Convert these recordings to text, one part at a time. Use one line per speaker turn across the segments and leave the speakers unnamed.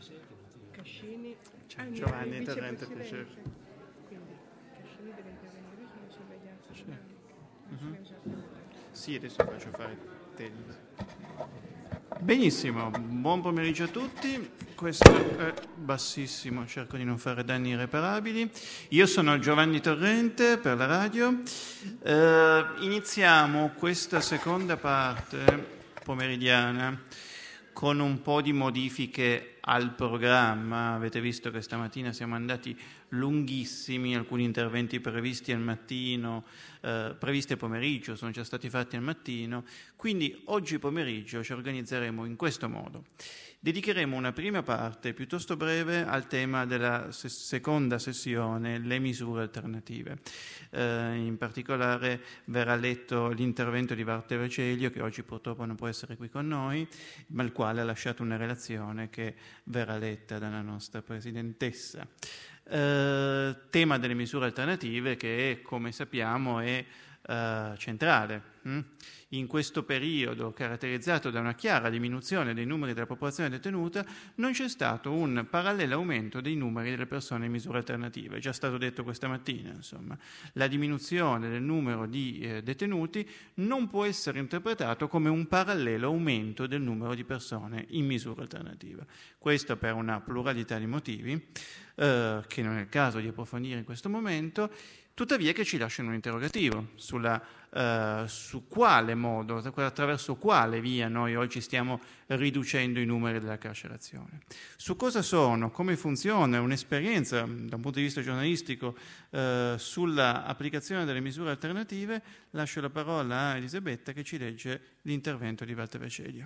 Cascini.
Giovanni Torrente, piacere.
Quindi Cascini deve intervenire sulla sorveglianza dinamica.
Sì, adesso faccio fare tempo. Benissimo, buon pomeriggio a tutti. Questo è bassissimo, cerco di non fare danni irreparabili. Io sono Giovanni Torrente per la radio. Iniziamo questa seconda parte pomeridiana con un po' di modifiche al programma. Avete visto che stamattina siamo andati lunghissimi, alcuni interventi previsti al mattino, previsti a pomeriggio, sono già stati fatti al mattino, quindi oggi pomeriggio ci organizzeremo in questo modo. Dedicheremo una prima parte piuttosto breve al tema della seconda sessione, le misure alternative. In particolare verrà letto l'intervento di Walter Vecelio, che oggi purtroppo non può essere qui con noi, ma il quale ha lasciato una relazione che verrà letta dalla nostra presidentessa. Tema delle misure alternative che, come sappiamo, è centrale. In questo periodo, caratterizzato da una chiara diminuzione dei numeri della popolazione detenuta, non c'è stato un parallelo aumento dei numeri delle persone in misure alternative. È già stato detto questa mattina, insomma. La diminuzione del numero di detenuti non può essere interpretato come un parallelo aumento del numero di persone in misura alternativa. Questo per una pluralità di motivi, che non è il caso di approfondire in questo momento, tuttavia che ci lasciano un interrogativo su quale modo, attraverso quale via noi oggi stiamo riducendo i numeri della carcerazione. Su cosa sono, come funziona un'esperienza da un punto di vista giornalistico sulla applicazione delle misure alternative, lascio la parola a Elisabetta che ci legge l'intervento di Walter Vecelio.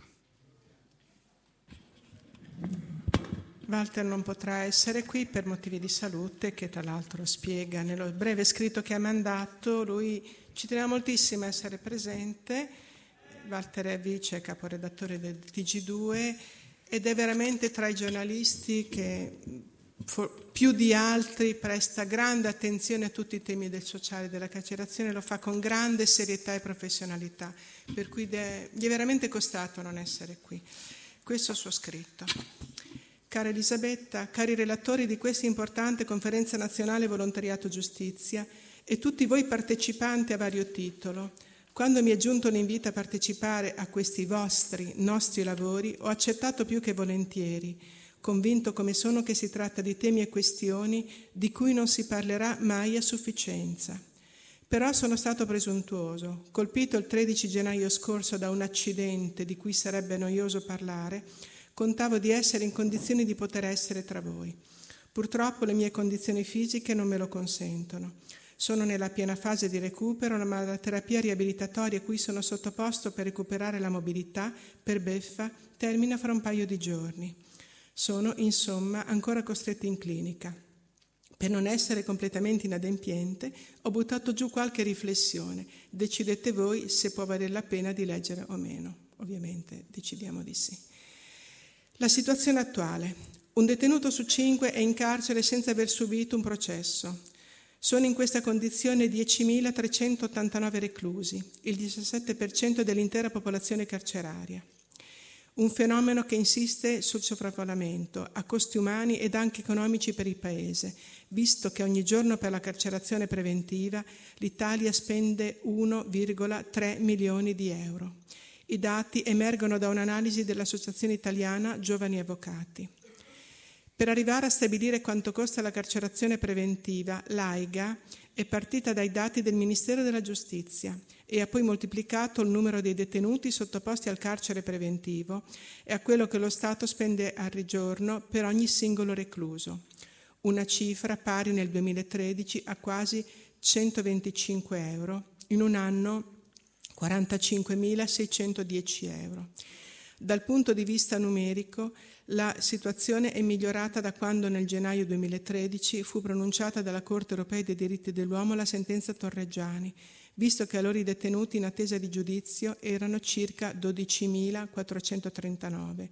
Walter non potrà essere qui per motivi di salute, che tra l'altro spiega nello breve scritto che ha mandato. Lui ci teneva moltissimo a essere presente. Walter è vice caporedattore del TG2 ed è veramente tra i giornalisti che più di altri presta grande attenzione a tutti i temi del sociale e della carcerazione, lo fa con grande serietà e professionalità, per cui gli è veramente costato non essere qui. Questo è il suo scritto. Cara Elisabetta, cari relatori di questa importante Conferenza Nazionale Volontariato Giustizia e tutti voi partecipanti a vario titolo, quando mi è giunto l'invito a partecipare a questi nostri lavori, ho accettato più che volentieri, convinto come sono che si tratta di temi e questioni di cui non si parlerà mai a sufficienza. Però sono stato presuntuoso, colpito il 13 gennaio scorso da un accidente di cui sarebbe noioso parlare. Contavo di essere in condizioni di poter essere tra voi. Purtroppo le mie condizioni fisiche non me lo consentono. Sono nella piena fase di recupero, ma la terapia riabilitatoria a cui sono sottoposto per recuperare la mobilità, per beffa, termina fra un paio di giorni. Sono, insomma, ancora costretto in clinica. Per non essere completamente inadempiente, ho buttato giù qualche riflessione. Decidete voi se può valere la pena di leggere o meno. Ovviamente decidiamo di sì. La situazione attuale. Un detenuto su 5 è in carcere senza aver subito un processo. Sono in questa condizione 10.389 reclusi, il 17% dell'intera popolazione carceraria. Un fenomeno che insiste sul sovraffollamento, a costi umani ed anche economici per il Paese, visto che ogni giorno per la carcerazione preventiva l'Italia spende 1,3 milioni di euro. I dati emergono da un'analisi dell'Associazione Italiana Giovani Avvocati. Per arrivare a stabilire quanto costa la carcerazione preventiva, l'AIGA è partita dai dati del Ministero della Giustizia e ha poi moltiplicato il numero dei detenuti sottoposti al carcere preventivo e a quello che lo Stato spende al giorno per ogni singolo recluso. Una cifra pari nel 2013 a quasi 125 euro, in un anno 45.610 euro. Dal punto di vista numerico, la situazione è migliorata da quando nel gennaio 2013 fu pronunciata dalla Corte europea dei diritti dell'uomo la sentenza Torreggiani, visto che allora i detenuti in attesa di giudizio erano circa 12.439,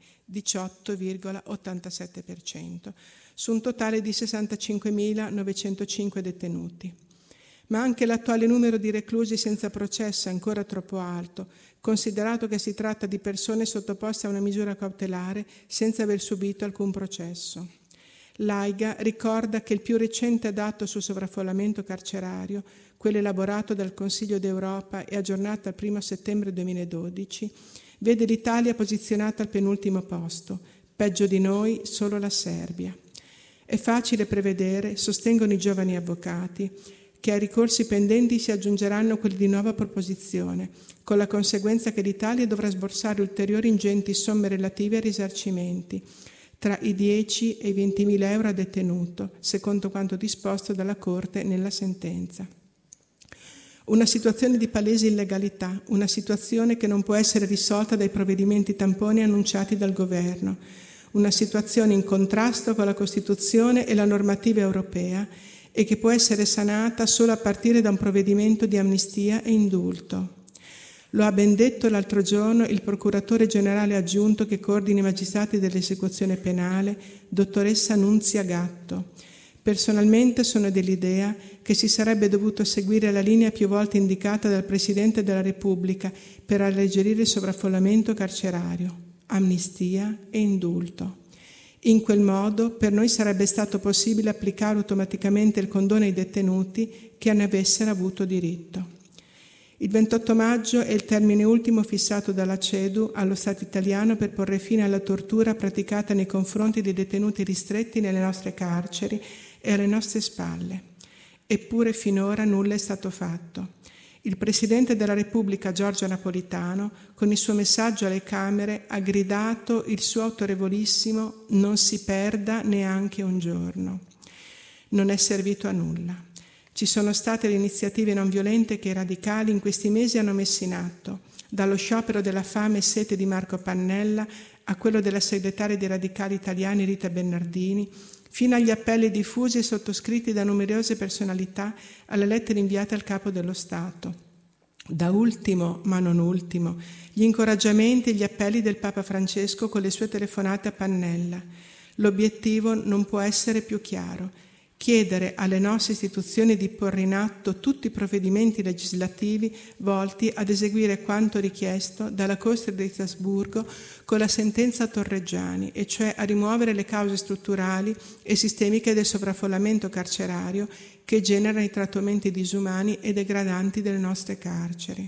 18,87%, su un totale di 65.905 detenuti. Ma anche l'attuale numero di reclusi senza processo è ancora troppo alto, considerato che si tratta di persone sottoposte a una misura cautelare senza aver subito alcun processo. L'AIGA ricorda che il più recente dato sul sovraffollamento carcerario, quello elaborato dal Consiglio d'Europa e aggiornato al 1 settembre 2012, vede l'Italia posizionata al penultimo posto, peggio di noi solo la Serbia. È facile prevedere, sostengono i giovani avvocati, che ai ricorsi pendenti si aggiungeranno quelli di nuova proposizione, con la conseguenza che l'Italia dovrà sborsare ulteriori ingenti somme relative ai risarcimenti, tra i 10 e i 20.000 euro a detenuto, secondo quanto disposto dalla Corte nella sentenza. Una situazione di palese illegalità, una situazione che non può essere risolta dai provvedimenti tamponi annunciati dal Governo, una situazione in contrasto con la Costituzione e la normativa europea e che può essere sanata solo a partire da un provvedimento di amnistia e indulto. Lo ha ben detto l'altro giorno il procuratore generale aggiunto che coordina i magistrati dell'esecuzione penale, dottoressa Nunzia Gatto. Personalmente sono dell'idea che si sarebbe dovuto seguire la linea più volte indicata dal Presidente della Repubblica per alleggerire il sovraffollamento carcerario, amnistia e indulto. In quel modo per noi sarebbe stato possibile applicare automaticamente il condono ai detenuti che ne avessero avuto diritto. Il 28 maggio è il termine ultimo fissato dalla CEDU allo Stato italiano per porre fine alla tortura praticata nei confronti dei detenuti ristretti nelle nostre carceri e alle nostre spalle. Eppure finora nulla è stato fatto. Il Presidente della Repubblica Giorgio Napolitano, con il suo messaggio alle Camere, ha gridato il suo autorevolissimo «Non si perda neanche un giorno». Non è servito a nulla. Ci sono state le iniziative non violente che i radicali in questi mesi hanno messo in atto, dallo sciopero della fame e sete di Marco Pannella a quello della segretaria dei radicali italiani Rita Bernardini, fino agli appelli diffusi e sottoscritti da numerose personalità alle lettere inviate al Capo dello Stato. Da ultimo, ma non ultimo, gli incoraggiamenti e gli appelli del Papa Francesco con le sue telefonate a Pannella. L'obiettivo non può essere più chiaro: chiedere alle nostre istituzioni di porre in atto tutti i provvedimenti legislativi volti ad eseguire quanto richiesto dalla Corte di Strasburgo con la sentenza Torreggiani, e cioè a rimuovere le cause strutturali e sistemiche del sovraffollamento carcerario che generano i trattamenti disumani e degradanti delle nostre carceri.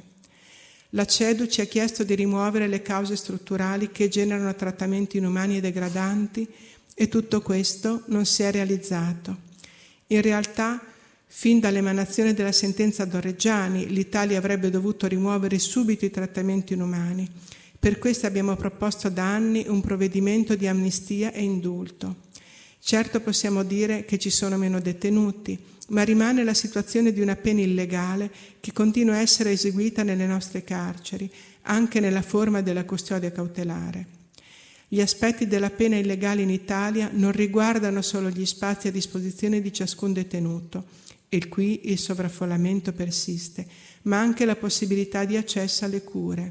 La CEDU ci ha chiesto di rimuovere le cause strutturali che generano trattamenti inumani e degradanti, e tutto questo non si è realizzato. In realtà, fin dall'emanazione della sentenza Torreggiani, l'Italia avrebbe dovuto rimuovere subito i trattamenti inumani. Per questo abbiamo proposto da anni un provvedimento di amnistia e indulto. Certo possiamo dire che ci sono meno detenuti, ma rimane la situazione di una pena illegale che continua a essere eseguita nelle nostre carceri, anche nella forma della custodia cautelare. Gli aspetti della pena illegale in Italia non riguardano solo gli spazi a disposizione di ciascun detenuto, e qui il sovraffollamento persiste, ma anche la possibilità di accesso alle cure.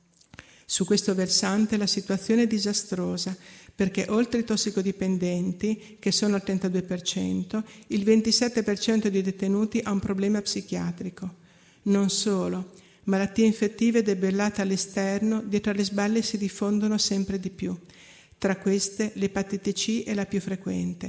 Su questo versante la situazione è disastrosa, perché oltre ai tossicodipendenti, che sono al 32%, il 27% dei detenuti ha un problema psichiatrico. Non solo, malattie infettive debellate all'esterno dietro alle spalle si diffondono sempre di più. Tra queste l'epatite C è la più frequente,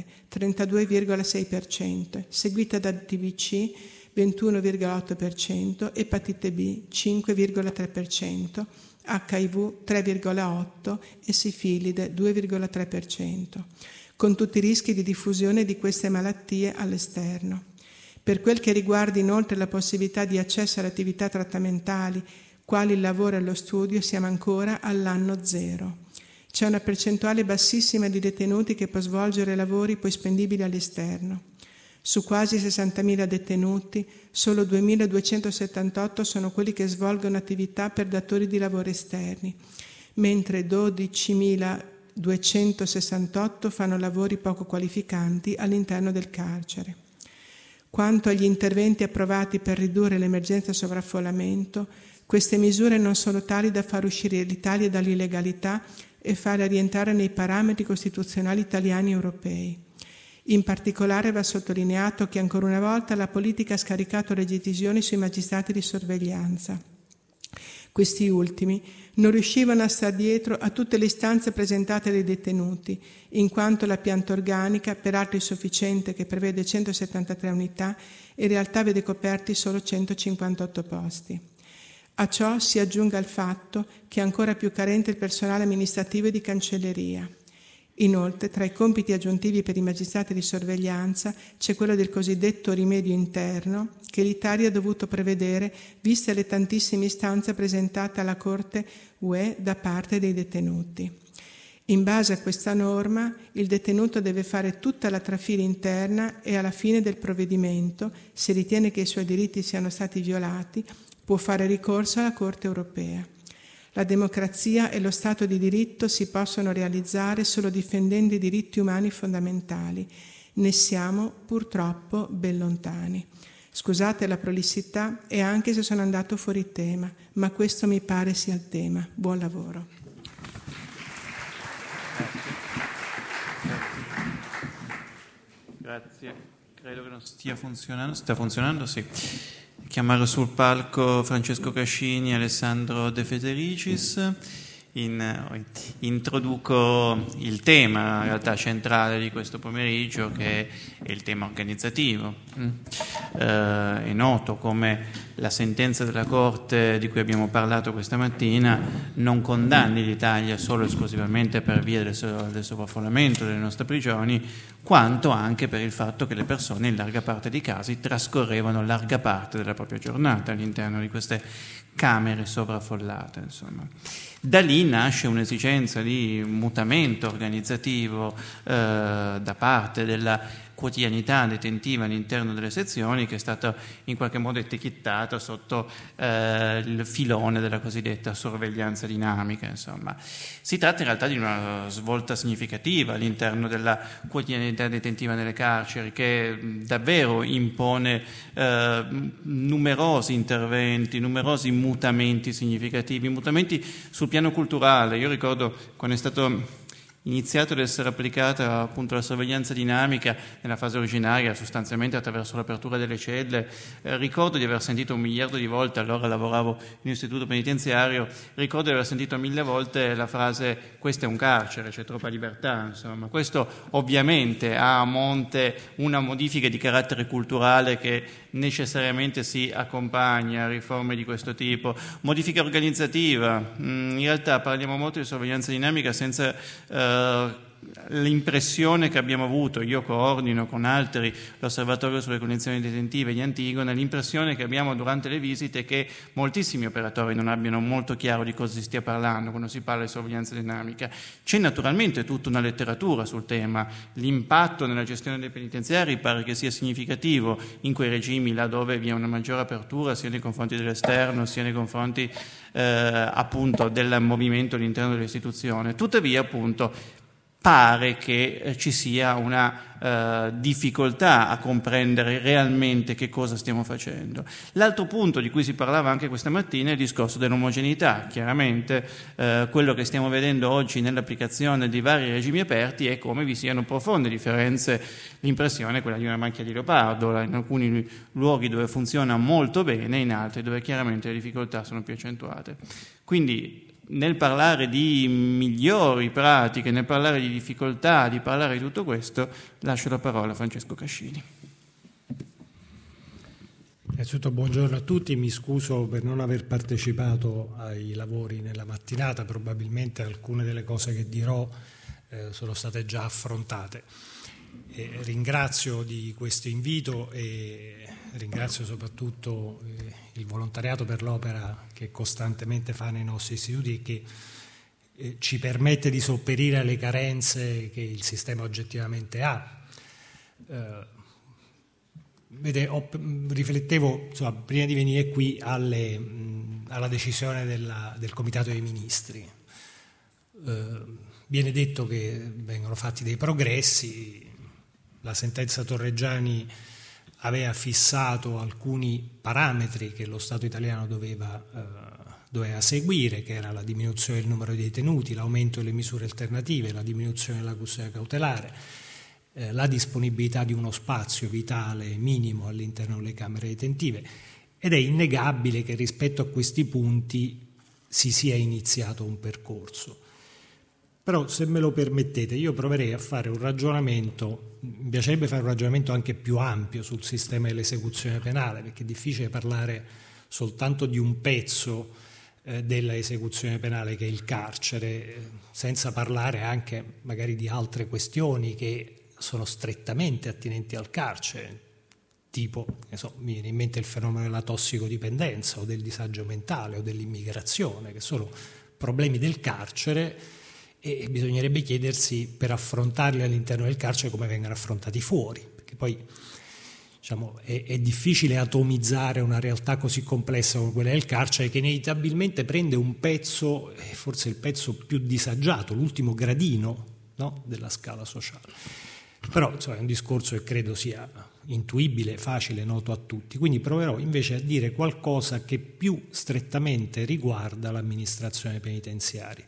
32,6%, seguita da TBC 21,8%, epatite B 5,3%, HIV 3,8% e sifilide 2,3%, con tutti i rischi di diffusione di queste malattie all'esterno. Per quel che riguarda inoltre la possibilità di accesso alle attività trattamentali, quali il lavoro e lo studio, siamo ancora all'anno zero. C'è una percentuale bassissima di detenuti che può svolgere lavori poi spendibili all'esterno. Su quasi 60.000 detenuti, solo 2.278 sono quelli che svolgono attività per datori di lavoro esterni, mentre 12.268 fanno lavori poco qualificanti all'interno del carcere. Quanto agli interventi approvati per ridurre l'emergenza sovraffollamento, queste misure non sono tali da far uscire l'Italia dall'illegalità e farla rientrare nei parametri costituzionali italiani e europei. In particolare va sottolineato che ancora una volta la politica ha scaricato le decisioni sui magistrati di sorveglianza. Questi ultimi non riuscivano a star dietro a tutte le istanze presentate dai detenuti, in quanto la pianta organica, peraltro insufficiente, che prevede 173 unità, in realtà vede coperti solo 158 posti. A ciò si aggiunga il fatto che è ancora più carente il personale amministrativo e di cancelleria. Inoltre, tra i compiti aggiuntivi per i magistrati di sorveglianza c'è quello del cosiddetto rimedio interno che l'Italia ha dovuto prevedere viste le tantissime istanze presentate alla Corte UE da parte dei detenuti. In base a questa norma, il detenuto deve fare tutta la trafila interna e alla fine del provvedimento, se ritiene che i suoi diritti siano stati violati, può fare ricorso alla Corte europea. La democrazia e lo Stato di diritto si possono realizzare solo difendendo i diritti umani fondamentali. Ne siamo purtroppo ben lontani. Scusate la prolissità e anche se sono andato fuori tema, ma questo mi pare sia il tema. Buon lavoro.
Grazie. Credo che non stia funzionando. Sta funzionando? Sì. Chiamare sul palco Francesco Cascini e Alessandro De Federicis. Introduco il tema, in realtà, centrale di questo pomeriggio, che è il tema organizzativo. È noto come la sentenza della Corte di cui abbiamo parlato questa mattina non condanni l'Italia solo e esclusivamente per via del sovraffollamento delle nostre prigioni, quanto anche per il fatto che le persone in larga parte dei casi trascorrevano larga parte della propria giornata all'interno di queste camere sovraffollate, insomma. Da lì nasce un'esigenza di mutamento organizzativo da parte della quotidianità detentiva all'interno delle sezioni, che è stato in qualche modo etichettato sotto il filone della cosiddetta sorveglianza dinamica. Insomma, si tratta in realtà di una svolta significativa all'interno della quotidianità detentiva nelle carceri, che davvero impone numerosi interventi, numerosi mutamenti significativi, mutamenti sul piano culturale. Io ricordo quando è stato iniziato ad essere applicata appunto la sorveglianza dinamica nella fase originaria, sostanzialmente attraverso l'apertura delle celle. Ricordo di aver sentito 1 miliardo di volte, allora lavoravo in un istituto penitenziario, ricordo di aver sentito 1000 volte la frase "questo è un carcere, c'è troppa libertà". Insomma, questo ovviamente ha a monte una modifica di carattere culturale che necessariamente si accompagna a riforme di questo tipo. Modifica organizzativa, in realtà parliamo molto di sorveglianza dinamica senza l'impressione che abbiamo avuto, io coordino con altri l'osservatorio sulle condizioni detentive di Antigona, l'impressione che abbiamo durante le visite è che moltissimi operatori non abbiano molto chiaro di cosa si stia parlando quando si parla di sorveglianza dinamica. C'è naturalmente tutta una letteratura sul tema, l'impatto nella gestione dei penitenziari pare che sia significativo in quei regimi là dove vi è una maggiore apertura sia nei confronti dell'esterno sia nei confronti appunto del movimento all'interno dell'istituzione. Tuttavia appunto pare che ci sia una difficoltà a comprendere realmente che cosa stiamo facendo. L'altro punto di cui si parlava anche questa mattina è il discorso dell'omogeneità. Chiaramente quello che stiamo vedendo oggi nell'applicazione di vari regimi aperti è come vi siano profonde differenze. L'impressione è quella di una macchia di leopardo, in alcuni luoghi dove funziona molto bene, in altri dove chiaramente le difficoltà sono più accentuate. Quindi nel parlare di migliori pratiche, nel parlare di difficoltà, di parlare di tutto questo, lascio la parola a Francesco Cascini.
Innanzitutto buongiorno a tutti, mi scuso per non aver partecipato ai lavori nella mattinata, probabilmente alcune delle cose che dirò sono state già affrontate. Ringrazio di questo invito e ringrazio soprattutto il volontariato per l'opera che costantemente fa nei nostri istituti e che ci permette di sopperire alle carenze che il sistema oggettivamente ha. Riflettevo prima di venire qui alla decisione del Comitato dei Ministri. Viene detto che vengono fatti dei progressi. La sentenza Torreggiani aveva fissato alcuni parametri che lo Stato italiano doveva seguire, che era la diminuzione del numero di detenuti, l'aumento delle misure alternative, la diminuzione della custodia cautelare. la disponibilità di uno spazio vitale minimo all'interno delle camere detentive, ed è innegabile che rispetto a questi punti si sia iniziato un percorso. Però, se me lo permettete, io proverei a fare un ragionamento, mi piacerebbe fare un ragionamento anche più ampio sul sistema dell'esecuzione penale, perché è difficile parlare soltanto di un pezzo della esecuzione penale che è il carcere, senza parlare anche magari di altre questioni che sono strettamente attinenti al carcere, tipo, mi viene in mente il fenomeno della tossicodipendenza o del disagio mentale o dell'immigrazione, che sono problemi del carcere, e bisognerebbe chiedersi, per affrontarli all'interno del carcere, come vengono affrontati fuori, perché poi è difficile atomizzare una realtà così complessa come quella del carcere, che inevitabilmente prende un pezzo, forse il pezzo più disagiato, l'ultimo gradino, no, della scala sociale. Però è un discorso che credo sia intuibile, facile, noto a tutti. Quindi proverò invece a dire qualcosa che più strettamente riguarda l'amministrazione penitenziaria.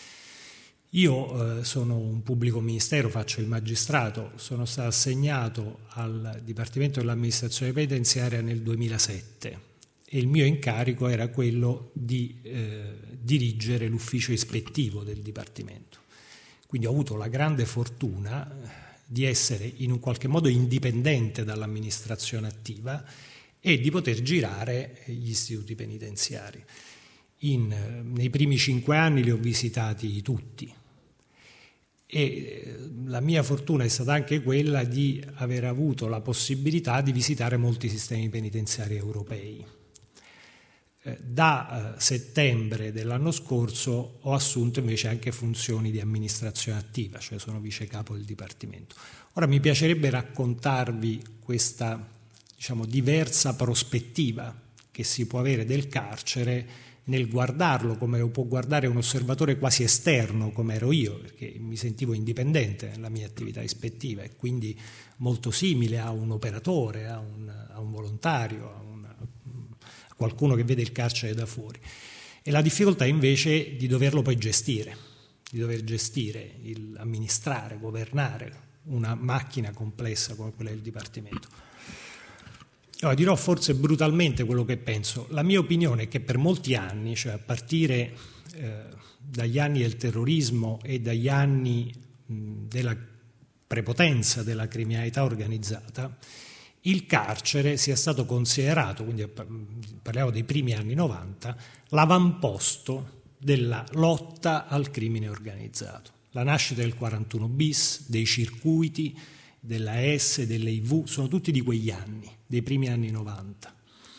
Io sono un pubblico ministero, faccio il magistrato, sono stato assegnato al Dipartimento dell'amministrazione penitenziaria nel 2007 e il mio incarico era quello di dirigere l'ufficio ispettivo del Dipartimento. Quindi ho avuto la grande fortuna di essere in un qualche modo indipendente dall'amministrazione attiva e di poter girare gli istituti penitenziari. Nei primi 5 anni li ho visitati tutti. E la mia fortuna è stata anche quella di aver avuto la possibilità di visitare molti sistemi penitenziari europei. Da settembre dell'anno scorso ho assunto invece anche funzioni di amministrazione attiva, cioè sono vice capo del Dipartimento. Ora mi piacerebbe raccontarvi questa, diversa prospettiva che si può avere del carcere nel guardarlo come lo può guardare un osservatore quasi esterno come ero io, perché mi sentivo indipendente nella mia attività ispettiva e quindi molto simile a un operatore, a un volontario, a qualcuno che vede il carcere da fuori. E la difficoltà invece di doverlo poi gestire, di dover gestire, amministrare, governare una macchina complessa come quella del Dipartimento. Allora, dirò forse brutalmente quello che penso. La mia opinione è che per molti anni, cioè a partire dagli anni del terrorismo e dagli anni della prepotenza della criminalità organizzata, il carcere sia stato considerato, quindi parliamo dei primi anni 90, l'avamposto della lotta al crimine organizzato. La nascita del 41 bis, dei circuiti, della S, delle IV, sono tutti di quegli anni, dei primi anni 90.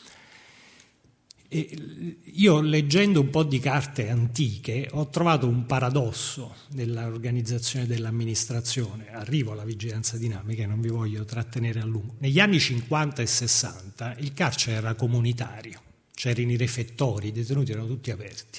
E io, leggendo un po' di carte antiche, ho trovato un paradosso nell'organizzazione dell'amministrazione. Arrivo alla vigilanza dinamica e non vi voglio trattenere a lungo. Negli anni 50 e 60 il carcere era comunitario, c'erano i refettori, i detenuti erano tutti aperti.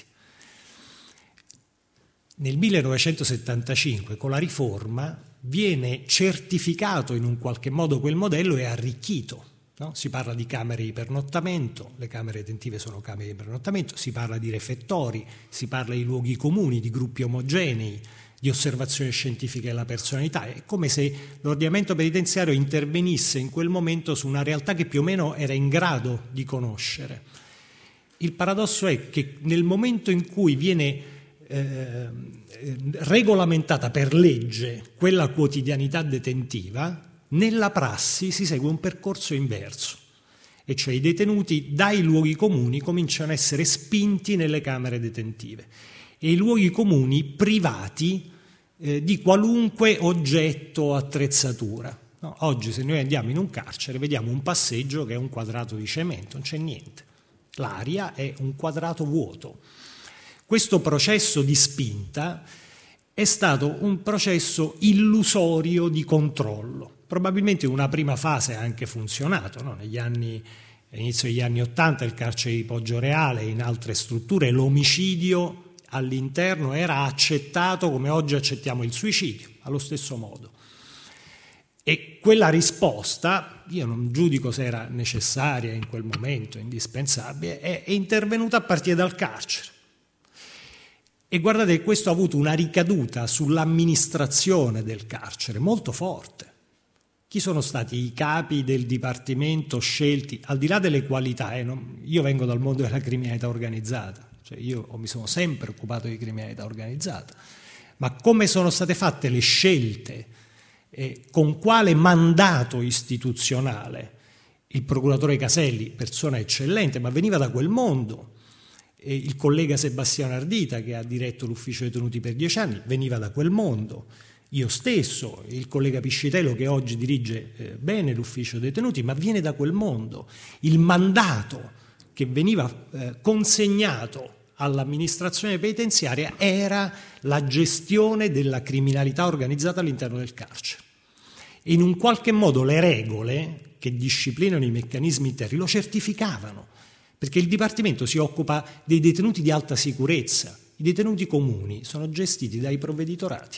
Nel 1975, con la riforma, viene certificato in un qualche modo quel modello e arricchito. No? Si parla di camere di pernottamento, le camere detentive sono camere di pernottamento, si parla di refettori, si parla di luoghi comuni, di gruppi omogenei, di osservazione scientifica della personalità. È come se l'ordinamento penitenziario intervenisse in quel momento su una realtà che più o meno era in grado di conoscere. Il paradosso è che nel momento in cui viene regolamentata per legge quella quotidianità detentiva, nella prassi si segue un percorso inverso, e cioè i detenuti dai luoghi comuni cominciano a essere spinti nelle camere detentive e i luoghi comuni privati di qualunque oggetto o attrezzatura. No? Oggi se noi andiamo in un carcere vediamo un passeggio che è un quadrato di cemento, non c'è niente, l'aria è un quadrato vuoto. Questo processo di spinta è stato un processo illusorio di controllo. Probabilmente in una prima fase ha anche funzionato, no? All'inizio degli anni '80 il carcere di Poggioreale e in altre strutture l'omicidio all'interno era accettato come oggi accettiamo il suicidio, allo stesso modo. E quella risposta, io non giudico se era necessaria in quel momento, indispensabile, è intervenuta a partire dal carcere. E guardate che questo ha avuto una ricaduta sull'amministrazione del carcere molto forte. Chi sono stati i capi del dipartimento scelti, al di là delle qualità? Io vengo dal mondo della criminalità organizzata, cioè io mi sono sempre occupato di criminalità organizzata, ma come sono state fatte le scelte, con quale mandato istituzionale? Il procuratore Caselli, persona eccellente, ma veniva da quel mondo. Il collega Sebastiano Ardita, che ha diretto l'ufficio detenuti per 10 anni, veniva da quel mondo. Io stesso, il collega Piscitello, che oggi dirige bene l'ufficio detenuti, ma viene da quel mondo. Il mandato che veniva consegnato all'amministrazione penitenziaria era la gestione della criminalità organizzata all'interno del carcere. E in un qualche modo le regole che disciplinano i meccanismi interni lo certificavano, perché il Dipartimento si occupa dei detenuti di alta sicurezza, i detenuti comuni sono gestiti dai provveditorati.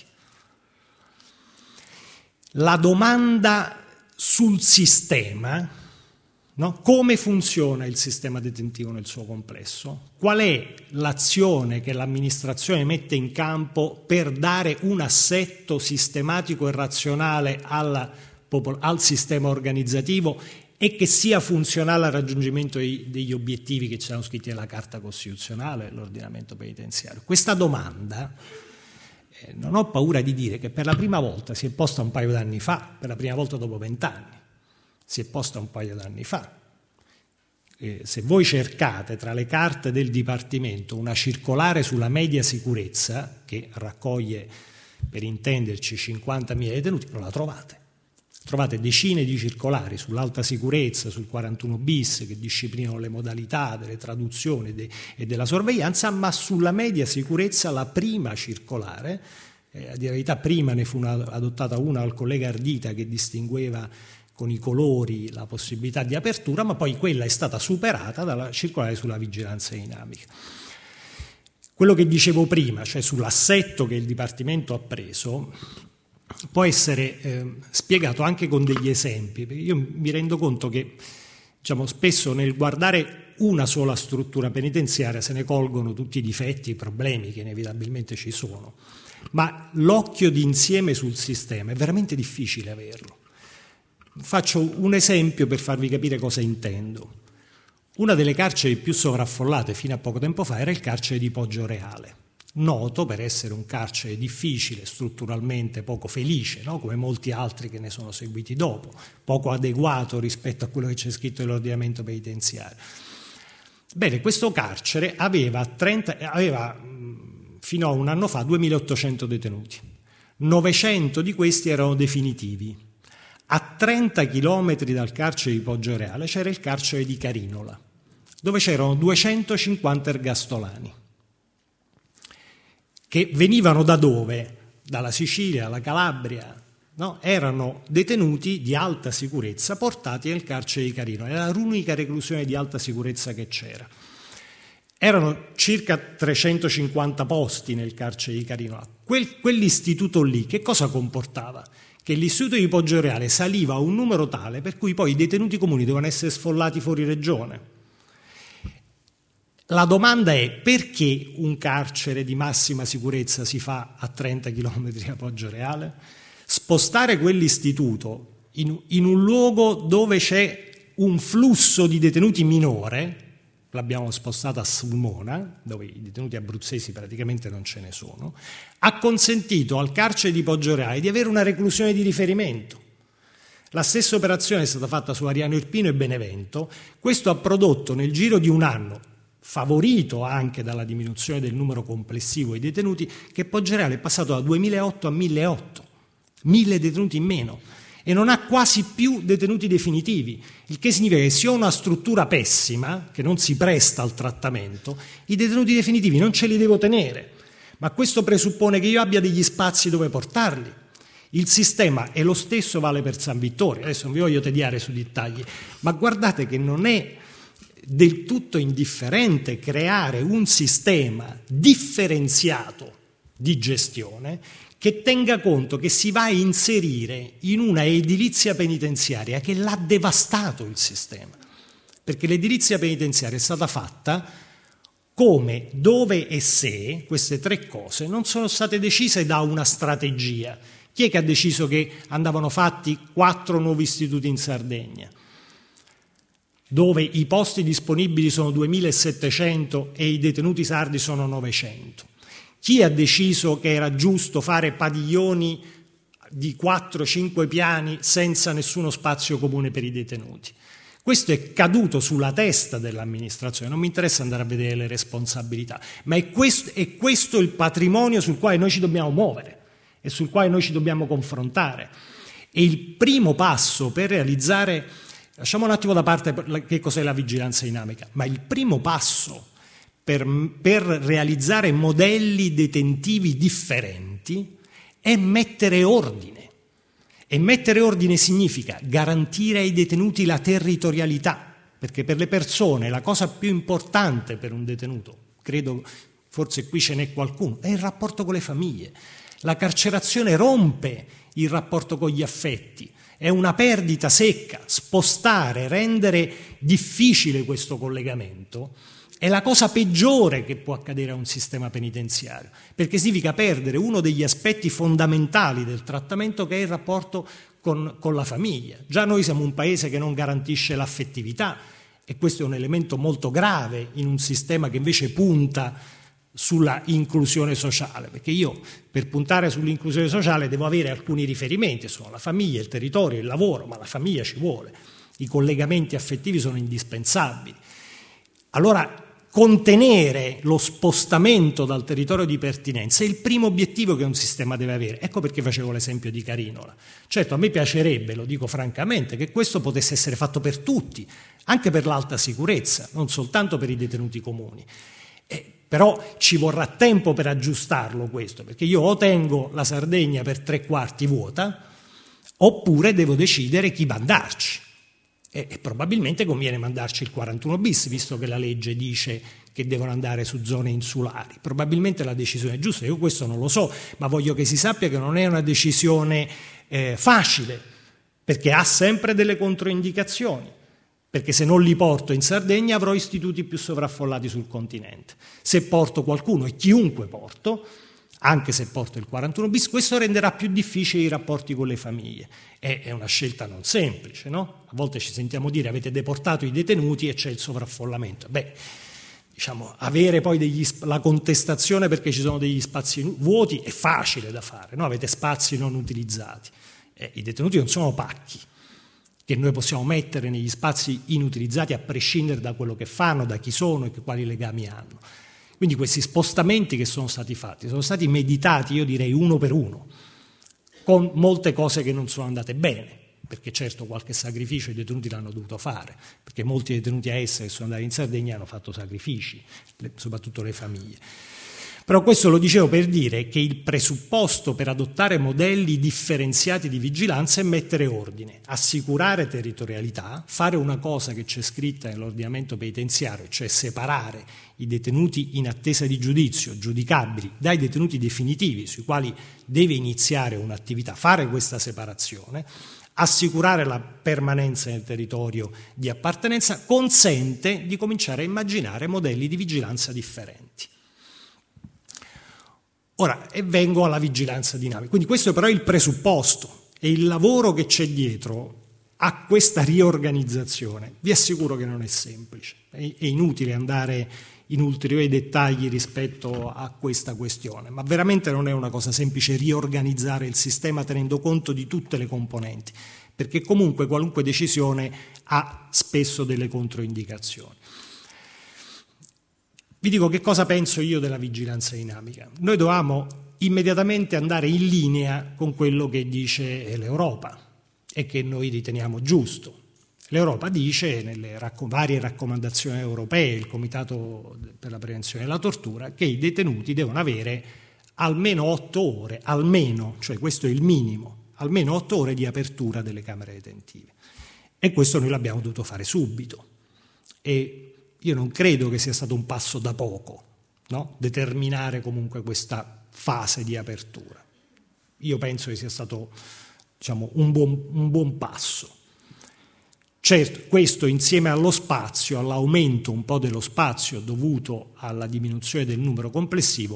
La domanda sul sistema, no? Come funziona il sistema detentivo nel suo complesso? Qual è l'azione che l'amministrazione mette in campo per dare un assetto sistematico e razionale al sistema organizzativo e che sia funzionale al raggiungimento degli obiettivi che ci sono scritti nella Carta Costituzionale e l'ordinamento penitenziario? Questa domanda, non ho paura di dire che per la prima volta si è posta un paio d'anni fa, per la prima volta dopo 20 anni, si è posta un paio d'anni fa. Se voi cercate tra le carte del Dipartimento una circolare sulla media sicurezza, che raccoglie, per intenderci, 50.000 detenuti, non la trovate. Trovate decine di circolari sull'alta sicurezza, sul 41 bis, che disciplinano le modalità delle traduzioni e della sorveglianza, ma sulla media sicurezza la prima circolare, a dire la verità prima ne fu adottata una al collega Ardita che distingueva con i colori la possibilità di apertura, ma poi quella è stata superata dalla circolare sulla vigilanza dinamica. Quello che dicevo prima, cioè sull'assetto che il Dipartimento ha preso, può essere spiegato anche con degli esempi, perché io mi rendo conto che spesso nel guardare una sola struttura penitenziaria se ne colgono tutti i difetti, i problemi che inevitabilmente ci sono, ma l'occhio d'insieme sul sistema è veramente difficile averlo. Faccio un esempio per farvi capire cosa intendo. Una delle carceri più sovraffollate fino a poco tempo fa era il carcere di Poggioreale, noto per essere un carcere difficile, strutturalmente poco felice, no? Come molti altri che ne sono seguiti dopo, poco adeguato rispetto a quello che c'è scritto nell'ordinamento penitenziario. Bene, questo carcere aveva fino a un anno fa 2.800 detenuti, 900 di questi erano definitivi. A 30 chilometri dal carcere di Poggioreale c'era il carcere di Carinola, dove c'erano 250 ergastolani, che venivano da dove? Dalla Sicilia, dalla Calabria, no? Erano detenuti di alta sicurezza portati nel carcere di Carinola, era l'unica reclusione di alta sicurezza che c'era. Erano circa 350 posti nel carcere di Carinola. Quell'istituto lì che cosa comportava? Che l'istituto di Poggioreale saliva a un numero tale per cui poi i detenuti comuni dovevano essere sfollati fuori regione. La domanda è: perché un carcere di massima sicurezza si fa a 30 km da Poggioreale? Spostare quell'istituto in un luogo dove c'è un flusso di detenuti minore, l'abbiamo spostato a Sulmona, dove i detenuti abruzzesi praticamente non ce ne sono, ha consentito al carcere di Poggioreale di avere una reclusione di riferimento. La stessa operazione è stata fatta su Ariano Irpino e Benevento. Questo ha prodotto nel giro di un anno, favorito anche dalla diminuzione del numero complessivo dei detenuti, che Poggioreale è passato da 2008 a 1.800, 1.000 detenuti in meno, e non ha quasi più detenuti definitivi, il che significa che se ho una struttura pessima, che non si presta al trattamento, i detenuti definitivi non ce li devo tenere, ma questo presuppone che io abbia degli spazi dove portarli. Il sistema, e lo stesso vale per San Vittorio, adesso non vi voglio tediare sui dettagli, ma guardate che non è del tutto indifferente creare un sistema differenziato di gestione che tenga conto che si va a inserire in una edilizia penitenziaria che l'ha devastato il sistema, perché l'edilizia penitenziaria è stata fatta come, dove e se queste tre cose non sono state decise da una strategia Chi è che ha deciso che andavano fatti 4 nuovi istituti in Sardegna, dove i posti disponibili sono 2.700 e i detenuti sardi sono 900? Chi ha deciso che era giusto fare padiglioni di 4-5 piani senza nessuno spazio comune per i detenuti? Questo è caduto sulla testa dell'amministrazione, non mi interessa andare a vedere le responsabilità, ma è questo il patrimonio sul quale noi ci dobbiamo muovere e sul quale noi ci dobbiamo confrontare. E il primo passo per realizzare, lasciamo un attimo da parte che cos'è la vigilanza dinamica, ma il primo passo per realizzare modelli detentivi differenti è mettere ordine. E mettere ordine significa garantire ai detenuti la territorialità, perché per le persone la cosa più importante per un detenuto, credo forse qui ce n'è qualcuno, è il rapporto con le famiglie. La carcerazione rompe il rapporto con gli affetti, è una perdita secca. Spostare, rendere difficile questo collegamento è la cosa peggiore che può accadere a un sistema penitenziario, perché significa perdere uno degli aspetti fondamentali del trattamento, che è il rapporto con la famiglia. Già noi siamo un paese che non garantisce l'affettività, e questo è un elemento molto grave in un sistema che invece punta sulla inclusione sociale, perché io per puntare sull'inclusione sociale devo avere alcuni riferimenti, sono la famiglia, il territorio, il lavoro, ma la famiglia ci vuole, i collegamenti affettivi sono indispensabili. Allora contenere lo spostamento dal territorio di pertinenza è il primo obiettivo che un sistema deve avere. Ecco perché facevo l'esempio di Carinola. Certo, a me piacerebbe, lo dico francamente, che questo potesse essere fatto per tutti, anche per l'alta sicurezza, non soltanto per i detenuti comuni. Però ci vorrà tempo per aggiustarlo questo, perché io o tengo la Sardegna per 3/4 vuota, oppure devo decidere chi mandarci. E probabilmente conviene mandarci il 41 bis, visto che la legge dice che devono andare su zone insulari. Probabilmente la decisione è giusta, io questo non lo so, ma voglio che si sappia che non è una decisione facile, perché ha sempre delle controindicazioni, perché se non li porto in Sardegna avrò istituti più sovraffollati sul continente. Se porto qualcuno, e chiunque porto, anche se porto il 41 bis, questo renderà più difficili i rapporti con le famiglie. È una scelta non semplice, no? A volte ci sentiamo dire avete deportato i detenuti e c'è il sovraffollamento. Avere poi la contestazione perché ci sono degli spazi vuoti è facile da fare, no? Avete spazi non utilizzati. I detenuti non sono pacchi che noi possiamo mettere negli spazi inutilizzati a prescindere da quello che fanno, da chi sono e quali legami hanno. Quindi questi spostamenti che sono stati fatti sono stati meditati, io direi uno per uno, con molte cose che non sono andate bene, perché certo qualche sacrificio i detenuti l'hanno dovuto fare, perché molti detenuti a Est che sono andati in Sardegna hanno fatto sacrifici, soprattutto le famiglie. Però questo lo dicevo per dire che il presupposto per adottare modelli differenziati di vigilanza è mettere ordine, assicurare territorialità, fare una cosa che c'è scritta nell'ordinamento penitenziario, cioè separare i detenuti in attesa di giudizio, giudicabili, dai detenuti definitivi sui quali deve iniziare un'attività, fare questa separazione, assicurare la permanenza nel territorio di appartenenza, consente di cominciare a immaginare modelli di vigilanza differenti. Ora, e vengo alla vigilanza dinamica. Quindi questo però è il presupposto, e il lavoro che c'è dietro a questa riorganizzazione, vi assicuro che non è semplice. È inutile andare in ulteriori dettagli rispetto a questa questione, ma veramente non è una cosa semplice riorganizzare il sistema tenendo conto di tutte le componenti, perché comunque qualunque decisione ha spesso delle controindicazioni. Vi dico che cosa penso io della vigilanza dinamica. Noi dovevamo immediatamente andare in linea con quello che dice l'Europa e che noi riteniamo giusto. L'Europa dice nelle varie raccomandazioni europee, il Comitato per la prevenzione della tortura, che i detenuti devono avere almeno 8 ore, cioè questo è il minimo, almeno 8 ore di apertura delle camere detentive. E questo noi l'abbiamo dovuto fare subito. E io non credo che sia stato un passo da poco, no? Determinare comunque questa fase di apertura. Io penso che sia stato, un buon passo. Certo, questo insieme allo spazio, all'aumento un po' dello spazio dovuto alla diminuzione del numero complessivo,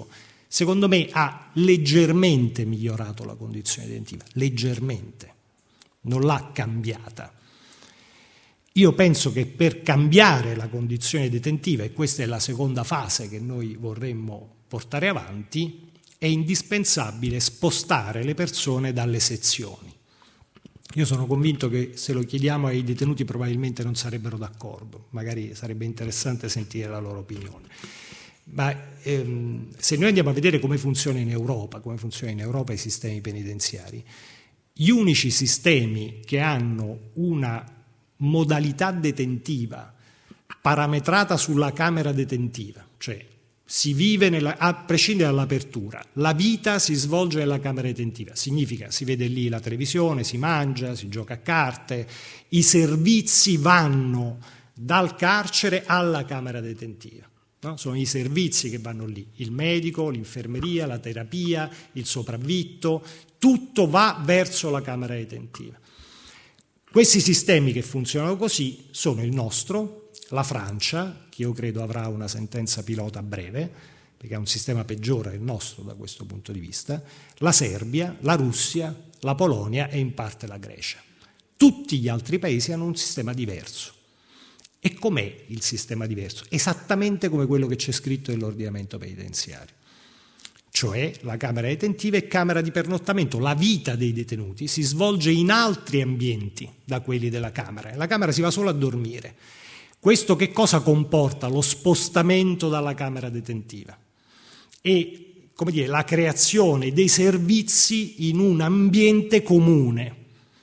secondo me ha leggermente migliorato la condizione detentiva, leggermente, non l'ha cambiata. Io penso che per cambiare la condizione detentiva, e questa è la seconda fase che noi vorremmo portare avanti, è indispensabile spostare le persone dalle sezioni. Io sono convinto che se lo chiediamo ai detenuti probabilmente non sarebbero d'accordo, magari sarebbe interessante sentire la loro opinione. Ma se noi andiamo a vedere come funzionano in Europa i sistemi penitenziari, gli unici sistemi che hanno una modalità detentiva parametrata sulla camera detentiva, cioè si vive a prescindere dall'apertura, la vita si svolge nella camera detentiva, significa si vede lì la televisione, si mangia, si gioca a carte, i servizi vanno dal carcere alla camera detentiva, no? Sono i servizi che vanno lì, il medico, l'infermeria, la terapia, il sopravvitto, tutto va verso la camera detentiva. Questi sistemi che funzionano così sono il nostro, la Francia, che io credo avrà una sentenza pilota a breve, perché ha un sistema peggiore del nostro da questo punto di vista, la Serbia, la Russia, la Polonia e in parte la Grecia. Tutti gli altri paesi hanno un sistema diverso. E com'è il sistema diverso? Esattamente come quello che c'è scritto nell'ordinamento penitenziario. Cioè la camera detentiva è camera di pernottamento, la vita dei detenuti si svolge in altri ambienti da quelli della camera, nella camera si va solo a dormire. Questo che cosa comporta? Lo spostamento dalla camera detentiva e, come dire, la creazione dei servizi in un ambiente comune.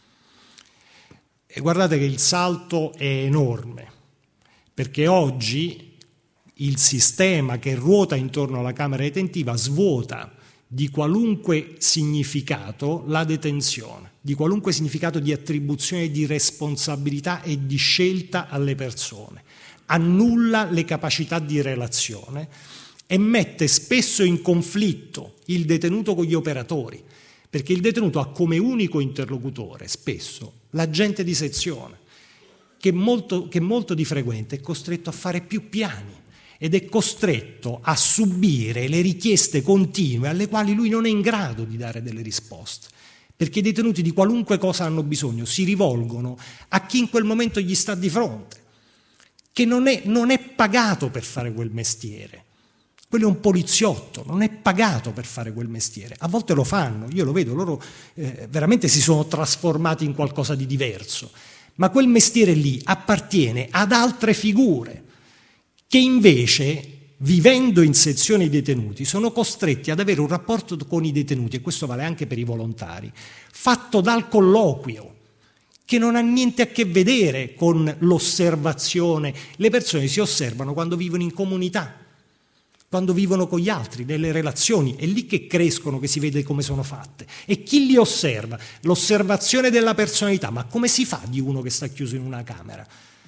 E guardate che il salto è enorme, perché oggi il sistema che ruota intorno alla camera detentiva svuota di qualunque significato la detenzione, di qualunque significato di attribuzione di responsabilità e di scelta alle persone, annulla le capacità di relazione e mette spesso in conflitto il detenuto con gli operatori, perché il detenuto ha come unico interlocutore spesso l'agente di sezione, che molto di frequente è costretto a fare più piani ed è costretto a subire le richieste continue alle quali lui non è in grado di dare delle risposte, perché i detenuti di qualunque cosa hanno bisogno si rivolgono a chi in quel momento gli sta di fronte, che non è pagato per fare quel mestiere. Quello è un poliziotto, non è pagato per fare quel mestiere. A volte lo fanno, io lo vedo, loro veramente si sono trasformati in qualcosa di diverso, ma quel mestiere lì appartiene ad altre figure, che invece, vivendo in sezioni detenuti, sono costretti ad avere un rapporto con i detenuti, e questo vale anche per i volontari, fatto dal colloquio, che non ha niente a che vedere con l'osservazione. Le persone si osservano quando vivono in comunità, quando vivono con gli altri, nelle relazioni, è lì che crescono, che si vede come sono fatte. E chi li osserva? L'osservazione della personalità, ma come si fa di uno che sta chiuso in una camera?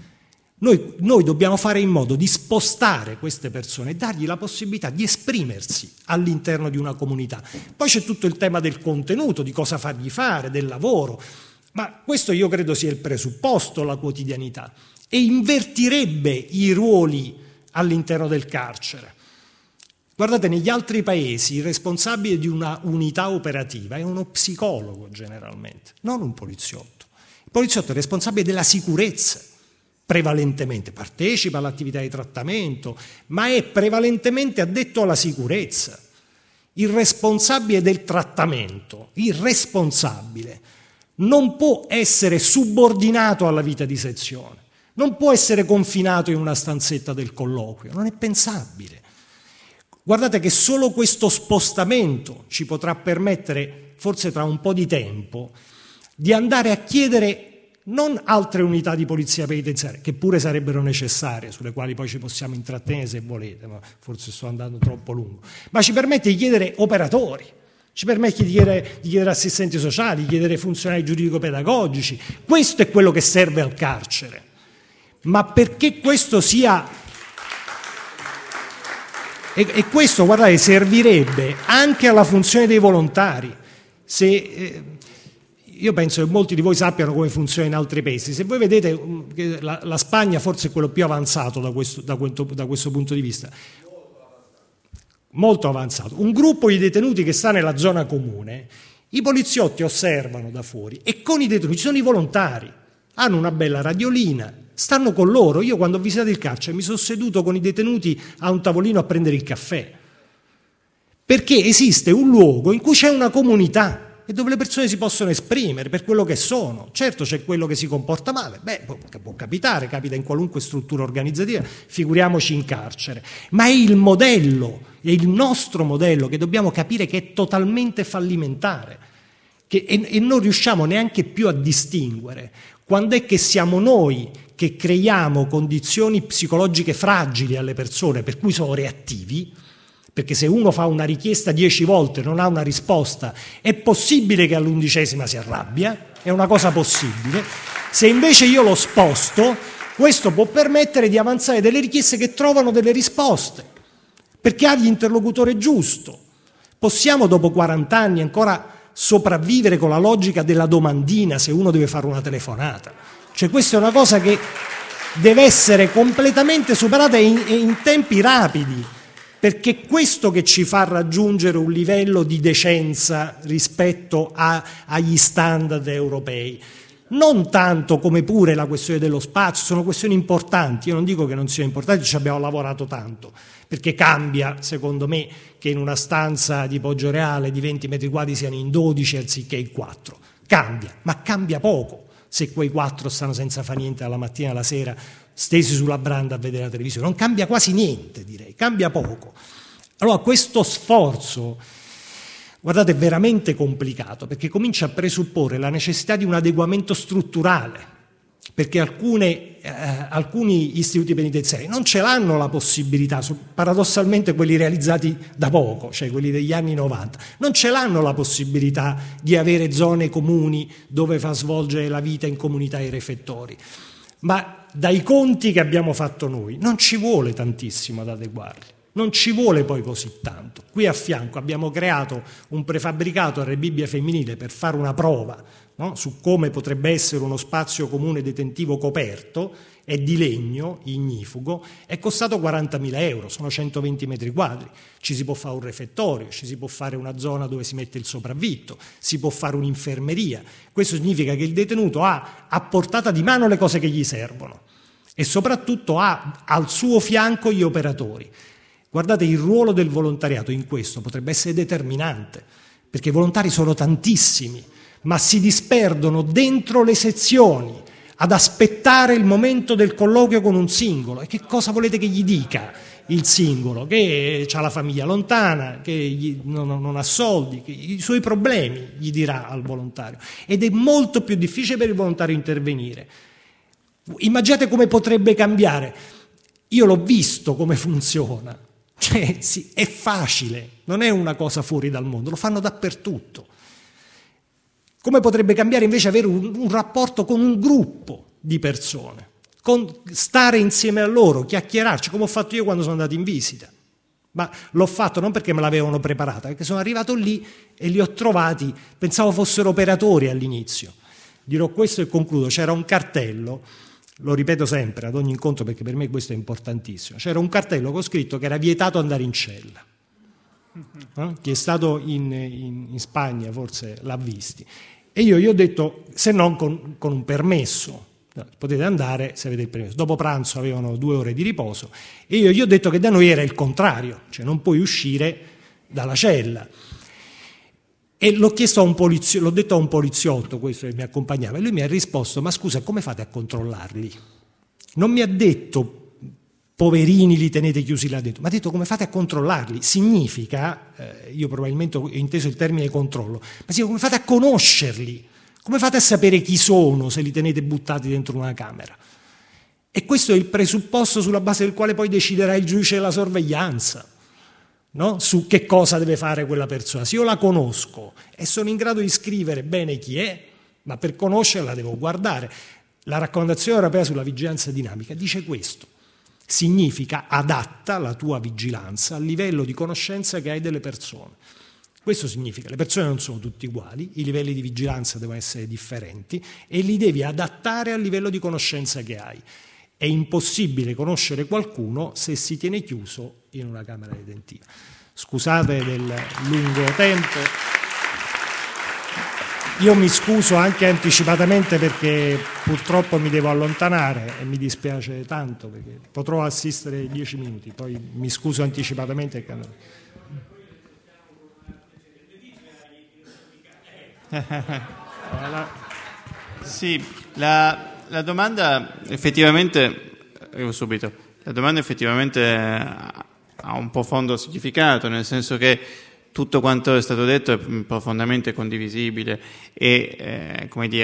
Noi dobbiamo fare in modo di spostare queste persone e dargli la possibilità di esprimersi all'interno di una comunità. Poi c'è tutto il tema del contenuto, di cosa fargli fare, del lavoro, ma questo io credo sia il presupposto, la quotidianità, e invertirebbe i ruoli all'interno del carcere. Guardate, negli altri paesi il responsabile di una unità operativa è uno psicologo generalmente, non un poliziotto. Il poliziotto è responsabile della sicurezza, prevalentemente, partecipa all'attività di trattamento, ma è prevalentemente addetto alla sicurezza. Il responsabile del trattamento, il responsabile, non può essere subordinato alla vita di sezione, non può essere confinato in una stanzetta del colloquio, non è pensabile. Guardate che solo questo spostamento ci potrà permettere, forse tra un po' di tempo, di andare a chiedere non altre unità di polizia penitenziaria, che pure sarebbero necessarie, sulle quali poi ci possiamo intrattenere se volete, ma forse sto andando troppo lungo, ma ci permette di chiedere operatori, ci permette di chiedere assistenti sociali, di chiedere funzionari giuridico-pedagogici. Questo è quello che serve al carcere. Ma perché questo sia... E questo, guardate, servirebbe anche alla funzione dei volontari. Io penso che molti di voi sappiano come funziona in altri paesi. Se voi vedete che la Spagna forse è quello più avanzato da questo punto di vista. molto avanzato, un gruppo di detenuti che sta nella zona comune, i poliziotti osservano da fuori e con i detenuti ci sono i volontari, hanno una bella radiolina, stanno con loro. Io quando ho visitato il carcere mi sono seduto con i detenuti a un tavolino a prendere il caffè, perché esiste un luogo in cui c'è una comunità e dove le persone si possono esprimere per quello che sono. Certo c'è quello che si comporta male, può capitare, capita in qualunque struttura organizzativa, figuriamoci in carcere, ma è il modello, è il nostro modello che dobbiamo capire che è totalmente fallimentare e non riusciamo neanche più a distinguere quando è che siamo noi che creiamo condizioni psicologiche fragili alle persone per cui sono reattivi. Perché se uno fa una richiesta 10 volte e non ha una risposta, è possibile che all'11ª si arrabbia, è una cosa possibile. Se invece io lo sposto, questo può permettere di avanzare delle richieste che trovano delle risposte, perché ha l'interlocutore giusto. Possiamo dopo 40 anni ancora sopravvivere con la logica della domandina se uno deve fare una telefonata. Cioè questa è una cosa che deve essere completamente superata e in tempi rapidi. Perché questo che ci fa raggiungere un livello di decenza rispetto agli standard europei. Non tanto come pure la questione dello spazio, sono questioni importanti, io non dico che non siano importanti, ci abbiamo lavorato tanto, perché cambia, secondo me, che in una stanza di Poggioreale di 20 metri quadri siano in 12 anziché in 4. Cambia, ma cambia poco se quei 4 stanno senza fare niente dalla mattina alla sera, stesi sulla branda a vedere la televisione. Non cambia quasi niente, direi, cambia poco. Allora questo sforzo, guardate, è veramente complicato, perché comincia a presupporre la necessità di un adeguamento strutturale, perché alcuni istituti penitenziari non ce l'hanno la possibilità, paradossalmente quelli realizzati da poco, cioè quelli degli anni 90, non ce l'hanno la possibilità di avere zone comuni dove far svolgere la vita in comunità ai refettori. Ma dai conti che abbiamo fatto noi non ci vuole tantissimo ad adeguarli, non ci vuole poi così tanto. Qui a fianco abbiamo creato un prefabbricato a Rebibbia femminile per fare una prova, no? Su come potrebbe essere uno spazio comune detentivo coperto, è di legno, ignifugo, è costato 40.000 euro, sono 120 metri quadri, ci si può fare un refettorio, ci si può fare una zona dove si mette il sopravvitto, si può fare un'infermeria. Questo significa che il detenuto ha a portata di mano le cose che gli servono e soprattutto ha al suo fianco gli operatori. Guardate, il ruolo del volontariato in questo potrebbe essere determinante, perché i volontari sono tantissimi, ma si disperdono dentro le sezioni ad aspettare il momento del colloquio con un singolo. E che cosa volete che gli dica il singolo? Che ha la famiglia lontana, che non ha soldi, che i suoi problemi gli dirà al volontario. Ed è molto più difficile per il volontario intervenire. Immaginate come potrebbe cambiare. Io l'ho visto come funziona. Cioè, sì, è facile, non è una cosa fuori dal mondo, lo fanno dappertutto. Come potrebbe cambiare invece avere un rapporto con un gruppo di persone, con stare insieme a loro, chiacchierarci, come ho fatto io quando sono andato in visita. Ma l'ho fatto non perché me l'avevano preparata, perché sono arrivato lì e li ho trovati, pensavo fossero operatori all'inizio. Dirò questo e concludo, c'era un cartello, lo ripeto sempre ad ogni incontro perché per me questo è importantissimo, c'era un cartello con scritto che era vietato andare in cella. Chi è stato in Spagna forse l'ha visti. E io gli ho detto, se non con un permesso, potete andare se avete il permesso. Dopo pranzo avevano 2 ore di riposo e io gli ho detto che da noi era il contrario, cioè non puoi uscire dalla cella. E l'ho chiesto a un poliziotto, l'ho detto a un poliziotto, questo che mi accompagnava, e lui mi ha risposto, ma scusa, come fate a controllarli? Non mi ha detto, poverini li tenete chiusi là dentro, ma ha detto come fate a controllarli? Significa, io probabilmente ho inteso il termine controllo, ma significa come fate a conoscerli? Come fate a sapere chi sono se li tenete buttati dentro una camera? E questo è il presupposto sulla base del quale poi deciderà il giudice della sorveglianza. No? Su che cosa deve fare quella persona. Se io la conosco e sono in grado di scrivere bene chi è, ma per conoscerla devo guardare. La raccomandazione europea sulla vigilanza dinamica dice questo. Significa adatta la tua vigilanza al livello di conoscenza che hai delle persone. Questo significa che le persone non sono tutte uguali, i livelli di vigilanza devono essere differenti e li devi adattare al livello di conoscenza che hai. È impossibile conoscere qualcuno se si tiene chiuso in una camera detentiva. Scusate del lungo tempo. Io mi scuso anche anticipatamente perché purtroppo mi devo allontanare e mi dispiace tanto perché potrò assistere 10 minuti, poi mi scuso anticipatamente.
Sì, la domanda effettivamente, arrivo subito, la domanda effettivamente ha un profondo significato, nel senso che tutto quanto è stato detto è profondamente condivisibile e,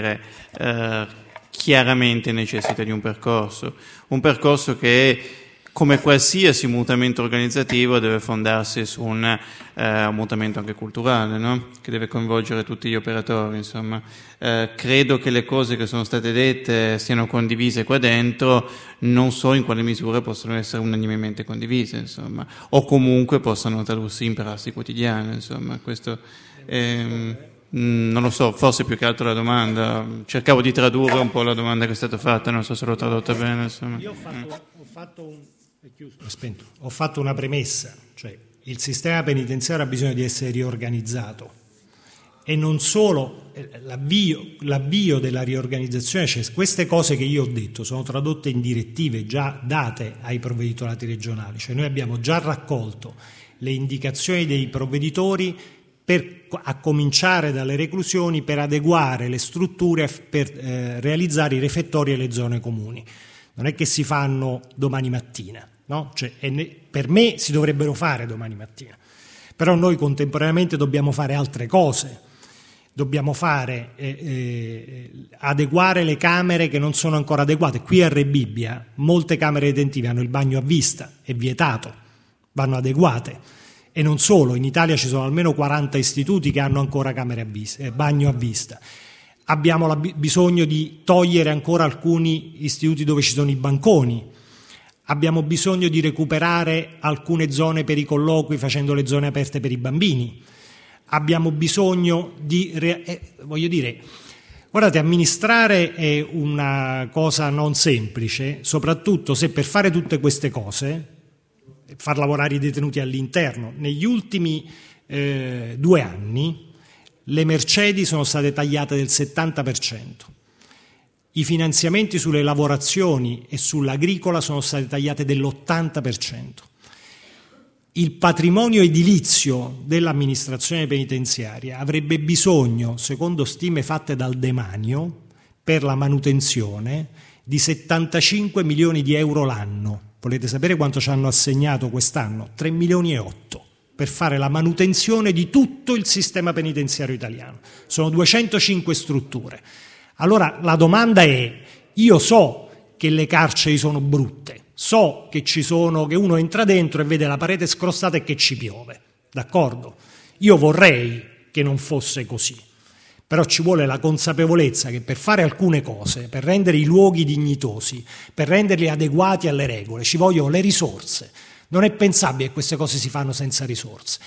chiaramente necessita di un percorso che, come qualsiasi mutamento organizzativo, deve fondarsi su un mutamento anche culturale, no? Che deve coinvolgere tutti gli operatori, insomma. Credo che le cose che sono state dette siano condivise qua dentro, non so in quale misura possono essere unanimemente condivise, insomma, o comunque possano tradursi in prassi quotidiane, insomma. Questo non lo so, forse più che altro la domanda, cercavo di tradurre un po' la domanda che è stata fatta, non so se l'ho tradotta bene, insomma.
Io ho fatto una premessa, cioè il sistema penitenziario ha bisogno di essere riorganizzato e non solo l'avvio della riorganizzazione, cioè queste cose che io ho detto sono tradotte in direttive già date ai provveditorati regionali, cioè noi abbiamo già raccolto le indicazioni dei provveditori a cominciare dalle reclusioni per adeguare le strutture per realizzare i refettori e le zone comuni. Non è che si fanno domani mattina, no? Cioè, per me si dovrebbero fare domani mattina, però noi contemporaneamente dobbiamo fare altre cose, dobbiamo fare adeguare le camere che non sono ancora adeguate. Qui a Rebibbia molte camere detentive hanno il bagno a vista, è vietato, vanno adeguate, e non solo, in Italia ci sono almeno 40 istituti che hanno ancora camere a vista, bagno a vista. Abbiamo bisogno di togliere ancora alcuni istituti dove ci sono i banconi, abbiamo bisogno di recuperare alcune zone per i colloqui facendo le zone aperte per i bambini, abbiamo bisogno di, guardate, amministrare è una cosa non semplice, soprattutto se per fare tutte queste cose, far lavorare i detenuti all'interno, negli ultimi 2 anni le mercedi sono state tagliate del 70%, i finanziamenti sulle lavorazioni e sull'agricola sono stati tagliati dell'80%. Il patrimonio edilizio dell'amministrazione penitenziaria avrebbe bisogno, secondo stime fatte dal Demanio, per la manutenzione di 75 milioni di euro l'anno. Volete sapere quanto ci hanno assegnato quest'anno? 3 milioni e 8 per fare la manutenzione di tutto il sistema penitenziario italiano. Sono 205 strutture. Allora la domanda è, io so che le carceri sono brutte, so che che uno entra dentro e vede la parete scrostata e che ci piove, d'accordo? Io vorrei che non fosse così, però ci vuole la consapevolezza che per fare alcune cose, per rendere i luoghi dignitosi, per renderli adeguati alle regole, ci vogliono le risorse. Non è pensabile che queste cose si fanno senza risorse.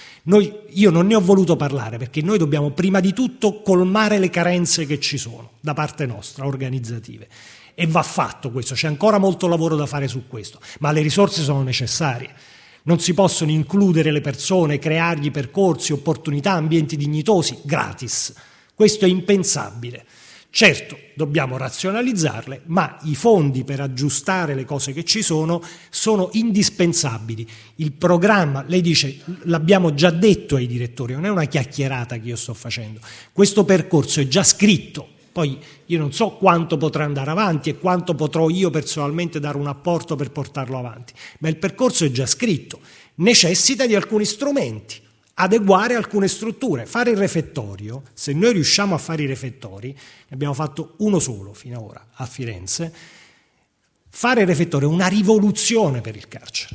Io non ne ho voluto parlare perché noi dobbiamo prima di tutto colmare le carenze che ci sono da parte nostra, organizzative. E va fatto questo, c'è ancora molto lavoro da fare su questo, ma le risorse sono necessarie. Non si possono includere le persone, creargli percorsi, opportunità, ambienti dignitosi gratis. Questo è impensabile. Certo, dobbiamo razionalizzarle, ma i fondi per aggiustare le cose che ci sono indispensabili. Il programma, lei dice, l'abbiamo già detto ai direttori, non è una chiacchierata che io sto facendo. Questo percorso è già scritto, poi io non so quanto potrà andare avanti e quanto potrò io personalmente dare un apporto per portarlo avanti, ma il percorso è già scritto, necessita di alcuni strumenti. Adeguare alcune strutture, fare il refettorio, se noi riusciamo a fare i refettori, ne abbiamo fatto uno solo fino ad ora a Firenze, fare il refettorio è una rivoluzione per il carcere,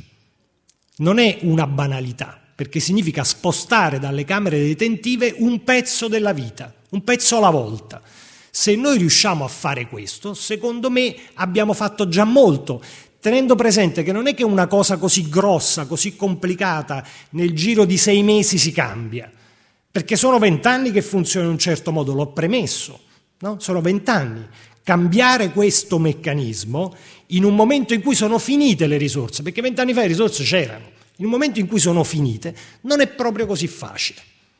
non è una banalità, perché significa spostare dalle camere detentive un pezzo della vita, un pezzo alla volta. Se noi riusciamo a fare questo, secondo me abbiamo fatto già molto, tenendo presente che non è che una cosa così grossa, così complicata, nel giro di 6 mesi si cambia, perché sono 20 anni che funziona in un certo modo, l'ho premesso, no? Sono 20 anni. Cambiare questo meccanismo in un momento in cui sono finite le risorse, perché 20 anni fa le risorse c'erano, In un momento in cui sono finite, non è proprio così facile.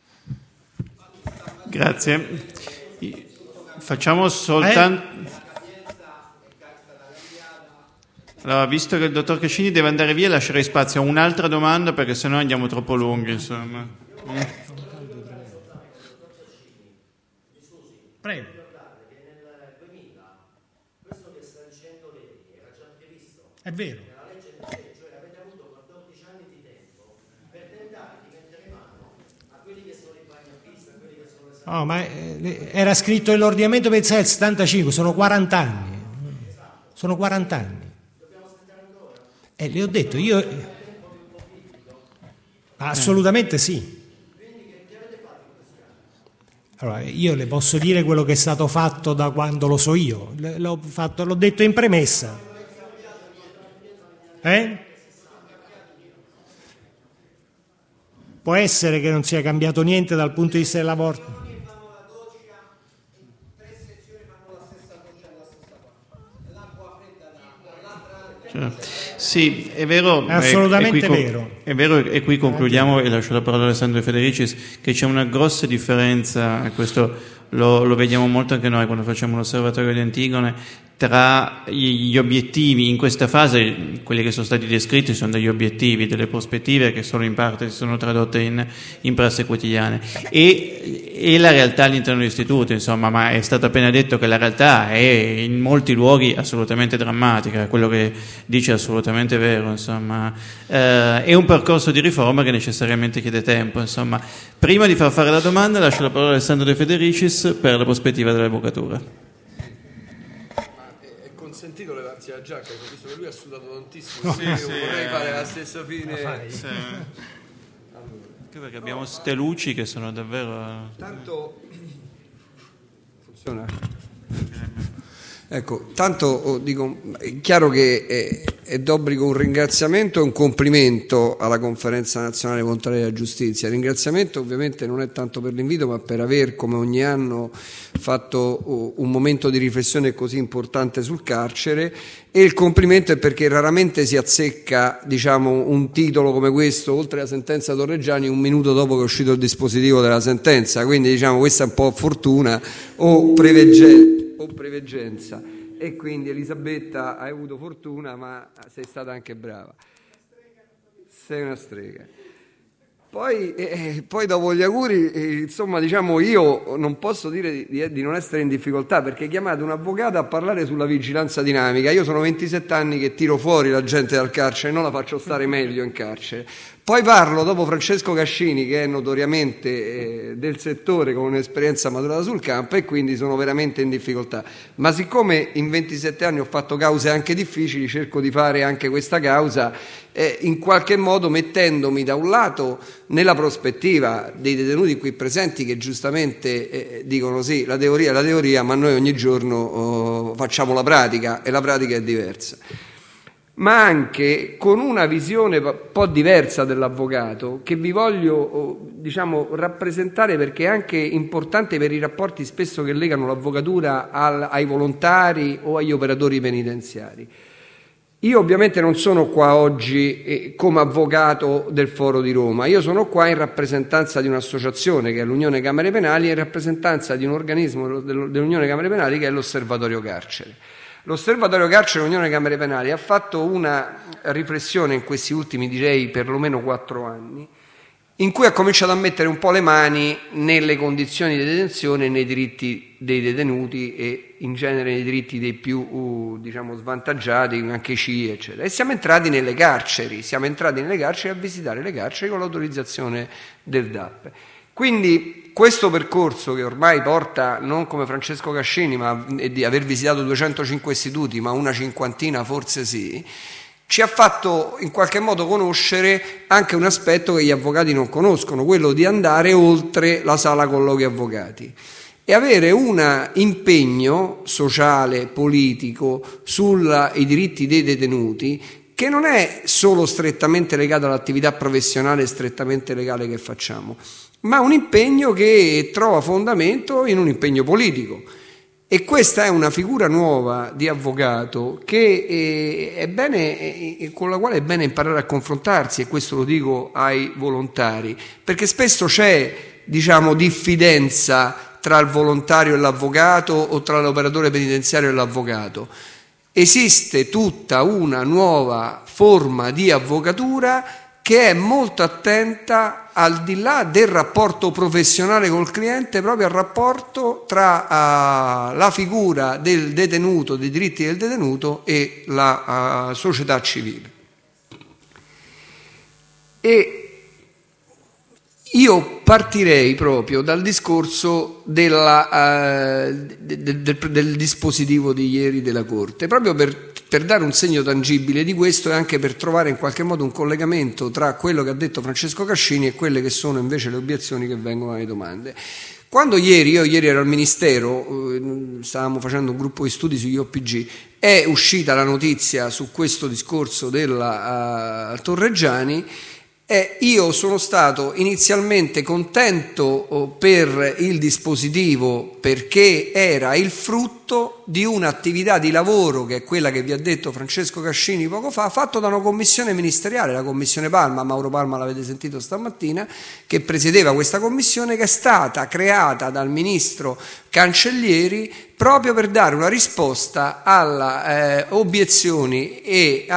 Grazie. Facciamo soltanto... Allora, visto che il dottor Cascini deve andare via, lascerei spazio a un'altra domanda, perché sennò andiamo troppo lunghi, insomma.
Prego. È vero. No, ma era scritto nell'ordinamento penale del 75, sono 40 anni. Sono 40 anni. Le ho detto, io... Assolutamente sì. Allora, io le posso dire quello che è stato fatto da quando lo so io. L'ho detto in premessa. Può essere che non sia cambiato niente dal punto di vista del lavoro.
Sì, è vero,
è assolutamente vero.
È vero, e qui concludiamo e lascio la parola a Alessandro De Federicis, che c'è una grossa differenza, e questo lo vediamo molto anche noi quando facciamo l'osservatorio di Antigone, tra gli obiettivi in questa fase. Quelli che sono stati descritti sono degli obiettivi, delle prospettive che solo in parte si sono tradotte in presse quotidiane, e la realtà all'interno dell'istituto, insomma. Ma è stato appena detto che la realtà è in molti luoghi assolutamente drammatica, quello che dice è assolutamente vero, insomma. È un percorso di riforma che necessariamente chiede tempo, insomma. Prima di far fare la domanda lascio la parola a Alessandro De Federicis per la prospettiva dell'avvocatura.
Sentito levarsi la giacca, ho visto che lui ha sudato tantissimo. Vorrei fare la stessa fine.
Sì. Anche perché abbiamo ste luci che sono davvero...
Tanto funziona. Ecco, tanto dico, è chiaro che è d'obbligo un ringraziamento e un complimento alla Conferenza Nazionale Volontari della Giustizia. Il ringraziamento ovviamente non è tanto per l'invito, ma per aver, come ogni anno, fatto un momento di riflessione così importante sul carcere, e il complimento è perché raramente si azzecca, diciamo, un titolo come questo, oltre alla sentenza Torreggiani, un minuto dopo che è uscito il dispositivo della sentenza, quindi diciamo questa è un po' fortuna o preveggenza, e quindi Elisabetta hai avuto fortuna, ma sei stata anche brava, sei una strega. Poi dopo gli auguri, insomma, diciamo, io non posso dire di non essere in difficoltà, perché chiamate un avvocato a parlare sulla vigilanza dinamica. Io sono 27 anni che tiro fuori la gente dal carcere, non la faccio stare meglio in carcere. Poi parlo dopo Francesco Cascini, che è notoriamente del settore, con un'esperienza maturata sul campo, e quindi sono veramente in difficoltà. Ma siccome in 27 anni ho fatto cause anche difficili, cerco di fare anche questa causa, in qualche modo mettendomi da un lato nella prospettiva dei detenuti qui presenti, che giustamente dicono sì, la teoria è la teoria, ma noi ogni giorno facciamo la pratica, e la pratica è diversa. Ma anche con una visione un po' diversa dell'avvocato, che vi voglio, diciamo, rappresentare, perché è anche importante per i rapporti spesso che legano l'avvocatura ai volontari o agli operatori penitenziari. Io ovviamente non sono qua oggi come avvocato del Foro di Roma, io sono qua in rappresentanza di un'associazione che è l'Unione Camere Penali, e in rappresentanza di un organismo dell'Unione Camere Penali che è l'Osservatorio Carcere. L'Osservatorio Carcere dell'Unione Camere Penali ha fatto una riflessione in questi ultimi, direi, perlomeno 4 anni, in cui ha cominciato a mettere un po' le mani nelle condizioni di detenzione e nei diritti dei detenuti, e in genere nei diritti dei più, diciamo, svantaggiati, anche CIE, eccetera. E siamo entrati nelle carceri a visitare le carceri con l'autorizzazione del DAP. Quindi questo percorso, che ormai porta, non come Francesco Cascini, ma di aver visitato 205 istituti, ma una cinquantina forse sì, ci ha fatto in qualche modo conoscere anche un aspetto che gli avvocati non conoscono, quello di andare oltre la sala colloqui avvocati e avere un impegno sociale, politico, sui diritti dei detenuti, che non è solo strettamente legato all'attività professionale e strettamente legale che facciamo, ma un impegno che trova fondamento in un impegno politico. E questa è una figura nuova di avvocato che è bene, con la quale è bene imparare a confrontarsi, e questo lo dico ai volontari, perché spesso c'è, diciamo, diffidenza tra il volontario e l'avvocato o tra l'operatore penitenziario e l'avvocato. Esiste tutta una nuova forma di avvocatura che è molto attenta, al di là del rapporto professionale col cliente, proprio al rapporto tra la figura del detenuto, dei diritti del detenuto e la società civile. E io partirei proprio dal discorso del dispositivo di ieri della Corte, proprio per dare un segno tangibile di questo e anche per trovare in qualche modo un collegamento tra quello che ha detto Francesco Cascini e quelle che sono invece le obiezioni che vengono alle domande. Quando io ieri ero al Ministero, stavamo facendo un gruppo di studi sugli OPG, è uscita la notizia su questo discorso della Torreggiani. Io sono stato inizialmente contento per il dispositivo, perché era il frutto di un'attività di lavoro, che è quella che vi ha detto Francesco Cascini poco fa, fatto da una commissione ministeriale, la commissione Palma. Mauro Palma l'avete sentito stamattina, che presiedeva questa commissione, che è stata creata dal ministro Cancellieri proprio per dare una risposta alle obiezioni e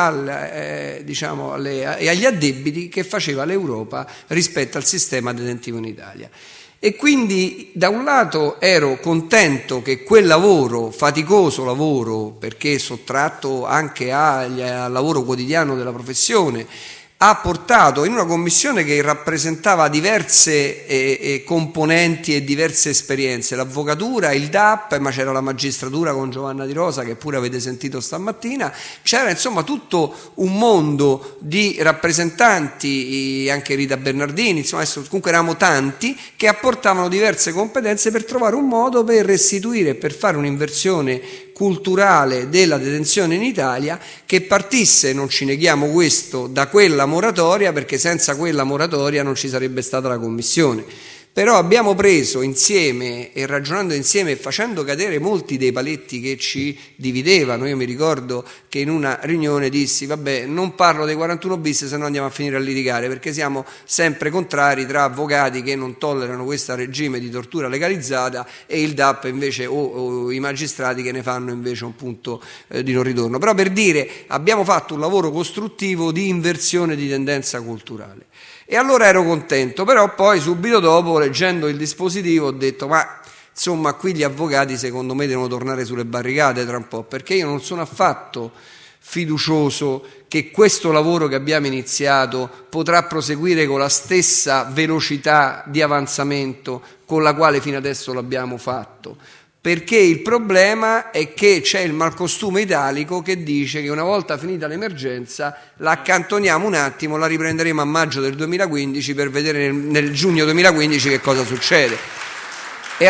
agli addebiti che faceva l'Europa rispetto al sistema detentivo in Italia. E quindi da un lato ero contento che quel lavoro, faticoso lavoro, perché sottratto anche al lavoro quotidiano della professione, ha portato in una commissione che rappresentava diverse componenti e diverse esperienze, l'avvocatura, il DAP, ma c'era la magistratura con Giovanna Di Rosa, che pure avete sentito stamattina, c'era insomma tutto un mondo di rappresentanti, anche Rita Bernardini, insomma comunque eravamo tanti, che apportavano diverse competenze per trovare un modo per restituire e per fare un'inversione culturale della detenzione in Italia, che partisse, non ci neghiamo questo, da quella moratoria, perché senza quella moratoria non ci sarebbe stata la commissione. Però abbiamo preso insieme, e ragionando insieme e facendo cadere molti dei paletti che ci dividevano, io mi ricordo che in una riunione dissi: vabbè, non parlo dei 41 bis, se no andiamo a finire a litigare, perché siamo sempre contrari tra avvocati che non tollerano questo regime di tortura legalizzata e il DAP invece, o i magistrati che ne fanno invece un punto di non ritorno. Però, per dire, abbiamo fatto un lavoro costruttivo di inversione di tendenza culturale. E allora ero contento, però poi subito dopo, leggendo il dispositivo, ho detto: ma insomma, qui gli avvocati secondo me devono tornare sulle barricate tra un po', perché io non sono affatto fiducioso che questo lavoro che abbiamo iniziato potrà proseguire con la stessa velocità di avanzamento con la quale fino adesso l'abbiamo fatto. Perché il problema è che c'è il malcostume italico che dice che una volta finita l'emergenza la accantoniamo un attimo, la riprenderemo a maggio del 2015 per vedere nel giugno 2015 che cosa succede. E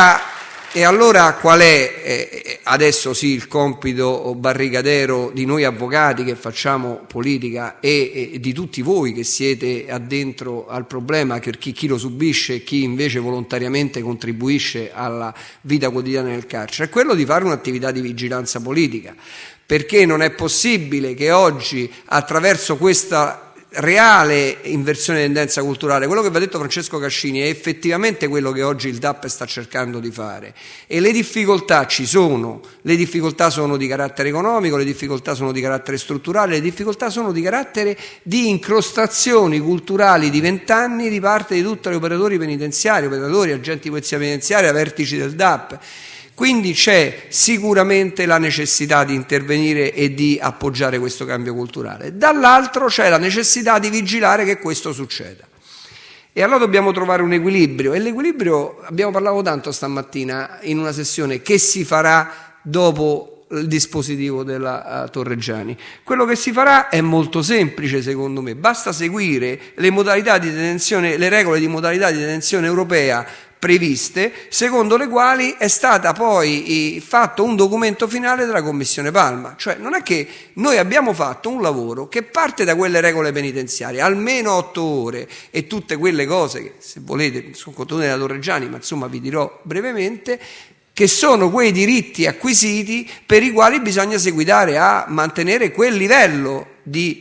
allora qual è adesso sì il compito barricadero di noi avvocati che facciamo politica e di tutti voi che siete addentro al problema, per chi lo subisce e chi invece volontariamente contribuisce alla vita quotidiana nel carcere? È quello di fare un'attività di vigilanza politica, perché non è possibile che oggi, attraverso questa reale inversione di tendenza culturale, quello che vi ha detto Francesco Cascini è effettivamente quello che oggi il DAP sta cercando di fare, e le difficoltà ci sono, le difficoltà sono di carattere economico, le difficoltà sono di carattere strutturale, le difficoltà sono di carattere di incrostazioni culturali di 20 anni di parte di tutti gli operatori penitenziari, operatori, agenti di polizia penitenziaria, vertici del DAP. Quindi c'è sicuramente la necessità di intervenire e di appoggiare questo cambio culturale. Dall'altro c'è la necessità di vigilare che questo succeda. E allora dobbiamo trovare un equilibrio. E l'equilibrio, abbiamo parlato tanto stamattina in una sessione, che si farà dopo il dispositivo della Torreggiani. Quello che si farà è molto semplice, secondo me. Basta seguire le modalità di detenzione, le regole di modalità di detenzione europea previste, secondo le quali è stata poi fatto un documento finale della Commissione Palma. Cioè non è che noi abbiamo fatto un lavoro che parte da quelle regole penitenziarie, almeno 8 ore e tutte quelle cose che, se volete, sono contenute da Torreggiani, ma insomma vi dirò brevemente, che sono quei diritti acquisiti per i quali bisogna seguitare a mantenere quel livello di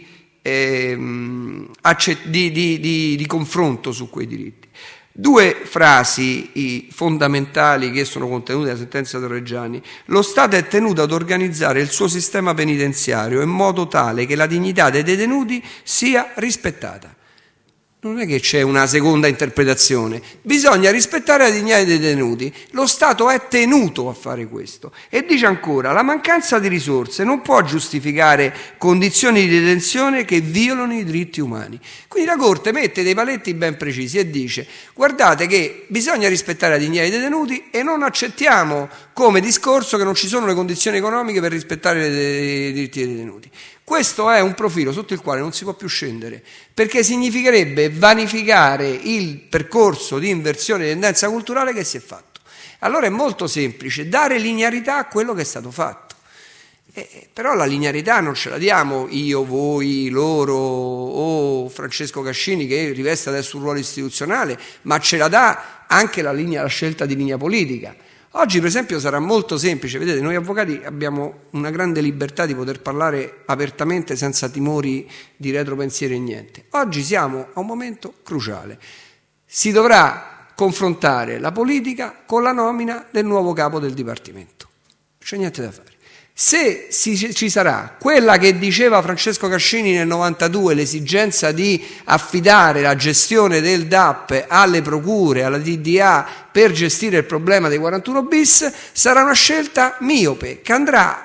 confronto su quei diritti. Due frasi fondamentali che sono contenute nella sentenza Torreggiani: lo Stato è tenuto ad organizzare il suo sistema penitenziario in modo tale che la dignità dei detenuti sia rispettata. Non è che c'è una seconda interpretazione, bisogna rispettare la dignità dei detenuti, lo Stato è tenuto a fare questo. E dice ancora: la mancanza di risorse non può giustificare condizioni di detenzione che violano i diritti umani. Quindi la Corte mette dei paletti ben precisi e dice: guardate che bisogna rispettare la dignità dei detenuti e non accettiamo come discorso che non ci sono le condizioni economiche per rispettare i diritti dei detenuti. Questo è un profilo sotto il quale non si può più scendere, perché significherebbe vanificare il percorso di inversione di tendenza culturale che si è fatto. Allora è molto semplice dare linearità a quello che è stato fatto. Però la linearità non ce la diamo io, voi, loro o Francesco Cascini, che riveste adesso un ruolo istituzionale, ma ce la dà anche la scelta di linea politica. Oggi per esempio sarà molto semplice, vedete, noi avvocati abbiamo una grande libertà di poter parlare apertamente senza timori di retropensieri e niente. Oggi siamo a un momento cruciale, si dovrà confrontare la politica con la nomina del nuovo capo del Dipartimento, non c'è niente da fare. Se ci sarà quella che diceva Francesco Cascini nel 92, l'esigenza di affidare la gestione del DAP alle procure, alla DDA per gestire il problema dei 41 bis, sarà una scelta miope che andrà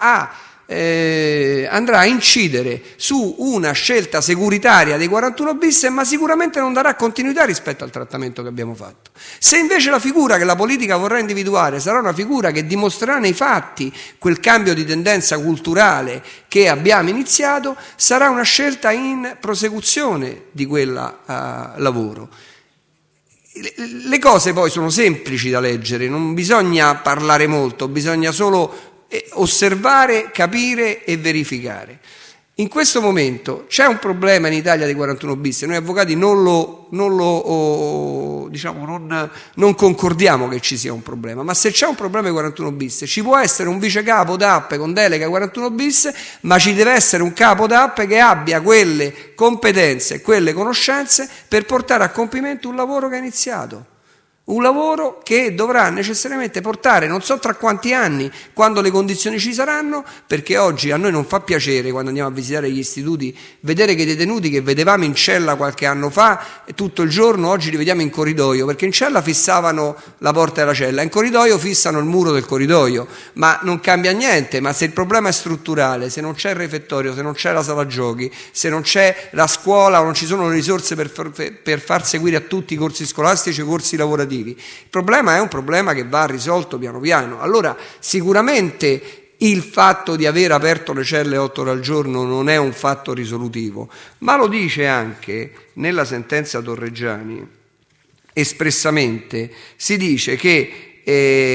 a incidere su una scelta securitaria dei 41 bis, ma sicuramente non darà continuità rispetto al trattamento che abbiamo fatto. Se invece la figura che la politica vorrà individuare sarà una figura che dimostrerà nei fatti quel cambio di tendenza culturale che abbiamo iniziato, sarà una scelta in prosecuzione di quel lavoro. Le cose poi sono semplici da leggere, non bisogna parlare molto, bisogna solo osservare, capire e verificare. In questo momento c'è un problema in Italia dei 41 bis, noi avvocati non concordiamo che ci sia un problema, ma se c'è un problema dei 41 bis ci può essere un vice capo DAP con delega ai 41 bis, ma ci deve essere un capo DAP che abbia quelle competenze e quelle conoscenze per portare a compimento un lavoro che è iniziato. Un lavoro che dovrà necessariamente portare, non so tra quanti anni, quando le condizioni ci saranno, perché oggi a noi non fa piacere, quando andiamo a visitare gli istituti, vedere che i detenuti che vedevamo in cella qualche anno fa tutto il giorno, oggi li vediamo in corridoio, perché in cella fissavano la porta della cella, in corridoio fissano il muro del corridoio, ma non cambia niente. Ma se il problema è strutturale, se non c'è il refettorio, se non c'è la sala giochi, se non c'è la scuola o non ci sono le risorse per far seguire a tutti i corsi scolastici e i corsi lavorativi, il problema è un problema che va risolto piano piano. Allora sicuramente il fatto di aver aperto le celle 8 ore al giorno non è un fatto risolutivo, ma lo dice anche nella sentenza Torreggiani espressamente, si dice che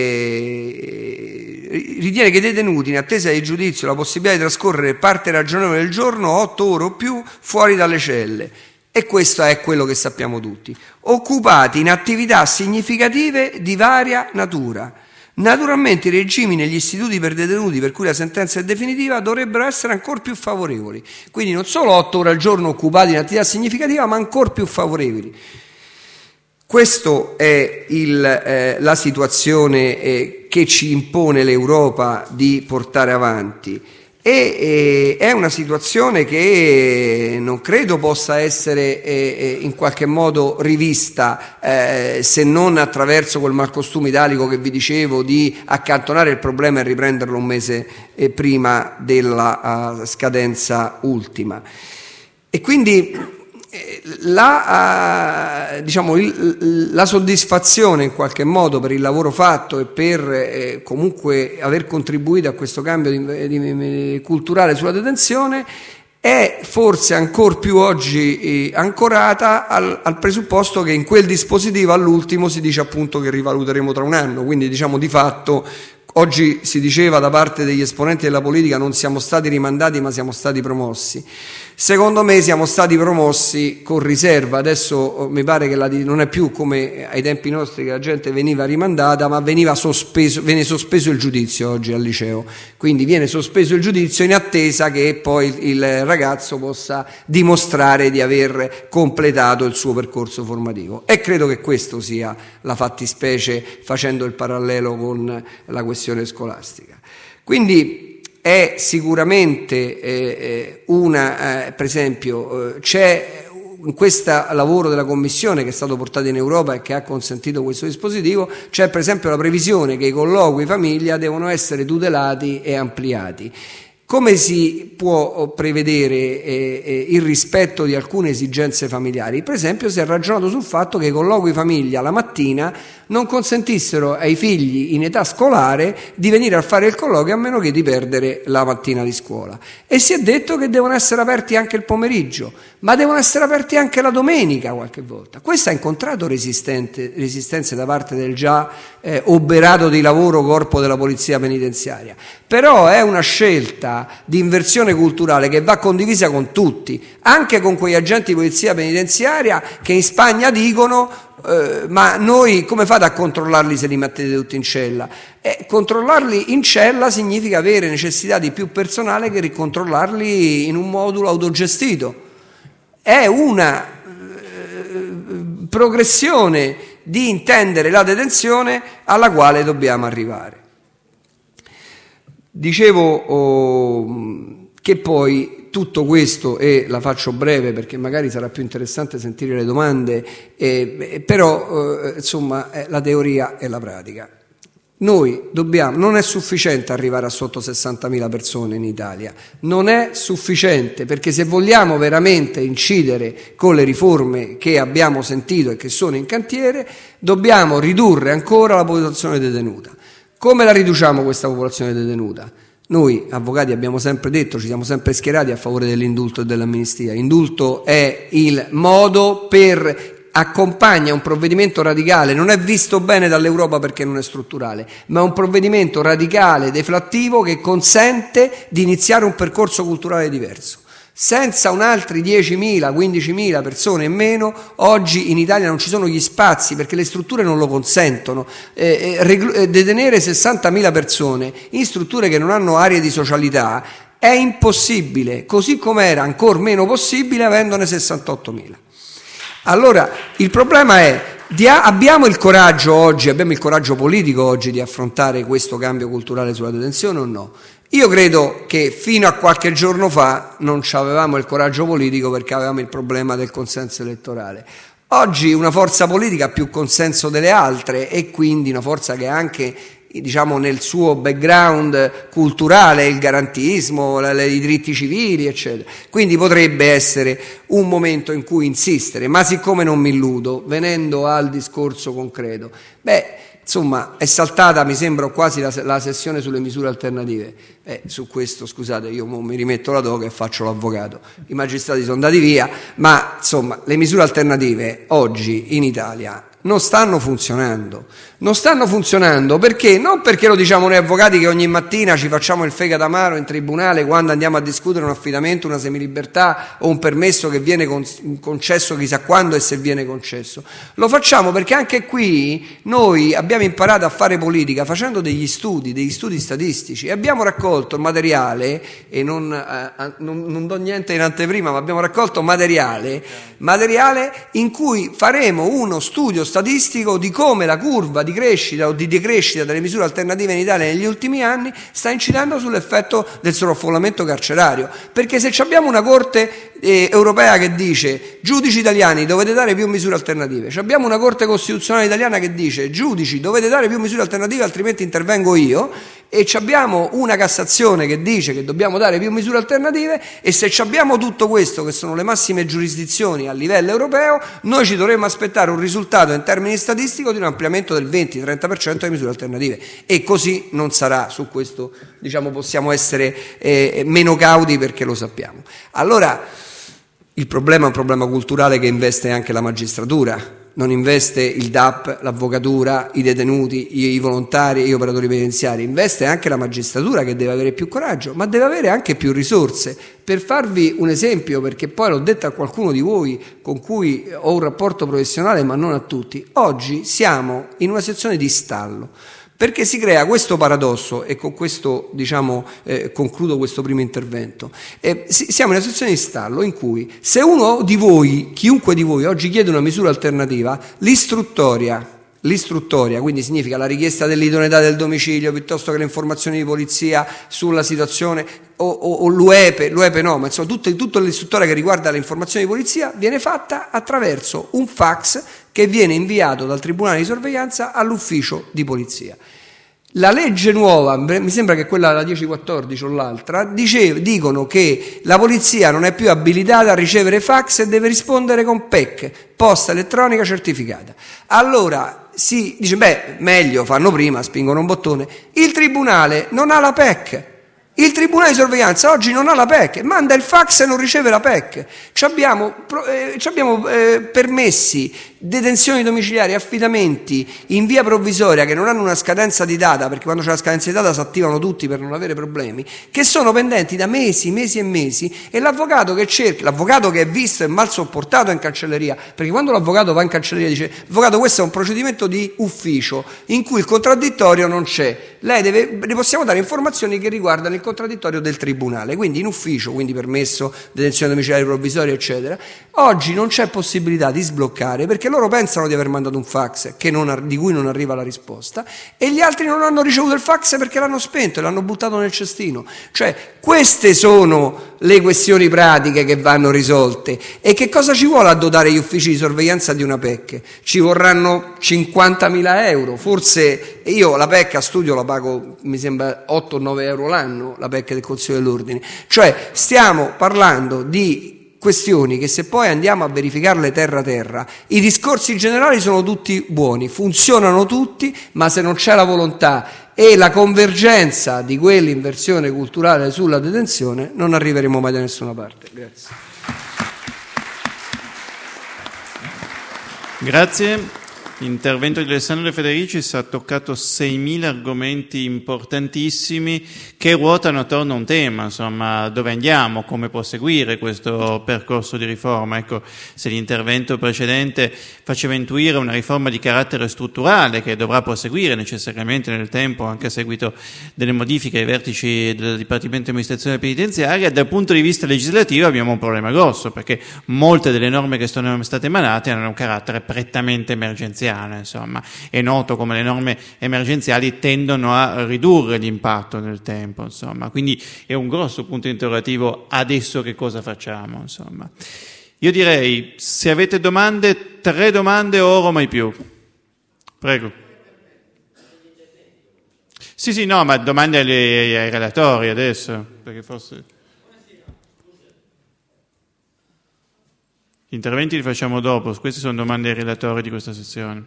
ritiene che i detenuti in attesa di giudizio la possibilità di trascorrere parte ragionevole del giorno 8 ore o più fuori dalle celle. E questo è quello che sappiamo tutti, occupati in attività significative di varia natura. Naturalmente i regimi negli istituti per detenuti per cui la sentenza è definitiva dovrebbero essere ancora più favorevoli, quindi non solo 8 ore al giorno occupati in attività significativa, ma ancora più favorevoli. Questa è la situazione che ci impone l'Europa di portare avanti. E è una situazione che non credo possa essere in qualche modo rivista se non attraverso quel malcostume italico che vi dicevo di accantonare il problema e riprenderlo un mese prima della scadenza ultima. E quindi la soddisfazione in qualche modo per il lavoro fatto e per comunque aver contribuito a questo cambio culturale sulla detenzione è forse ancor più oggi ancorata al presupposto che in quel dispositivo all'ultimo si dice appunto che rivaluteremo tra un anno, quindi diciamo di fatto Oggi si diceva da parte degli esponenti della politica non siamo stati rimandati ma siamo stati promossi. Secondo me siamo stati promossi con riserva. Adesso mi pare che non è più come ai tempi nostri che la gente veniva rimandata, ma viene sospeso il giudizio oggi al liceo. Quindi viene sospeso il giudizio in attesa che poi il ragazzo possa dimostrare di aver completato il suo percorso formativo. E credo che questo sia la fattispecie, facendo il parallelo con la questione scolastica. Quindi è sicuramente per esempio, c'è in questo lavoro della Commissione che è stato portato in Europa e che ha consentito questo dispositivo, c'è per esempio la previsione che i colloqui famiglia devono essere tutelati e ampliati. Come si può prevedere il rispetto di alcune esigenze familiari? Per esempio si è ragionato sul fatto che i colloqui famiglia la mattina non consentissero ai figli in età scolare di venire a fare il colloquio a meno che di perdere la mattina di scuola. E si è detto che devono essere aperti anche il pomeriggio, ma devono essere aperti anche la domenica qualche volta. Questo ha incontrato resistenze da parte del già oberato di lavoro corpo della polizia penitenziaria. Però è una scelta di inversione culturale che va condivisa con tutti, anche con quegli agenti di polizia penitenziaria che in Spagna dicono ma noi come fate a controllarli se li mettete tutti in cella? Controllarli in cella significa avere necessità di più personale che ricontrollarli in un modulo autogestito. È una progressione di intendere la detenzione alla quale dobbiamo arrivare. Dicevo che poi tutto questo, e la faccio breve perché magari sarà più interessante sentire le domande, però insomma la teoria e la pratica. Non è sufficiente arrivare a sotto 60.000 persone in Italia, non è sufficiente, perché se vogliamo veramente incidere con le riforme che abbiamo sentito e che sono in cantiere, dobbiamo ridurre ancora la popolazione detenuta. Come la riduciamo questa popolazione detenuta? Noi avvocati abbiamo sempre detto, ci siamo sempre schierati a favore dell'indulto e dell'amnistia. L'indulto è il modo per accompagna un provvedimento radicale, non è visto bene dall'Europa perché non è strutturale, ma è un provvedimento radicale, deflattivo, che consente di iniziare un percorso culturale diverso. Senza un altri 10.000, 15.000 persone in meno, oggi in Italia non ci sono gli spazi perché le strutture non lo consentono. Detenere 60.000 persone in strutture che non hanno aree di socialità è impossibile, così come era ancor meno possibile avendone 68.000. Allora, il problema è, abbiamo il coraggio politico oggi di affrontare questo cambio culturale sulla detenzione o no? Io credo che fino a qualche giorno fa non avevamo il coraggio politico perché avevamo il problema del consenso elettorale. Oggi una forza politica ha più consenso delle altre e quindi una forza che anche, diciamo, nel suo background culturale, il garantismo, i diritti civili, eccetera. Quindi potrebbe essere un momento in cui insistere, ma siccome non mi illudo, venendo al discorso concreto, insomma, è saltata, mi sembra, quasi la sessione sulle misure alternative. Su questo, scusate, io mi rimetto la toga e faccio l'avvocato. I magistrati sono andati via, ma insomma, le misure alternative oggi in Italia non stanno funzionando. Non stanno funzionando perché? Non perché lo diciamo noi avvocati che ogni mattina ci facciamo il fegato amaro in tribunale quando andiamo a discutere un affidamento, una semilibertà o un permesso che viene concesso chissà quando e se viene concesso. Lo facciamo perché anche qui noi abbiamo imparato a fare politica facendo degli studi statistici e abbiamo raccolto materiale, e non do niente in anteprima, ma abbiamo raccolto materiale in cui faremo uno studio statistico di come la curva di crescita o di decrescita delle misure alternative in Italia negli ultimi anni sta incidendo sull'effetto del sovraffollamento carcerario, perché se abbiamo una Corte europea che dice giudici italiani dovete dare più misure alternative, abbiamo una Corte Costituzionale italiana che dice giudici dovete dare più misure alternative altrimenti intervengo io, e abbiamo una Cassazione che dice che dobbiamo dare più misure alternative, e se abbiamo tutto questo, che sono le massime giurisdizioni a livello europeo, noi ci dovremmo aspettare un risultato in termini statistici di un ampliamento del 20-30% delle misure alternative, e così non sarà. Su questo, diciamo, possiamo essere meno cauti perché lo sappiamo. Allora il problema è un problema culturale che investe anche la magistratura. non investe il DAP, l'avvocatura, i detenuti, i volontari e gli operatori penitenziari, investe anche la magistratura, che deve avere più coraggio, ma deve avere anche più risorse. Per farvi un esempio, perché poi l'ho detto a qualcuno di voi con cui ho un rapporto professionale, ma non a tutti, oggi siamo in una situazione di stallo. Perché si crea questo paradosso, e con questo concludo questo primo intervento. Siamo in una situazione di stallo in cui, se uno di voi, chiunque di voi, oggi chiede una misura alternativa, l'istruttoria, quindi significa la richiesta dell'idoneità del domicilio piuttosto che le informazioni di polizia sulla situazione, o l'UEPE no, ma insomma tutta l'istruttoria che riguarda le informazioni di polizia viene fatta attraverso un fax che viene inviato dal tribunale di sorveglianza all'ufficio di polizia. La legge nuova, mi sembra che quella la 1014 o l'altra, dicono che la polizia non è più abilitata a ricevere fax e deve rispondere con PEC, posta elettronica certificata. Allora si dice, meglio, fanno prima, spingono un bottone. Il tribunale non ha la PEC. Il tribunale di sorveglianza oggi non ha la PEC, manda il fax e non riceve la PEC. Ci abbiamo permessi, detenzioni domiciliari, affidamenti in via provvisoria che non hanno una scadenza di data, perché quando c'è la scadenza di data si attivano tutti per non avere problemi, che sono pendenti da mesi e mesi, e l'avvocato che è visto e mal sopportato in cancelleria, perché quando l'avvocato va in cancelleria dice: avvocato, questo è un procedimento di ufficio in cui il contraddittorio non c'è, le possiamo dare informazioni che riguardano il contraddittorio del tribunale, quindi in ufficio, quindi permesso, detenzione domiciliare provvisoria, eccetera. Oggi non c'è possibilità di sbloccare, perché loro pensano di aver mandato un fax di cui non arriva la risposta, e gli altri non hanno ricevuto il fax perché l'hanno spento e l'hanno buttato nel cestino. Cioè, queste sono le questioni pratiche che vanno risolte. E che cosa ci vuole a dotare gli uffici di sorveglianza di una PEC? Ci vorranno 50.000 euro, forse. Io la PEC a studio la pago, mi sembra 8-9 euro l'anno, la PEC del Consiglio dell'Ordine. Cioè, stiamo parlando di questioni che, se poi andiamo a verificarle terra a terra, i discorsi generali sono tutti buoni, funzionano tutti, ma se non c'è la volontà e la convergenza di quell'inversione culturale sulla detenzione, non arriveremo mai da nessuna parte.
Grazie. L'intervento di Alessandro De Federicis ha toccato 6.000 argomenti importantissimi che ruotano attorno a un tema, insomma, dove andiamo, come proseguire questo percorso di riforma. Ecco, se l'intervento precedente faceva intuire una riforma di carattere strutturale che dovrà proseguire necessariamente nel tempo, anche a seguito delle modifiche ai vertici del Dipartimento di Amministrazione Penitenziaria, dal punto di vista legislativo abbiamo un problema grosso, perché molte delle norme che sono state emanate hanno un carattere prettamente emergenziale. Insomma, è noto come le norme emergenziali tendono a ridurre l'impatto nel tempo, insomma, quindi è un grosso punto interrogativo. Adesso che cosa facciamo? Insomma, io direi, se avete domande, 3 domande ora o mai più. Prego. Sì, no, ma domande ai relatori adesso, perché forse gli interventi li facciamo dopo. Queste sono domande ai relatori di questa sezione.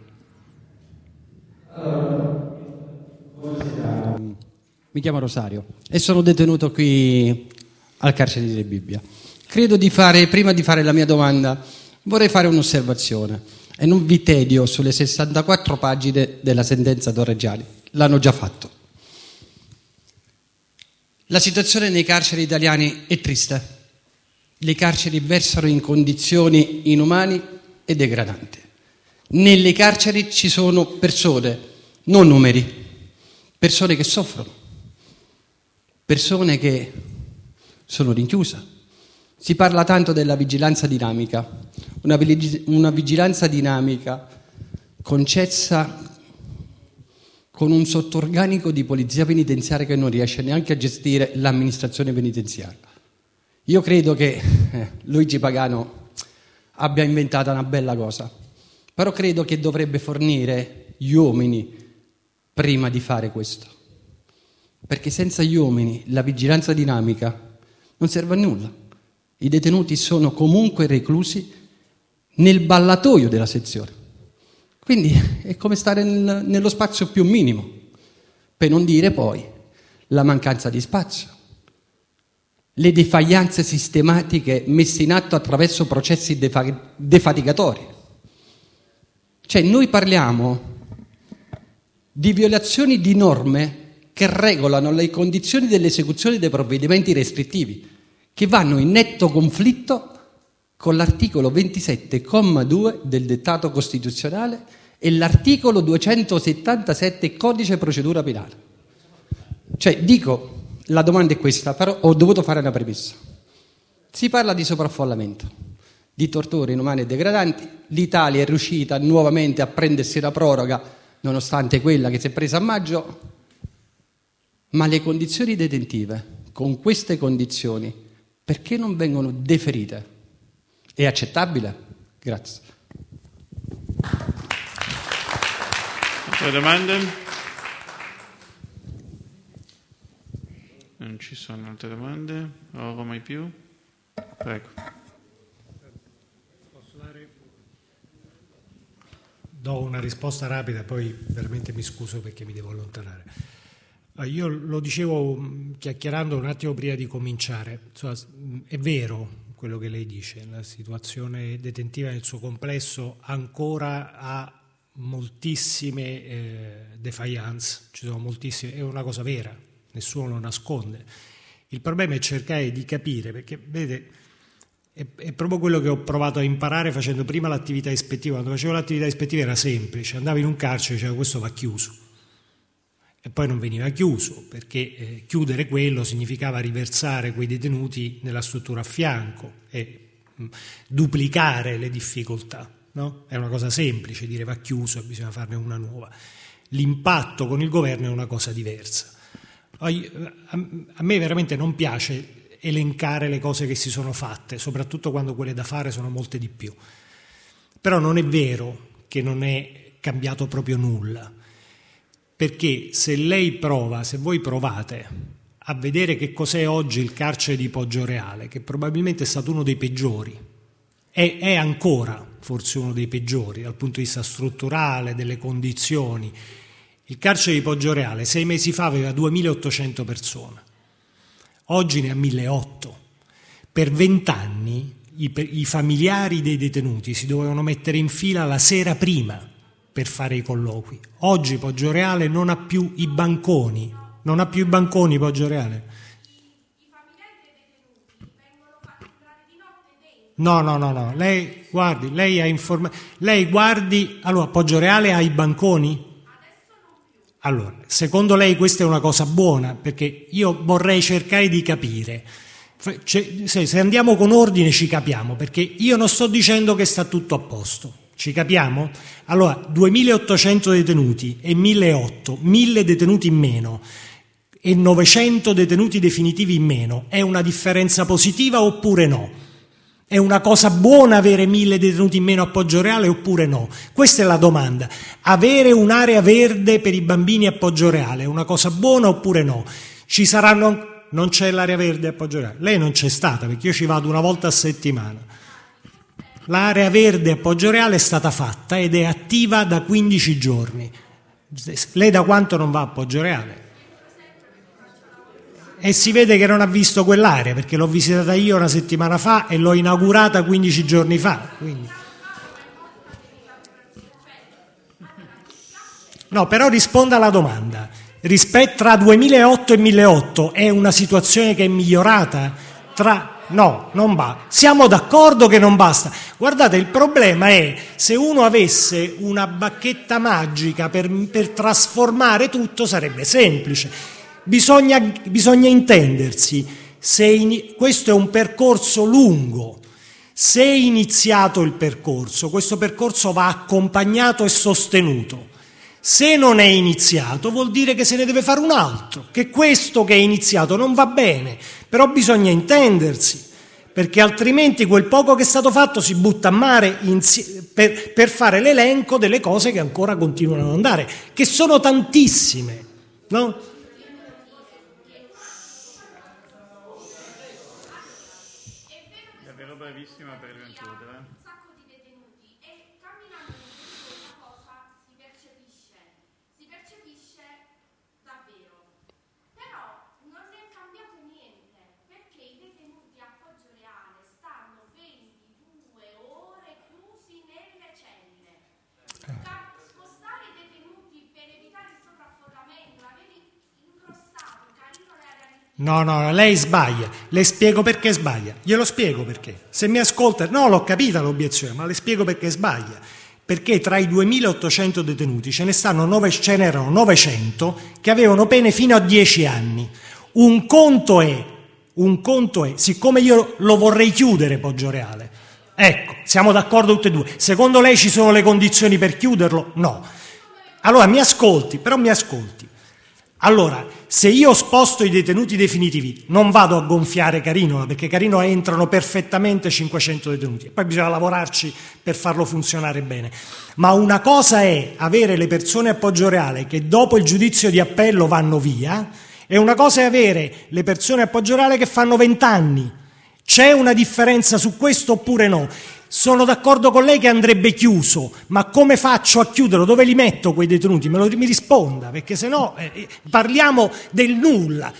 Mi chiamo Rosario e sono detenuto qui al carcere di Rebibbia. Credo prima di fare la mia domanda, vorrei fare un'osservazione, e non vi tedio sulle 64 pagine della sentenza Torreggiani, l'hanno già fatto. La situazione nei carceri italiani è triste. Le carceri versano in condizioni inumane e degradanti. Nelle carceri ci sono persone, non numeri, persone che soffrono, persone che sono rinchiuse. Si parla tanto della vigilanza dinamica, una vigilanza dinamica concessa con un sottorganico di polizia penitenziaria che non riesce neanche a gestire l'amministrazione penitenziaria. Io credo che Luigi Pagano abbia inventato una bella cosa, però credo che dovrebbe fornire gli uomini prima di fare questo, perché senza gli uomini la vigilanza dinamica non serve a nulla. I detenuti sono comunque reclusi nel ballatoio della sezione, quindi è come stare nello spazio più minimo, per non dire poi la mancanza di spazio, le defaglianze sistematiche messe in atto attraverso processi defatigatori. Cioè noi parliamo di violazioni di norme che regolano le condizioni dell'esecuzione dei provvedimenti restrittivi, che vanno in netto conflitto con l'articolo 27,2 del dettato costituzionale e l'articolo 277 Codice Procedura Penale. Cioè, dico, la domanda è questa, però ho dovuto fare una premessa. Si parla di sopraffollamento, di torture inumane e degradanti. L'Italia è riuscita nuovamente a prendersi la proroga, nonostante quella che si è presa a maggio, ma le condizioni detentive, con queste condizioni, perché non vengono deferite? È accettabile? Grazie.
Altre domande? Non ci sono altre domande? Ora mai più? Prego.
Posso dare? Do una risposta rapida, poi veramente mi scuso perché mi devo allontanare. Io lo dicevo chiacchierando un attimo prima di cominciare. Insomma, è vero quello che lei dice, la situazione detentiva nel suo complesso ancora ha moltissime défaillance, ci sono moltissime, è una cosa vera, nessuno lo nasconde. Il problema è cercare di capire, perché vede, è proprio quello che ho provato a imparare facendo prima l'attività ispettiva. Quando facevo l'attività ispettiva era semplice, andavo in un carcere e dicevo questo va chiuso. E poi non veniva chiuso, perché chiudere quello significava riversare quei detenuti nella struttura a fianco e duplicare le difficoltà, no? È una cosa semplice dire va chiuso e bisogna farne una nuova. L'impatto con il governo è una cosa diversa. A me veramente non piace elencare le cose che si sono fatte, soprattutto quando quelle da fare sono molte di più. Però non è vero che non è cambiato proprio nulla. Perché se voi provate a vedere che cos'è oggi il carcere di Poggioreale, che probabilmente è stato uno dei peggiori, è ancora forse uno dei peggiori dal punto di vista strutturale, delle condizioni. Il carcere di Poggioreale 6 mesi fa aveva 2.800 persone, oggi ne ha 1.800. Per 20 anni i familiari dei detenuti si dovevano mettere in fila la sera prima per fare i colloqui. Oggi Poggioreale non ha più i banconi, Poggioreale.
I familiari dei detenuti vengono fatti entrare di notte dentro.
Lei guardi, allora Poggioreale ha i banconi?
Adesso non più.
Allora, secondo lei questa è una cosa buona? Perché io vorrei cercare di capire. Se andiamo con ordine ci capiamo, perché io non sto dicendo che sta tutto a posto. Ci capiamo? Allora, 2.800 detenuti e 1.800, 1.000 detenuti in meno e 900 detenuti definitivi in meno, è una differenza positiva oppure no? È una cosa buona avere 1.000 detenuti in meno a Poggioreale oppure no? Questa è la domanda. Avere un'area verde per i bambini a Poggioreale è una cosa buona oppure no? Non c'è l'area verde a Poggioreale? Lei non c'è stata, perché io ci vado una volta a settimana. L'area verde a Poggioreale è stata fatta ed è attiva da 15 giorni. Lei da quanto non va a Poggioreale? E si vede che non ha visto quell'area, perché l'ho visitata io una settimana fa e l'ho inaugurata 15 giorni fa. Quindi. No, però risponda alla domanda. Tra 2008 e 2008 è una situazione che è migliorata? No, non va. Siamo d'accordo che non basta. Guardate, il problema è se uno avesse una bacchetta magica per trasformare tutto sarebbe semplice. Bisogna intendersi. Questo è un percorso lungo. Se è iniziato il percorso, questo percorso va accompagnato e sostenuto. Se non è iniziato vuol dire che se ne deve fare un altro, che questo che è iniziato non va bene, però bisogna intendersi, perché altrimenti quel poco che è stato fatto si butta a mare per fare l'elenco delle cose che ancora continuano ad andare, che sono tantissime, no?
Davvero brevissima per chiudere.
Un sacco di detenuti e camminando una cosa si percepisce davvero, però non è cambiato niente, perché i detenuti a Poggioreale stanno 22 ore chiusi nelle celle.
No, lei sbaglia. Le spiego perché sbaglia. Glielo spiego perché. Se mi ascolta, no, l'ho capita l'obiezione, ma le spiego perché sbaglia. Perché tra i 2.800 detenuti ce n'erano 900 che avevano pene fino a 10 anni. Un conto è, siccome io lo vorrei chiudere Poggioreale, ecco, siamo d'accordo tutti e due. Secondo lei ci sono le condizioni per chiuderlo? No. Allora mi ascolti. Allora, se io sposto i detenuti definitivi, non vado a gonfiare Carinola, perché Carinola entrano perfettamente 500 detenuti, e poi bisogna lavorarci per farlo funzionare bene. Ma una cosa è avere le persone a Poggioreale che dopo il giudizio di appello vanno via, e una cosa è avere le persone a Poggioreale che fanno 20 anni. C'è una differenza su questo oppure no? Sono d'accordo con lei che andrebbe chiuso, ma come faccio a chiuderlo? Dove li metto quei detenuti? Mi risponda, perché sennò parliamo del nulla.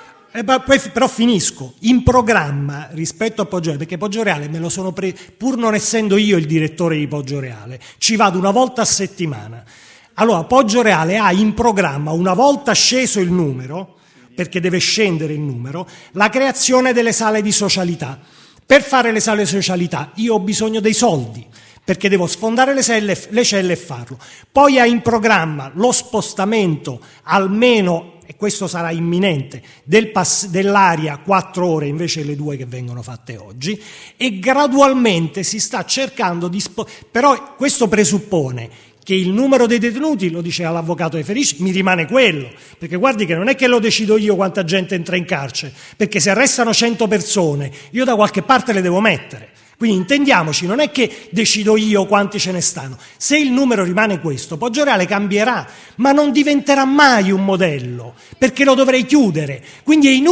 Però finisco. In programma rispetto a Poggioreale, perché Poggioreale me lo sono pur non essendo io il direttore di Poggioreale, ci vado una volta a settimana. Allora Poggioreale ha in programma, una volta sceso il numero, perché deve scendere il numero, la creazione delle sale di socialità. Per fare le sale di socialità io ho bisogno dei soldi, perché devo sfondare le celle e farlo. Poi ha in programma lo spostamento almeno, e questo sarà imminente, dell'area 4 ore invece delle 2 che vengono fatte oggi, e gradualmente si sta cercando di... Però questo presuppone che il numero dei detenuti, lo diceva l'avvocato De Felici, mi rimane quello, perché guardi che non è che lo decido io quanta gente entra in carcere, perché se arrestano 100 persone io da qualche parte le devo mettere. Quindi intendiamoci, non è che decido io quanti ce ne stanno. Se il numero rimane questo, Poggioreale cambierà, ma non diventerà mai un modello, perché lo dovrei chiudere. Quindi è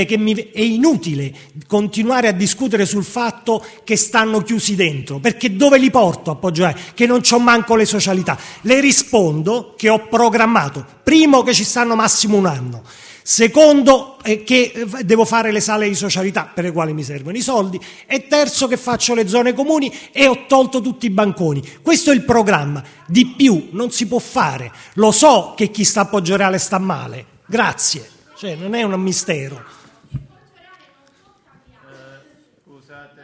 inutile continuare a discutere sul fatto che stanno chiusi dentro, perché dove li porto a Poggioreale? Che non c'ho manco le socialità. Le rispondo che ho programmato, primo, che ci stanno massimo un anno. Secondo, che devo fare le sale di socialità per le quali mi servono i soldi, e terzo, che faccio le zone comuni e ho tolto tutti i banconi. Questo è il programma, di più non si può fare. Lo so che chi sta a Poggioreale sta male, grazie, cioè non è un mistero.
Scusate.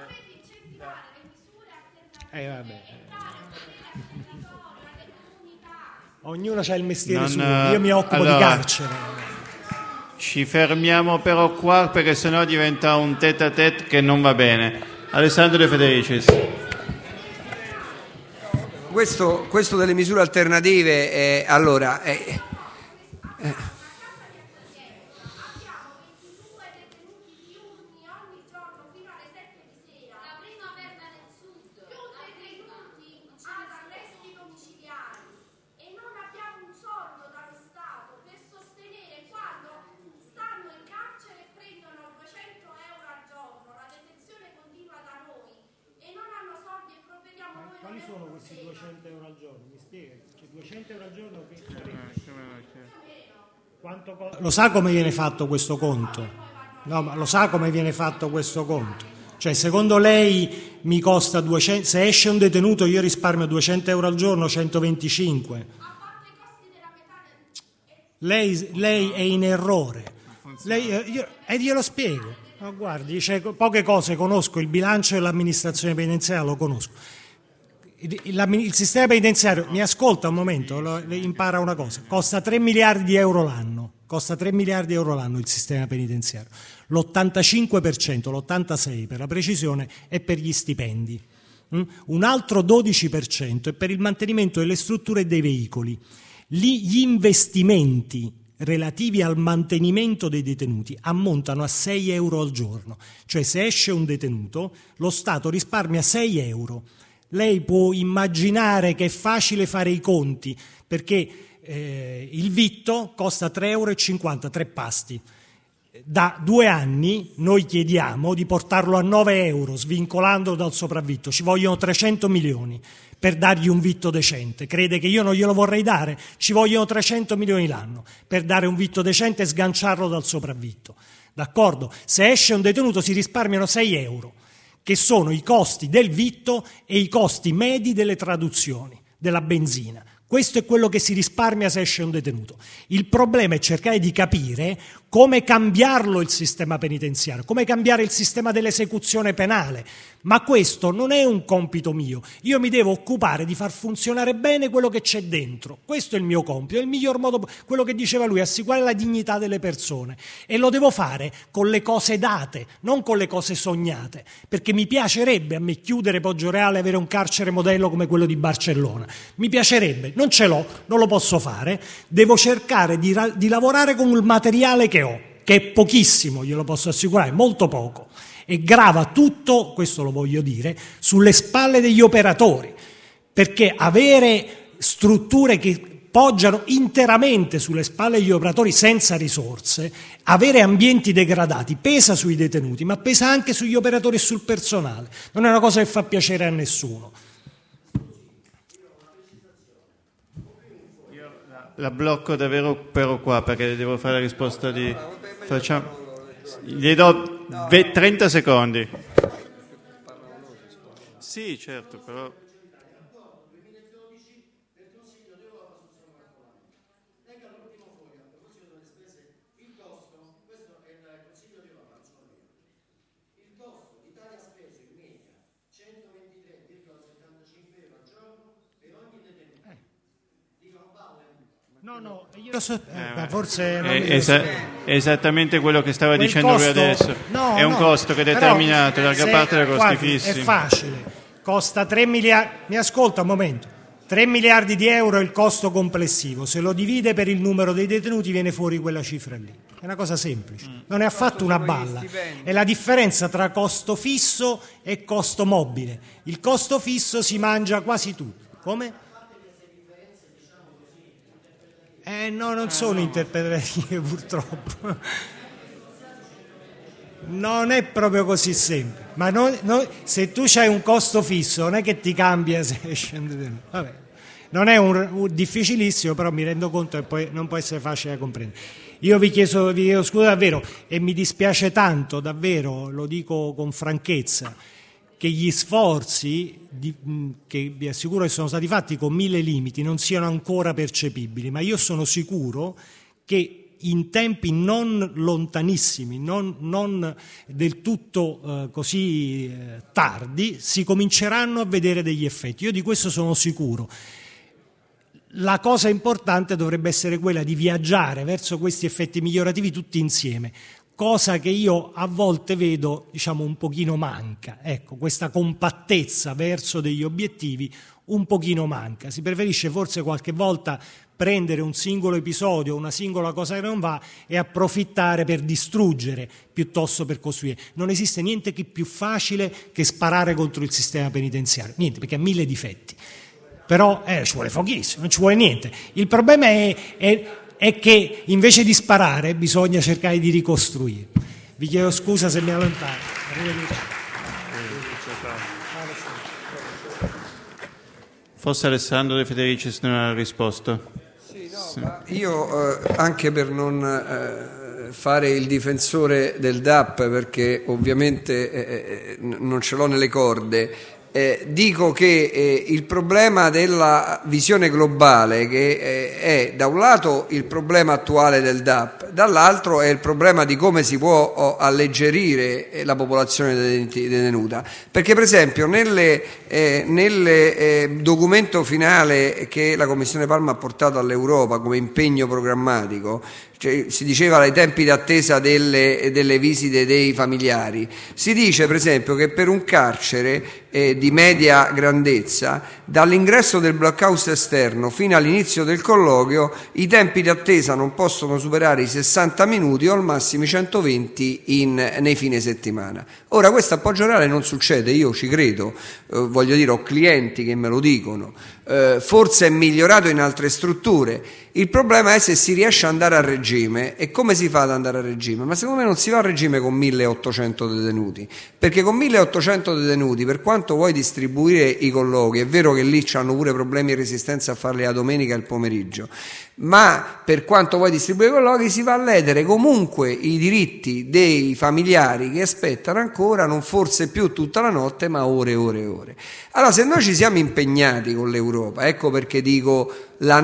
Vabbè. Ognuno ha il mestiere suo, io mi occupo di carcere.
Ci fermiamo però qua, perché sennò diventa un tête-à-tête che non va bene. Alessandro De Federicis.
Questo delle misure alternative, allora...
Quali sono questi 200 euro al giorno? Mi spiega? Cioè 200 euro al giorno che... Lo sa come viene fatto questo conto? No, ma lo sa come viene fatto questo conto? Cioè, secondo lei mi costa 200, se esce un detenuto io risparmio 200 euro al giorno, 125. Lei è in errore. Glielo spiego. Ma guardi, poche cose conosco, il bilancio dell'amministrazione penitenziaria lo conosco. Il sistema penitenziario, mi ascolta un momento, impara una cosa, costa 3 miliardi di euro l'anno, il sistema penitenziario, l'85%, l'86% per la precisione è per gli stipendi, un altro 12% è per il mantenimento delle strutture e dei veicoli. Gli investimenti relativi al mantenimento dei detenuti ammontano a 6 euro al giorno, cioè se esce un detenuto lo Stato risparmia 6 euro. Lei può immaginare che è facile fare i conti, perché il vitto costa 3,50 euro, 3 pasti. Da 2 anni noi chiediamo di portarlo a 9 euro, svincolandolo dal sopravvitto. Ci vogliono 300 milioni per dargli un vitto decente. Crede che io non glielo vorrei dare? Ci vogliono 300 milioni l'anno per dare un vitto decente e sganciarlo dal sopravvitto. D'accordo? Se esce un detenuto si risparmiano 6 euro. Che sono i costi del vitto e i costi medi delle traduzioni, della benzina. Questo è quello che si risparmia se esce un detenuto. Il problema è cercare di capire come cambiarlo il sistema penitenziario, come cambiare il sistema dell'esecuzione penale. Ma questo non è un compito mio. Io mi devo occupare di far funzionare bene quello che c'è dentro. Questo è il mio compito, è il miglior modo, quello che diceva lui, assicurare la dignità delle persone. E lo devo fare con le cose date, non con le cose sognate. Perché mi piacerebbe a me chiudere Poggioreale e avere un carcere modello come quello di Barcellona. Mi piacerebbe, non ce l'ho, non lo posso fare. Devo cercare di lavorare con il materiale che ho, che è pochissimo, glielo posso assicurare, molto poco. E grava tutto, questo lo voglio dire, sulle spalle degli operatori, perché avere strutture che poggiano interamente sulle spalle degli operatori senza risorse, avere ambienti degradati, pesa sui detenuti, ma pesa anche sugli operatori e sul personale. Non è una cosa che fa piacere a nessuno.
Io la blocco davvero però qua, perché devo fare la risposta di... Facciamo... Gli do 30 secondi. Sì, certo, però...
No, io forse non
è esattamente quello che stava dicendo
costo,
lui adesso. È un costo che è determinato, larga parte da costi fissi.
È facile, costa 3 miliardi, mi ascolta un momento, 3 miliardi di euro è il costo complessivo, se lo divide per il numero dei detenuti viene fuori quella cifra lì. È una cosa semplice, non è affatto una balla, è la differenza tra costo fisso e costo mobile. Il costo fisso si mangia quasi tutto. Come? No, non sono interpretative purtroppo. Non è proprio così semplice. Ma se tu hai un costo fisso non è che ti cambia se scende. Vabbè. Non è un difficilissimo, però mi rendo conto che poi non può essere facile da comprendere. Io vi chiedo scusa davvero e mi dispiace tanto, davvero, lo dico con franchezza, che gli sforzi che vi assicuro che sono stati fatti con 1000 limiti non siano ancora percepibili, ma io sono sicuro che in tempi non lontanissimi, non del tutto così tardi, si cominceranno a vedere degli effetti. Io di questo sono sicuro. La cosa importante dovrebbe essere quella di viaggiare verso questi effetti migliorativi tutti insieme, cosa che io a volte vedo, un pochino manca. Ecco, questa compattezza verso degli obiettivi un pochino manca. Si preferisce forse qualche volta prendere un singolo episodio, una singola cosa che non va e approfittare per distruggere piuttosto per costruire. Non esiste niente che più facile che sparare contro il sistema penitenziario, niente, perché ha 1000 difetti. Però ci vuole pochissimo, non ci vuole niente. Il problema è che invece di sparare bisogna cercare di ricostruire. Vi chiedo scusa se mi allontano.
Forse Alessandro De Federicis non ha risposto.
Io anche per non fare il difensore del DAP, perché ovviamente non ce l'ho nelle corde, dico che il problema della visione globale, che è da un lato il problema attuale del DAP, dall'altro è il problema di come si può alleggerire la popolazione detenuta, perché per esempio nel documento finale che la Commissione Palma ha portato all'Europa come impegno programmatico, si diceva ai tempi d'attesa delle visite dei familiari, si dice per esempio che per un carcere di media grandezza, dall'ingresso del blockhouse esterno fino all'inizio del colloquio, i tempi di attesa non possono superare i 60 minuti o al massimo i 120 nei fine settimana. Ora questo a Poggioreale non succede, io ci credo, voglio dire, ho clienti che me lo dicono, forse è migliorato in altre strutture. Il problema è se si riesce ad andare a regime. E come si fa ad andare a regime? Ma secondo me non si va a regime con 1800 detenuti, perché con 1800 detenuti, per quanto vuoi distribuire i colloqui, è vero che lì hanno pure problemi di resistenza a farli la domenica e il pomeriggio, ma per quanto poi distribuire i colloqui si va a ledere comunque i diritti dei familiari che aspettano ancora, non forse più tutta la notte, ma ore e ore e ore. Allora, se noi ci siamo impegnati con l'Europa, ecco perché dico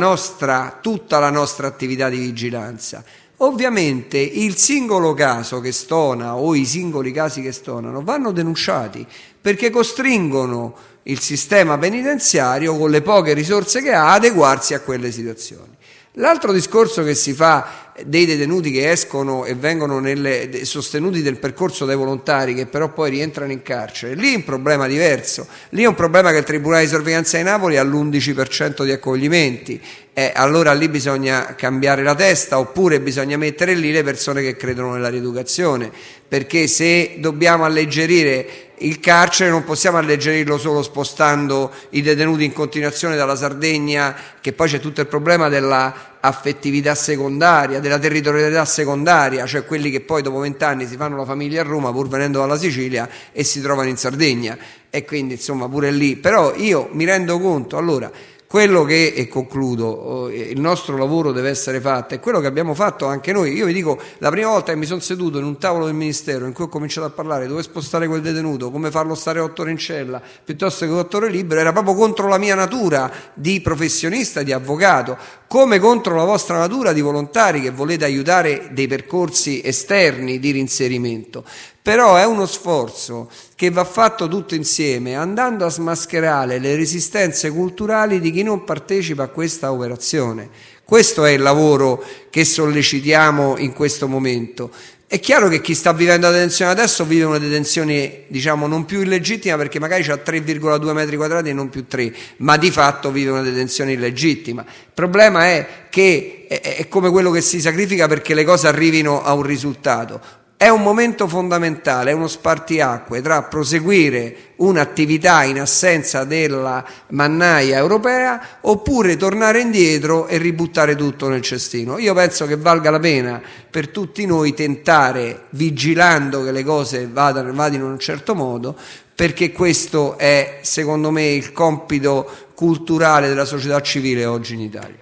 tutta la nostra attività di vigilanza, ovviamente il singolo caso che stona o i singoli casi che stonano vanno denunciati, perché costringono il sistema penitenziario, con le poche risorse che ha, ad adeguarsi a quelle situazioni. L'altro discorso che si fa dei detenuti che escono e vengono sostenuti del percorso dai volontari, che però poi rientrano in carcere, lì è un problema diverso. Lì è un problema che il Tribunale di Sorveglianza di Napoli ha l'11% di accoglimenti, allora lì bisogna cambiare la testa, oppure bisogna mettere lì le persone che credono nella rieducazione, perché se dobbiamo alleggerire il carcere non possiamo alleggerirlo solo spostando i detenuti in continuazione dalla Sardegna, che poi c'è tutto il problema della affettività secondaria, della territorialità secondaria, cioè quelli che poi dopo 20 anni si fanno la famiglia a Roma pur venendo dalla Sicilia e si trovano in Sardegna, e quindi insomma pure lì. Però io mi rendo conto, allora, quello che, e concludo, il nostro lavoro deve essere fatto, è quello che abbiamo fatto anche noi. Io vi dico, la prima volta che mi sono seduto in un tavolo del Ministero in cui ho cominciato a parlare dove spostare quel detenuto, come farlo stare 8 ore in cella piuttosto che 8 ore libero, era proprio contro la mia natura di professionista, di avvocato, come contro la vostra natura di volontari che volete aiutare dei percorsi esterni di reinserimento. Però è uno sforzo che va fatto tutto insieme, andando a smascherare le resistenze culturali di chi non partecipa a questa operazione. Questo è il lavoro che sollecitiamo in questo momento. È chiaro che chi sta vivendo la detenzione adesso vive una detenzione, diciamo, non più illegittima, perché magari c'ha 3,2 metri quadrati e non più 3, ma di fatto vive una detenzione illegittima. Il problema è che è come quello che si sacrifica perché le cose arrivino a un risultato. È un momento fondamentale, è uno spartiacque tra proseguire un'attività in assenza della mannaia europea oppure tornare indietro e ributtare tutto nel cestino. Io penso che valga la pena per tutti noi tentare, vigilando che le cose vadino in un certo modo, perché questo è, secondo me, il compito culturale della società civile oggi in Italia.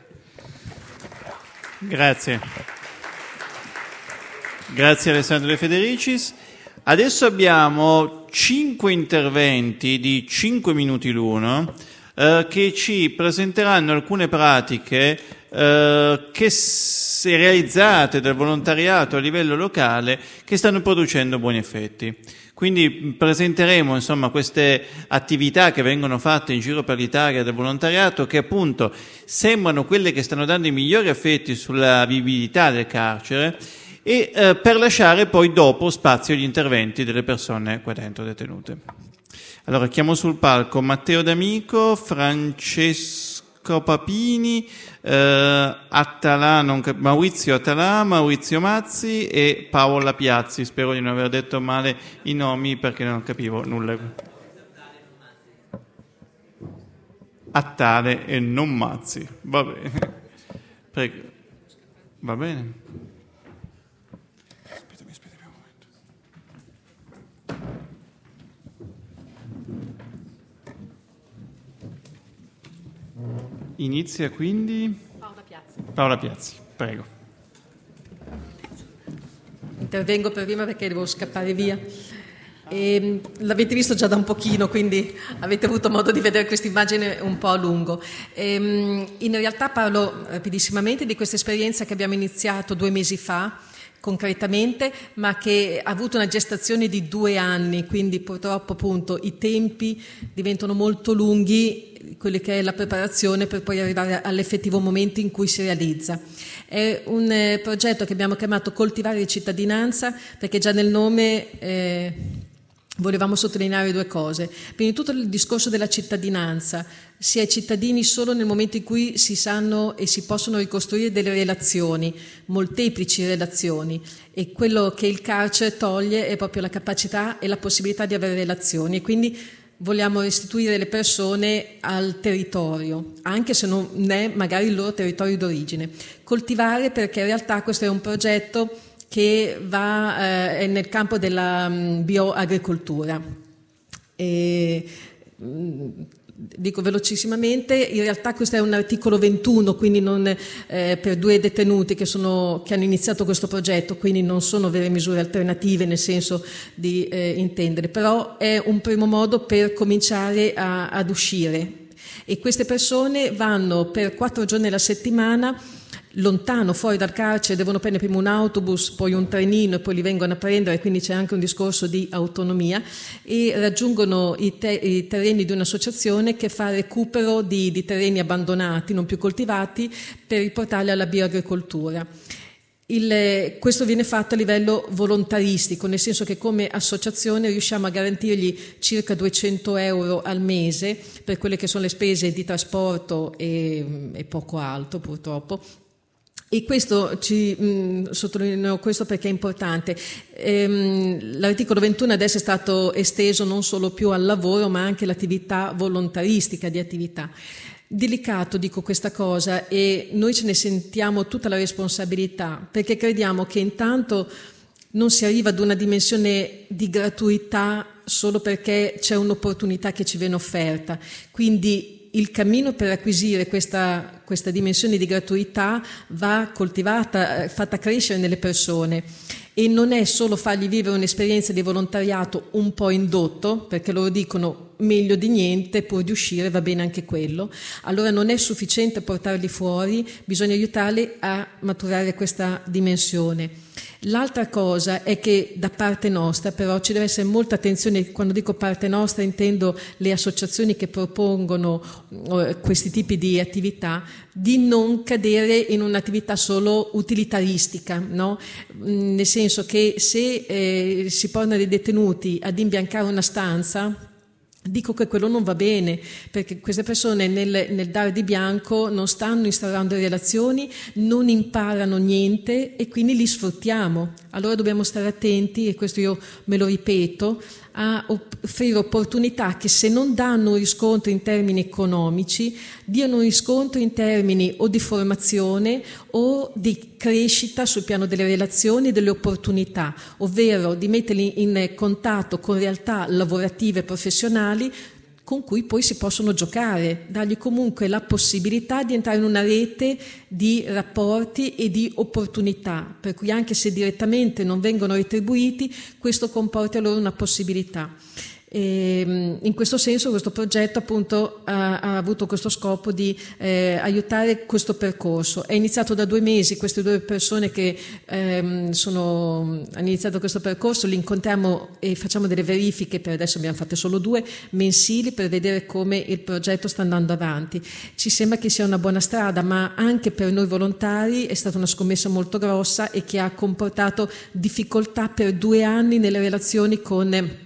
Grazie. Grazie Alessandro De Federicis. Adesso abbiamo 5 interventi di 5 minuti l'uno che ci presenteranno alcune pratiche che realizzate dal volontariato a livello locale che stanno producendo buoni effetti. Quindi presenteremo insomma queste attività che vengono fatte in giro per l'Italia dal volontariato, che appunto sembrano quelle che stanno dando i migliori effetti sulla vivibilità del carcere, e per lasciare poi dopo spazio agli interventi delle persone qua dentro detenute. Allora chiamo sul palco Matteo D'Amico, Francesco Papini, Maurizio Attalà, Maurizio Mazzi e Paola Piazzi. Spero di non aver detto male i nomi perché non capivo nulla. Attale e non Mazzi, va bene. Prego. Va bene. Inizia quindi Paola Piazzi, prego.
Intervengo per prima perché devo scappare via. L'avete visto già da un pochino, quindi avete avuto modo di vedere questa immagine un po' a lungo. In realtà parlo rapidissimamente di questa esperienza che abbiamo iniziato 2 mesi fa, concretamente, ma che ha avuto una gestazione di 2 anni, quindi purtroppo appunto i tempi diventano molto lunghi, quelli che è la preparazione per poi arrivare all'effettivo momento in cui si realizza. È un progetto che abbiamo chiamato Coltivare cittadinanza, perché già nel nome volevamo sottolineare 2 cose. Quindi tutto il discorso della cittadinanza, si è cittadini solo nel momento in cui si sanno e si possono ricostruire delle relazioni, molteplici relazioni, e quello che il carcere toglie è proprio la capacità e la possibilità di avere relazioni, e quindi vogliamo restituire le persone al territorio, anche se non è magari il loro territorio d'origine. Coltivare, perché in realtà questo è un progetto che va nel campo della bioagricoltura. dico velocissimamente, in realtà questo è un articolo 21, quindi non, per 2 detenuti che hanno iniziato questo progetto, quindi non sono vere misure alternative nel senso di intendere, però è un primo modo per cominciare ad uscire. E queste persone vanno per 4 giorni alla settimana lontano, fuori dal carcere, devono prendere prima un autobus, poi un trenino e poi li vengono a prendere, quindi c'è anche un discorso di autonomia, e raggiungono i terreni di un'associazione che fa recupero di terreni abbandonati, non più coltivati, per riportarli alla bioagricoltura. Questo viene fatto a livello volontaristico, nel senso che come associazione riusciamo a garantirgli circa 200 euro al mese per quelle che sono le spese di trasporto e poco altro purtroppo. E questo sottolineo questo perché è importante. L'articolo 21 adesso è stato esteso non solo più al lavoro ma anche all'attività volontaristica di attività. Delicato dico questa cosa, e noi ce ne sentiamo tutta la responsabilità, perché crediamo che intanto non si arriva ad una dimensione di gratuità solo perché c'è un'opportunità che ci viene offerta, quindi il cammino per acquisire questa dimensione di gratuità va coltivata, fatta crescere nelle persone, e non è solo fargli vivere un'esperienza di volontariato un po' indotto, perché loro dicono meglio di niente, pur di uscire va bene anche quello. Allora non è sufficiente portarli fuori, bisogna aiutarli a maturare questa dimensione. L'altra cosa è che da parte nostra però ci deve essere molta attenzione. Quando dico parte nostra intendo le associazioni che propongono questi tipi di attività, di non cadere in un'attività solo utilitaristica, no? Nel senso che se si portano dei detenuti ad imbiancare una stanza, dico che quello non va bene, perché queste persone nel dare di bianco non stanno instaurando relazioni, non imparano niente e quindi li sfruttiamo. Allora dobbiamo stare attenti, e questo io me lo ripeto, a offrire opportunità che, se non danno un riscontro in termini economici, diano un riscontro in termini o di formazione o di crescita sul piano delle relazioni e delle opportunità, ovvero di metterli in contatto con realtà lavorative e professionali con cui poi si possono giocare, dargli comunque la possibilità di entrare in una rete di rapporti e di opportunità, per cui anche se direttamente non vengono retribuiti, questo comporta loro una possibilità. E in questo senso questo progetto appunto ha avuto questo scopo di aiutare questo percorso. È iniziato da 2 mesi, queste 2 persone che hanno iniziato questo percorso li incontriamo e facciamo delle verifiche, per adesso abbiamo fatte solo 2 mensili, per vedere come il progetto sta andando avanti. Ci sembra che sia una buona strada, ma anche per noi volontari è stata una scommessa molto grossa e che ha comportato difficoltà per 2 anni nelle relazioni con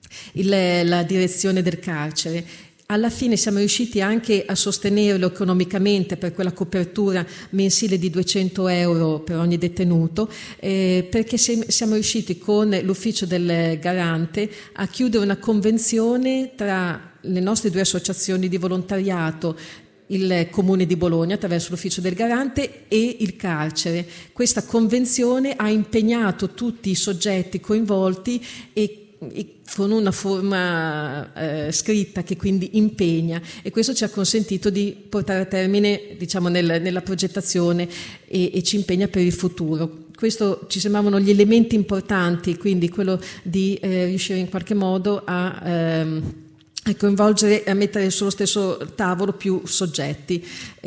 la direzione del carcere. Alla fine siamo riusciti anche a sostenerlo economicamente per quella copertura mensile di 200 euro per ogni detenuto, perché siamo riusciti con l'ufficio del garante a chiudere una convenzione tra le nostre 2 associazioni di volontariato, il Comune di Bologna attraverso l'ufficio del garante e il carcere. Questa convenzione ha impegnato tutti i soggetti coinvolti e con una forma scritta che quindi impegna, e questo ci ha consentito di portare a termine, diciamo, nella progettazione e ci impegna per il futuro. Questo ci sembravano gli elementi importanti, quindi quello di riuscire in qualche modo a coinvolgere e a mettere sullo stesso tavolo più soggetti.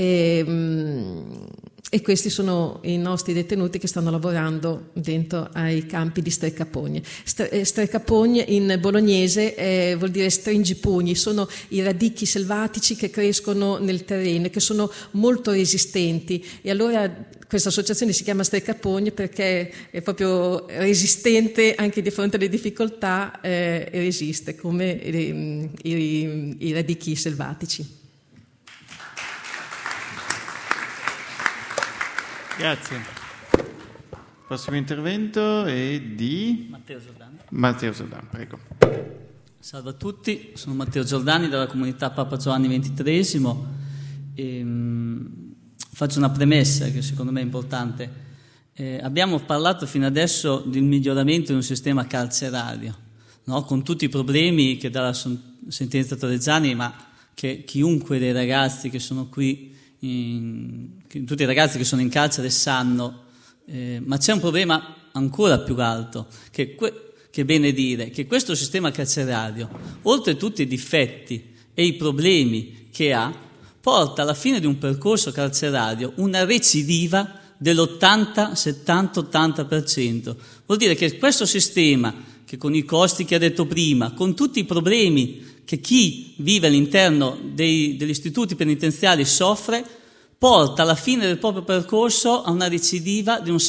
E questi sono i nostri detenuti che stanno lavorando dentro ai campi di Streccapogne. Streccapogne in bolognese vuol dire stringipugni, sono i radichi selvatici che crescono nel terreno e che sono molto resistenti, e allora questa associazione si chiama Streccapogne perché è proprio resistente anche di fronte alle difficoltà, e resiste come i radichi selvatici.
Grazie. Il prossimo intervento è di Matteo Giordani, prego.
Salve a tutti, sono Matteo Giordani dalla comunità Papa Giovanni XXIII e faccio una premessa che secondo me è importante. Abbiamo parlato fino adesso del miglioramento di un sistema carcerario, no? Con tutti i problemi che dalla sentenza Torreggiani, ma che chiunque dei ragazzi che sono qui, tutti i ragazzi che sono in carcere sanno, ma c'è un problema ancora più alto, che è bene dire, che questo sistema carcerario, oltre a tutti i difetti e i problemi che ha, porta alla fine di un percorso carcerario una recidiva dell'80, 70, 80%. Vuol dire che questo sistema, che con i costi che ha detto prima, con tutti i problemi che chi vive all'interno degli istituti penitenziari soffre, porta alla fine del proprio percorso a una recidiva di un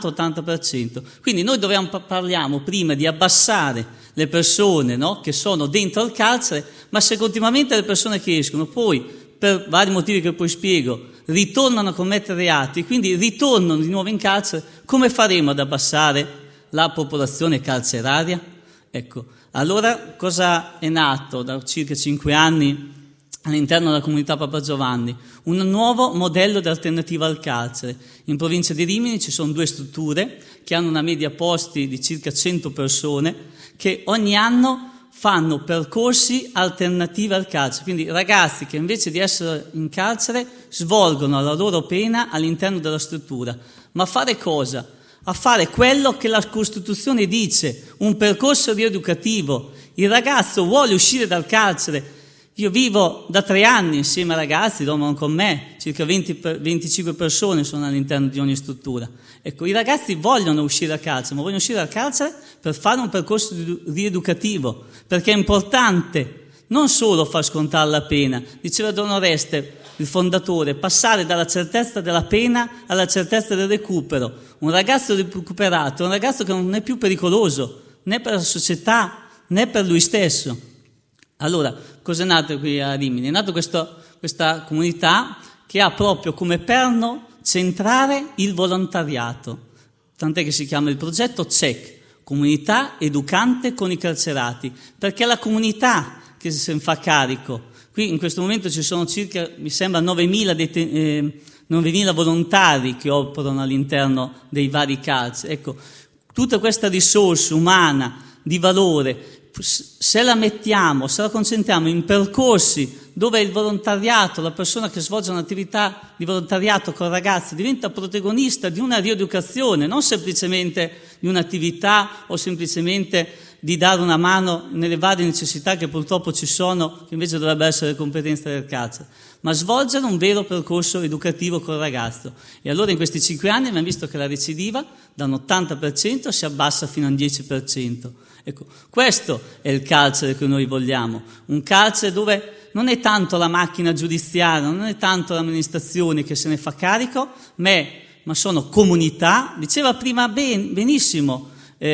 70-80%. Quindi noi parliamo prima di abbassare le persone, no, che sono dentro al carcere, ma se continuamente le persone che escono poi, per vari motivi che poi spiego, ritornano a commettere reati, quindi ritornano di nuovo in carcere, come faremo ad abbassare la popolazione carceraria? Ecco, allora cosa è nato da circa 5 anni all'interno della comunità Papa Giovanni? Un nuovo modello di alternativa al carcere. In provincia di Rimini ci sono 2 strutture che hanno una media posti di circa 100 persone che ogni anno fanno percorsi alternativi al carcere, quindi ragazzi che invece di essere in carcere svolgono la loro pena all'interno della struttura. Ma a fare cosa? A fare quello che la Costituzione dice, un percorso rieducativo. Il ragazzo vuole uscire dal carcere. Io vivo da 3 anni insieme a ragazzi, dormono con me, circa 20-25 persone sono all'interno di ogni struttura. Ecco, i ragazzi vogliono uscire dal carcere, ma vogliono uscire dal carcere per fare un percorso rieducativo, perché è importante non solo far scontare la pena, diceva Don Oreste, il fondatore, passare dalla certezza della pena alla certezza del recupero. Un ragazzo recuperato è un ragazzo che non è più pericoloso, né per la società, né per lui stesso. Allora, cos'è nato qui a Rimini? È nato questa comunità che ha proprio come perno centrare il volontariato, tant'è che si chiama il progetto CEC, Comunità Educante con i Carcerati, perché è la comunità che se ne fa carico. Qui in questo momento ci sono circa, mi sembra, 9.000 volontari che operano all'interno dei vari carceri. Ecco, tutta questa risorsa umana di valore, se la mettiamo, se la concentriamo in percorsi dove il volontariato, la persona che svolge un'attività di volontariato con ragazzi diventa protagonista di una rieducazione, non semplicemente di un'attività o semplicemente di dare una mano nelle varie necessità che purtroppo ci sono, che invece dovrebbe essere competenza del carcere, ma svolgere un vero percorso educativo col ragazzo. E allora in questi 5 anni abbiamo visto che la recidiva da un 80% si abbassa fino a un 10%. Ecco, questo è il carcere che noi vogliamo, un carcere dove non è tanto la macchina giudiziaria, non è tanto l'amministrazione che se ne fa carico, ma sono comunità, diceva prima benissimo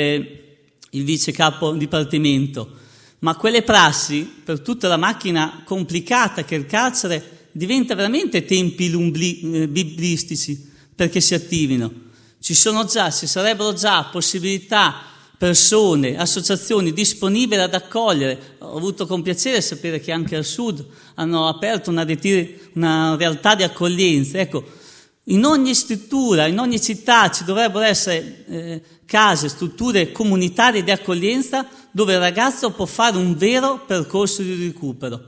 il vice capo dipartimento, ma quelle prassi, per tutta la macchina complicata che è il carcere, diventa veramente tempi biblistici perché si attivino. Ci sarebbero già possibilità, persone, associazioni disponibili ad accogliere. Ho avuto con piacere sapere che anche al sud hanno aperto una realtà di accoglienza. Ecco, in ogni struttura, in ogni città ci dovrebbero essere case, strutture comunitarie di accoglienza dove il ragazzo può fare un vero percorso di recupero.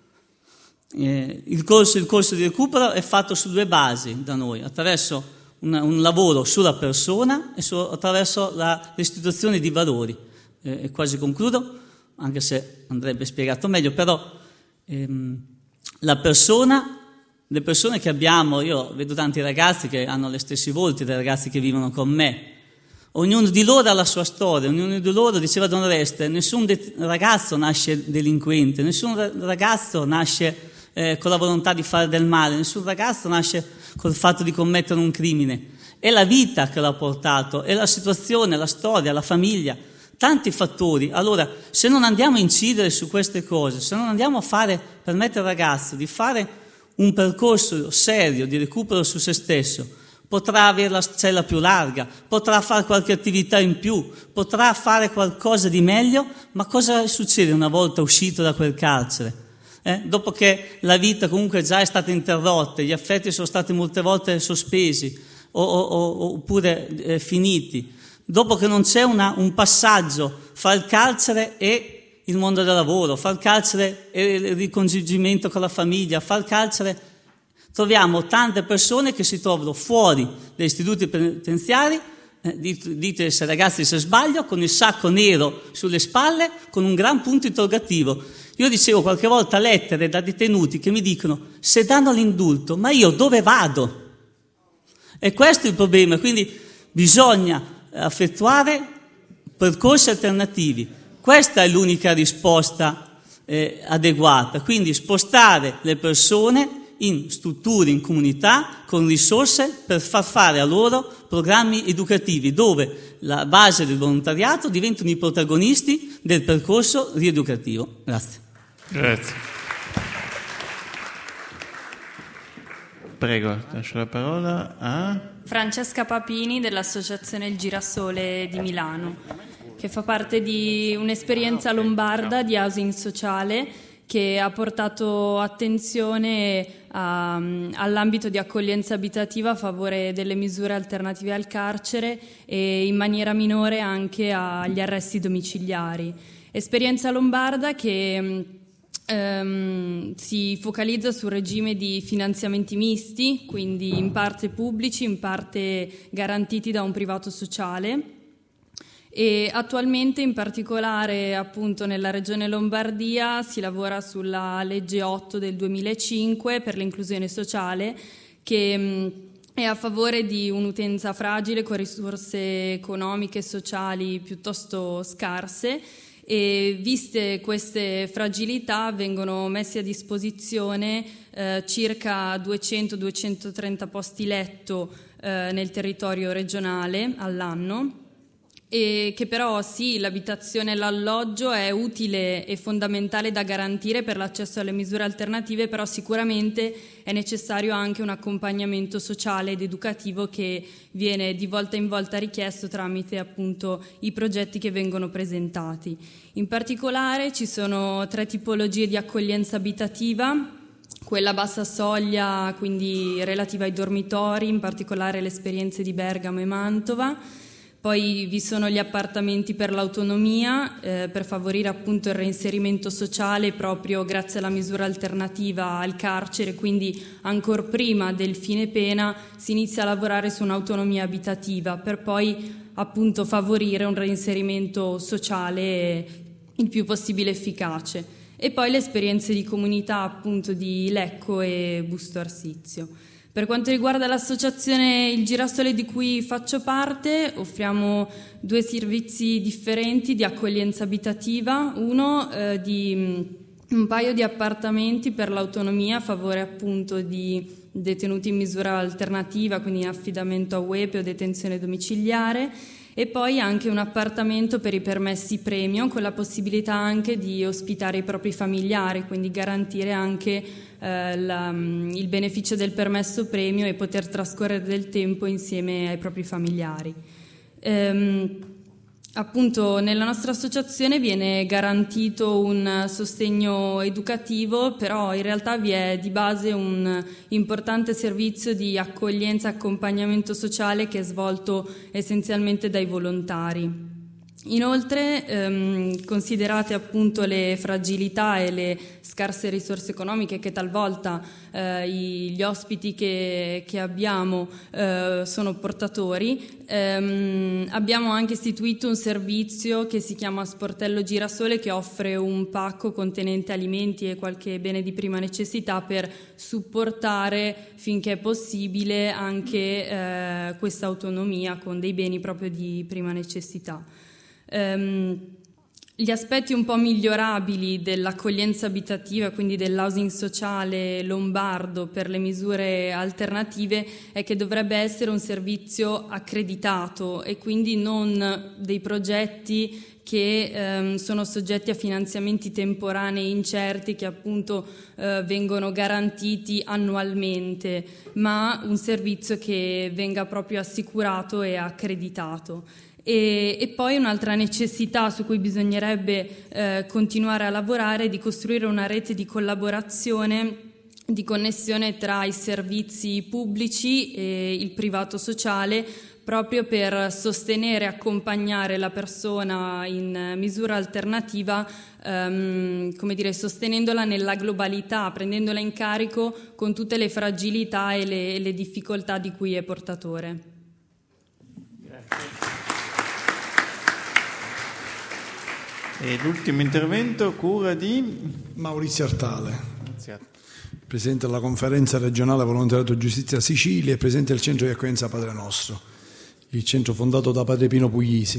Il corso di recupero è fatto su 2 basi da noi, attraverso un lavoro sulla persona e attraverso la restituzione di valori. E quasi concludo, anche se andrebbe spiegato meglio, però le persone che abbiamo, io vedo tanti ragazzi che hanno gli stessi volti dei ragazzi che vivono con me, ognuno di loro ha la sua storia, ognuno di loro, diceva Don Oreste, nessun ragazzo nasce delinquente, nessun ragazzo nasce con la volontà di fare del male, nessun ragazzo nasce col fatto di commettere un crimine. È la vita che l'ha portato, è la situazione, la storia, la famiglia, tanti fattori. Allora, se non andiamo a incidere su queste cose, se non andiamo a permettere al ragazzo di fare un percorso serio di recupero su se stesso, potrà avere la cella più larga, potrà fare qualche attività in più, potrà fare qualcosa di meglio, ma cosa succede una volta uscito da quel carcere? Dopo che la vita comunque già è stata interrotta, gli affetti sono stati molte volte sospesi oppure finiti, dopo che non c'è un passaggio fra il carcere e il mondo del lavoro, fa il carcere e il ricongiungimento con la famiglia, fa il carcere. Troviamo tante persone che si trovano fuori dagli istituti penitenziari, dite se ragazzi se sbaglio, con il sacco nero sulle spalle, con un gran punto interrogativo. Io ricevo qualche volta lettere da detenuti che mi dicono: se danno l'indulto, ma io dove vado? E questo è il problema, quindi bisogna effettuare percorsi alternativi. Questa è l'unica risposta adeguata, quindi spostare le persone in strutture, in comunità, con risorse per far fare a loro programmi educativi dove la base del volontariato diventano i protagonisti del percorso rieducativo. Grazie.
Grazie. Prego, lascio la parola a
Francesca Papini dell'Associazione Il Girasole di Milano, che fa parte di un'esperienza lombarda di housing sociale che ha portato attenzione all'ambito di accoglienza abitativa a favore delle misure alternative al carcere e in maniera minore anche agli arresti domiciliari. Esperienza lombarda che si focalizza sul regime di finanziamenti misti, quindi in parte pubblici, in parte garantiti da un privato sociale. E attualmente, in particolare appunto nella regione Lombardia, si lavora sulla legge 8 del 2005 per l'inclusione sociale, che è a favore di un'utenza fragile con risorse economiche e sociali piuttosto scarse, e viste queste fragilità vengono messi a disposizione circa 200-230 posti letto nel territorio regionale all'anno. E che però sì, l'abitazione e l'alloggio è utile e fondamentale da garantire per l'accesso alle misure alternative, però sicuramente è necessario anche un accompagnamento sociale ed educativo che viene di volta in volta richiesto tramite appunto i progetti che vengono presentati. In particolare ci sono 3 tipologie di accoglienza abitativa: quella a bassa soglia, quindi relativa ai dormitori, in particolare le esperienze di Bergamo e Mantova. Poi vi sono gli appartamenti per l'autonomia, per favorire appunto il reinserimento sociale proprio grazie alla misura alternativa al carcere, quindi ancor prima del fine pena si inizia a lavorare su un'autonomia abitativa per poi appunto favorire un reinserimento sociale il più possibile efficace. E poi le esperienze di comunità appunto di Lecco e Busto Arsizio. Per quanto riguarda l'associazione Il Girasole di cui faccio parte, offriamo 2 servizi differenti di accoglienza abitativa, uno di un paio di appartamenti per l'autonomia a favore appunto di detenuti in misura alternativa, quindi in affidamento a UEPE o detenzione domiciliare, e poi anche un appartamento per i permessi premio con la possibilità anche di ospitare i propri familiari, quindi garantire anche il beneficio del permesso premio e poter trascorrere del tempo insieme ai propri familiari. Appunto nella nostra associazione viene garantito un sostegno educativo, però in realtà vi è di base un importante servizio di accoglienza e accompagnamento sociale che è svolto essenzialmente dai volontari. Inoltre, considerate appunto le fragilità e le scarse risorse economiche che talvolta gli ospiti che abbiamo sono portatori, abbiamo anche istituito un servizio che si chiama Sportello Girasole, che offre un pacco contenente alimenti e qualche bene di prima necessità per supportare finché è possibile anche questa autonomia con dei beni proprio di prima necessità. Gli aspetti un po' migliorabili dell'accoglienza abitativa, quindi dell'housing sociale lombardo per le misure alternative, è che dovrebbe essere un servizio accreditato e quindi non dei progetti che sono soggetti a finanziamenti temporanei incerti che appunto vengono garantiti annualmente, ma un servizio che venga proprio assicurato e accreditato. E poi un'altra necessità su cui bisognerebbe continuare a lavorare è di costruire una rete di collaborazione, di connessione tra i servizi pubblici e il privato sociale, proprio per sostenere e accompagnare la persona in misura alternativa, sostenendola nella globalità, prendendola in carico con tutte le fragilità e le difficoltà di cui è portatore.
Grazie. E l'ultimo intervento, cura di
Maurizio Artale, Presidente della Conferenza Regionale Volontariato Giustizia Sicilia e Presidente del Centro di Accoglienza Padre Nostro, il centro fondato da Padre Pino Puglisi.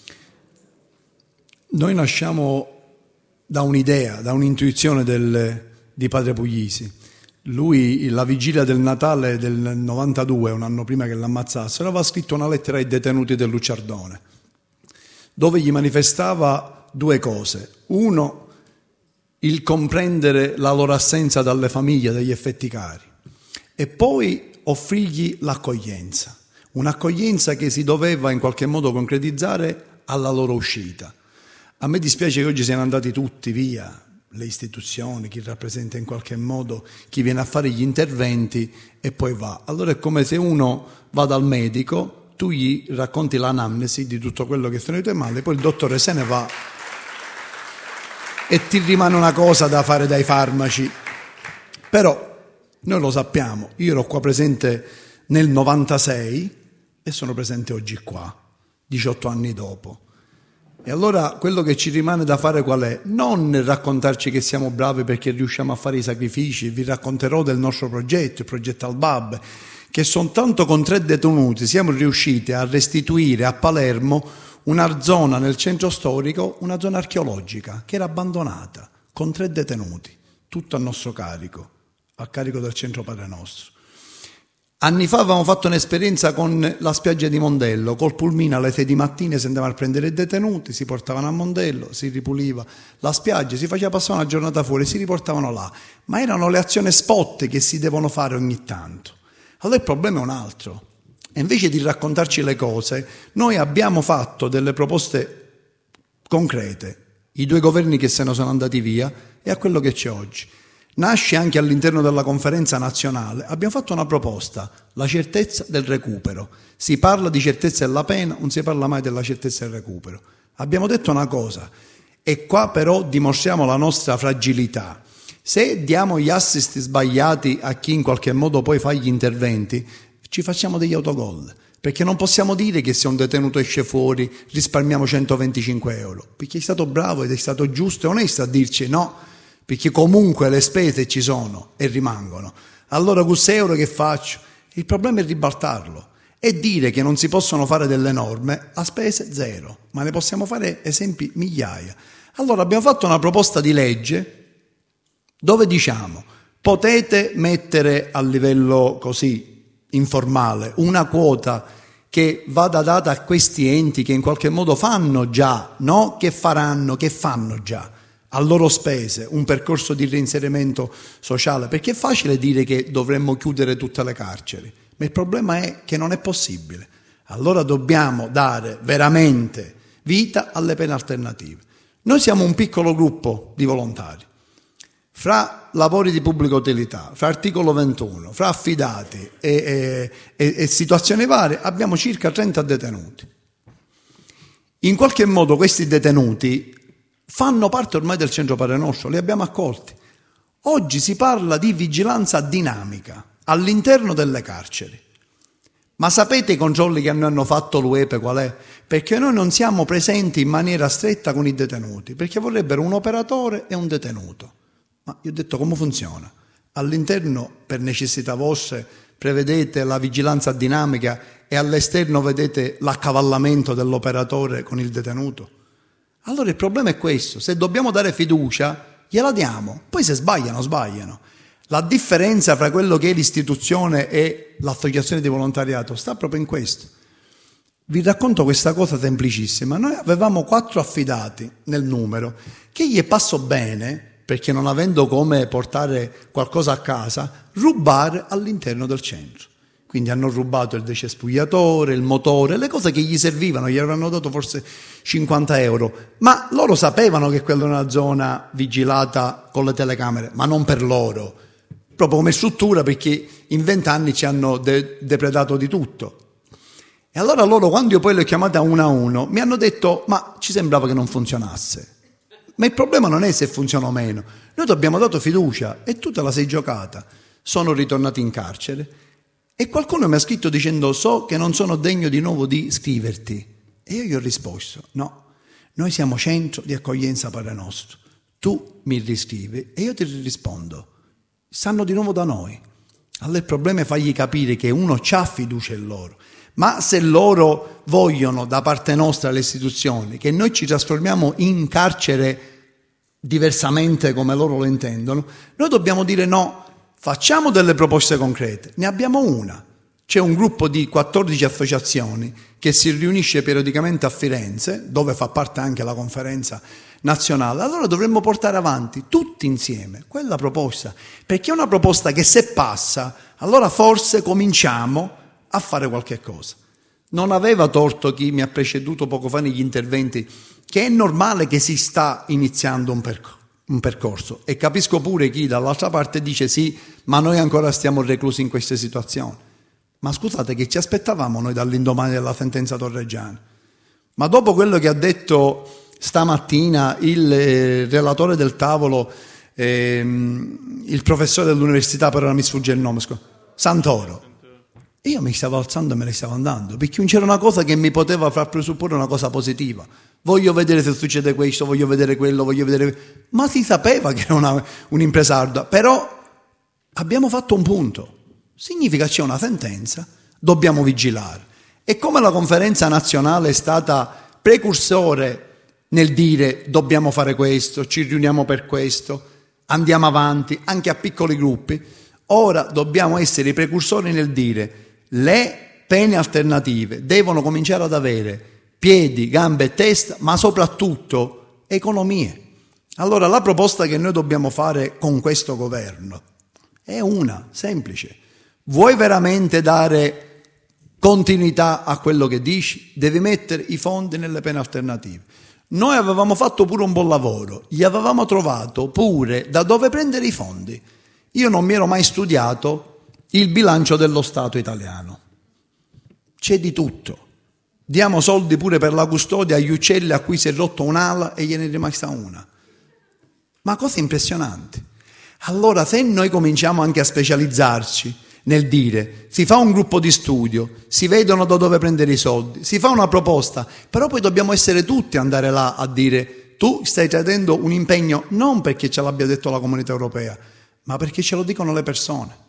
Noi nasciamo da un'idea, da un'intuizione di Padre Puglisi. Lui, la vigilia del Natale del 92, un anno prima che l'ammazzassero, aveva scritto una lettera ai detenuti del Lucciardone, dove gli manifestava due cose. Uno, il comprendere la loro assenza dalle famiglie, dagli effetti cari, e poi offrirgli l'accoglienza, un'accoglienza che si doveva in qualche modo concretizzare alla loro uscita. A me dispiace che oggi siano andati tutti via, le istituzioni, chi rappresenta in qualche modo, chi viene a fare gli interventi e poi va. Allora è come se uno va dal medico, tu gli racconti l'anamnesi di tutto quello che sta male, poi il dottore se ne va e ti rimane una cosa da fare dai farmaci. Però noi lo sappiamo, io ero qua presente nel 96 e sono presente oggi qua, 18 anni dopo. E allora quello che ci rimane da fare qual è? Non raccontarci che siamo bravi perché riusciamo a fare i sacrifici. Vi racconterò del nostro progetto, il progetto Al-Bab, che soltanto con 3 detenuti siamo riusciti a restituire a Palermo una zona nel centro storico, una zona archeologica che era abbandonata, con 3 detenuti, tutto a nostro carico, a carico del centro Padre Nostro. Anni fa avevamo fatto un'esperienza con la spiaggia di Mondello, col pulmino alle 6 di mattina si andavano a prendere i detenuti, si portavano a Mondello, si ripuliva la spiaggia, si faceva passare una giornata fuori, si riportavano là, ma erano le azioni spot che si devono fare ogni tanto. Allora il problema è un altro. E invece di raccontarci le cose, noi abbiamo fatto delle proposte concrete, i 2 governi che se ne sono andati via e a quello che c'è oggi. Nasce anche all'interno della conferenza nazionale, abbiamo fatto una proposta, la certezza del recupero. Si parla di certezza della pena, non si parla mai della certezza del recupero. Abbiamo detto una cosa, e qua però dimostriamo la nostra fragilità. Se diamo gli assist sbagliati a chi in qualche modo poi fa gli interventi, ci facciamo degli autogol, perché non possiamo dire che se un detenuto esce fuori risparmiamo 125 euro, perché è stato bravo ed è stato giusto e onesto a dirci no, perché comunque le spese ci sono e rimangono. Allora con 6 euro che faccio? Il problema è ribaltarlo e dire che non si possono fare delle norme a spese zero, ma ne possiamo fare esempi migliaia. Allora abbiamo fatto una proposta di legge dove diciamo potete mettere a livello così informale una quota che vada data a questi enti che in qualche modo fanno già, no che faranno, che fanno già a loro spese un percorso di reinserimento sociale, perché è facile dire che dovremmo chiudere tutte le carceri, ma il problema è che non è possibile. Allora dobbiamo dare veramente vita alle pene alternative. Noi siamo un piccolo gruppo di volontari. Fra lavori di pubblica utilità, fra articolo 21, fra affidati e situazioni varie, abbiamo circa 30 detenuti. In qualche modo questi detenuti fanno parte ormai del centro Padre Nostro, li abbiamo accolti. Oggi si parla di vigilanza dinamica all'interno delle carceri. Ma sapete i controlli che hanno fatto l'UEPE qual è? Perché noi non siamo presenti in maniera stretta con i detenuti, perché vorrebbero un operatore e un detenuto. Ma io ho detto come funziona? All'interno, per necessità vostre, prevedete la vigilanza dinamica e all'esterno vedete l'accavallamento dell'operatore con il detenuto? Allora il problema è questo, se dobbiamo dare fiducia, gliela diamo, poi se sbagliano, sbagliano. La differenza fra quello che è l'istituzione e l'associazione di volontariato sta proprio in questo. Vi racconto questa cosa semplicissima. Noi avevamo 4 affidati nel numero, che gli è passo bene, perché non avendo come portare qualcosa a casa, rubare all'interno del centro. Quindi hanno rubato il decespugliatore, il motore, le cose che gli servivano, gli avranno dato forse 50 euro, ma loro sapevano che quella è una zona vigilata con le telecamere, ma non per loro, proprio come struttura, perché in 20 anni ci hanno depredato di tutto. E allora loro, quando io poi li ho chiamati a uno, mi hanno detto: ma ci sembrava che non funzionasse. Ma il problema non è se funziona o meno. Noi ti abbiamo dato fiducia e tu te la sei giocata. Sono ritornati in carcere e qualcuno mi ha scritto dicendo: so che non sono degno di nuovo di scriverti. E io gli ho risposto: no, noi siamo centro di accoglienza Padre Nostro. Tu mi riscrivi e io ti rispondo: stanno di nuovo da noi. Allora il problema è fargli capire che uno c'ha fiducia in loro. Ma se loro vogliono da parte nostra, le istituzioni, che noi ci trasformiamo in carcere diversamente come loro lo intendono, noi dobbiamo dire no, facciamo delle proposte concrete. Ne abbiamo una. C'è un gruppo di 14 associazioni che si riunisce periodicamente a Firenze, dove fa parte anche la conferenza nazionale. Allora dovremmo portare avanti tutti insieme quella proposta, perché è una proposta che se passa, allora forse cominciamo a fare qualche cosa. Non aveva torto chi mi ha preceduto poco fa negli interventi, che è normale che si sta iniziando un percorso, e capisco pure chi dall'altra parte dice sì, ma noi ancora stiamo reclusi in queste situazioni. Ma scusate, che ci aspettavamo noi dall'indomani della sentenza Torreggiani? Ma dopo quello che ha detto stamattina il relatore del tavolo, il professore dell'università, però mi sfugge il nome, Santoro, io mi stavo alzando e me ne stavo andando, perché non c'era una cosa che mi poteva far presupporre una cosa positiva. Voglio vedere se succede questo, voglio vedere quello, voglio vedere... Ma si sapeva che era un'impresa ardua, però abbiamo fatto un punto. Significa che c'è una sentenza, dobbiamo vigilare. E come la conferenza nazionale è stata precursore nel dire dobbiamo fare questo, ci riuniamo per questo, andiamo avanti, anche a piccoli gruppi, ora dobbiamo essere i precursori nel dire le pene alternative devono cominciare ad avere piedi, gambe e testa, ma soprattutto economie. Allora la proposta che noi dobbiamo fare con questo governo è una, semplice. Vuoi veramente dare continuità a quello che dici? Devi mettere i fondi nelle pene alternative. Noi avevamo fatto pure un buon lavoro, gli avevamo trovato pure da dove prendere i fondi. Io non mi ero mai studiato il bilancio dello Stato italiano. C'è di tutto. Diamo soldi pure per la custodia agli uccelli a cui si è rotto un'ala e gliene è rimasta una. Ma cose impressionanti. Allora, se noi cominciamo anche a specializzarci nel dire, si fa un gruppo di studio, si vedono da dove prendere i soldi, si fa una proposta, però poi dobbiamo essere tutti andare là a dire, tu stai tradendo un impegno non perché ce l'abbia detto la Comunità Europea, ma perché ce lo dicono le persone.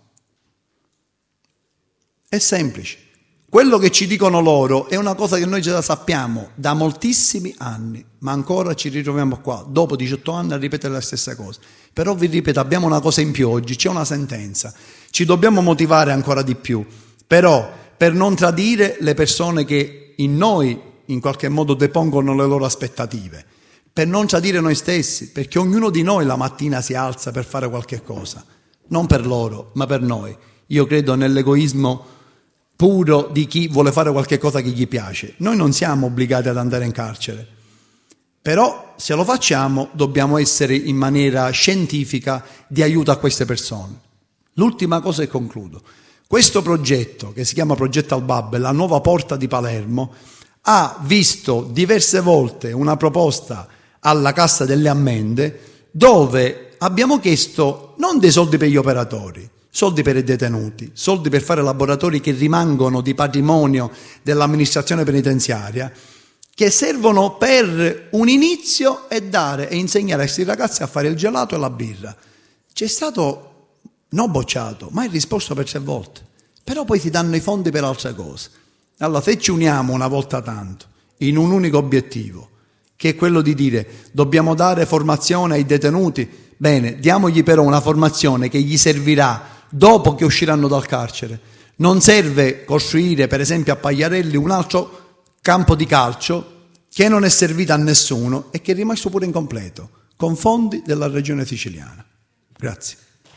È semplice. Quello che ci dicono loro è una cosa che noi già sappiamo da moltissimi anni, ma ancora ci ritroviamo qua, dopo 18 anni, a ripetere le stesse cose. Però vi ripeto, abbiamo una cosa in più oggi, c'è una sentenza. Ci dobbiamo motivare ancora di più, però per non tradire le persone che in noi in qualche modo depongono le loro aspettative, per non tradire noi stessi, perché ognuno di noi la mattina si alza per fare qualche cosa, non per loro, ma per noi. Io credo nell'egoismo puro di chi vuole fare qualche cosa che gli piace. Noi non siamo obbligati ad andare in carcere, però se lo facciamo dobbiamo essere in maniera scientifica di aiuto a queste persone. L'ultima cosa e concludo. Questo progetto, che si chiama Progetto Al-Bab, la nuova porta di Palermo, ha visto diverse volte una proposta alla Cassa delle Ammende dove abbiamo chiesto non dei soldi per gli operatori, soldi per i detenuti, soldi per fare laboratori che rimangono di patrimonio dell'amministrazione penitenziaria, che servono per un inizio e dare e insegnare a questi ragazzi a fare il gelato e la birra. C'è stato non bocciato, ma è risposto per 3 volte. Però poi si danno i fondi per altre cose. Allora, se ci uniamo una volta tanto in un unico obiettivo, che è quello di dire dobbiamo dare formazione ai detenuti, bene, diamogli però una formazione che gli servirà dopo che usciranno dal carcere. Non serve costruire, per esempio a Pagliarelli, un altro campo di calcio che non è servito a nessuno e che è rimasto pure incompleto, con fondi della regione siciliana. Grazie.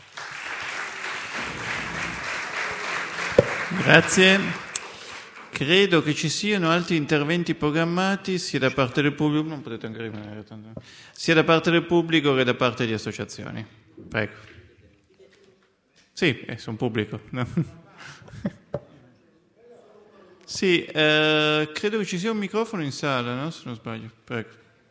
Grazie. Credo che ci siano altri interventi programmati sia da parte del pubblico, non potete anche rimanere tanto, sia da parte del pubblico che da parte di associazioni. Prego. Sì, sono pubblico. No. Sì, credo che ci sia un microfono in sala, no? Se non sbaglio. Prego.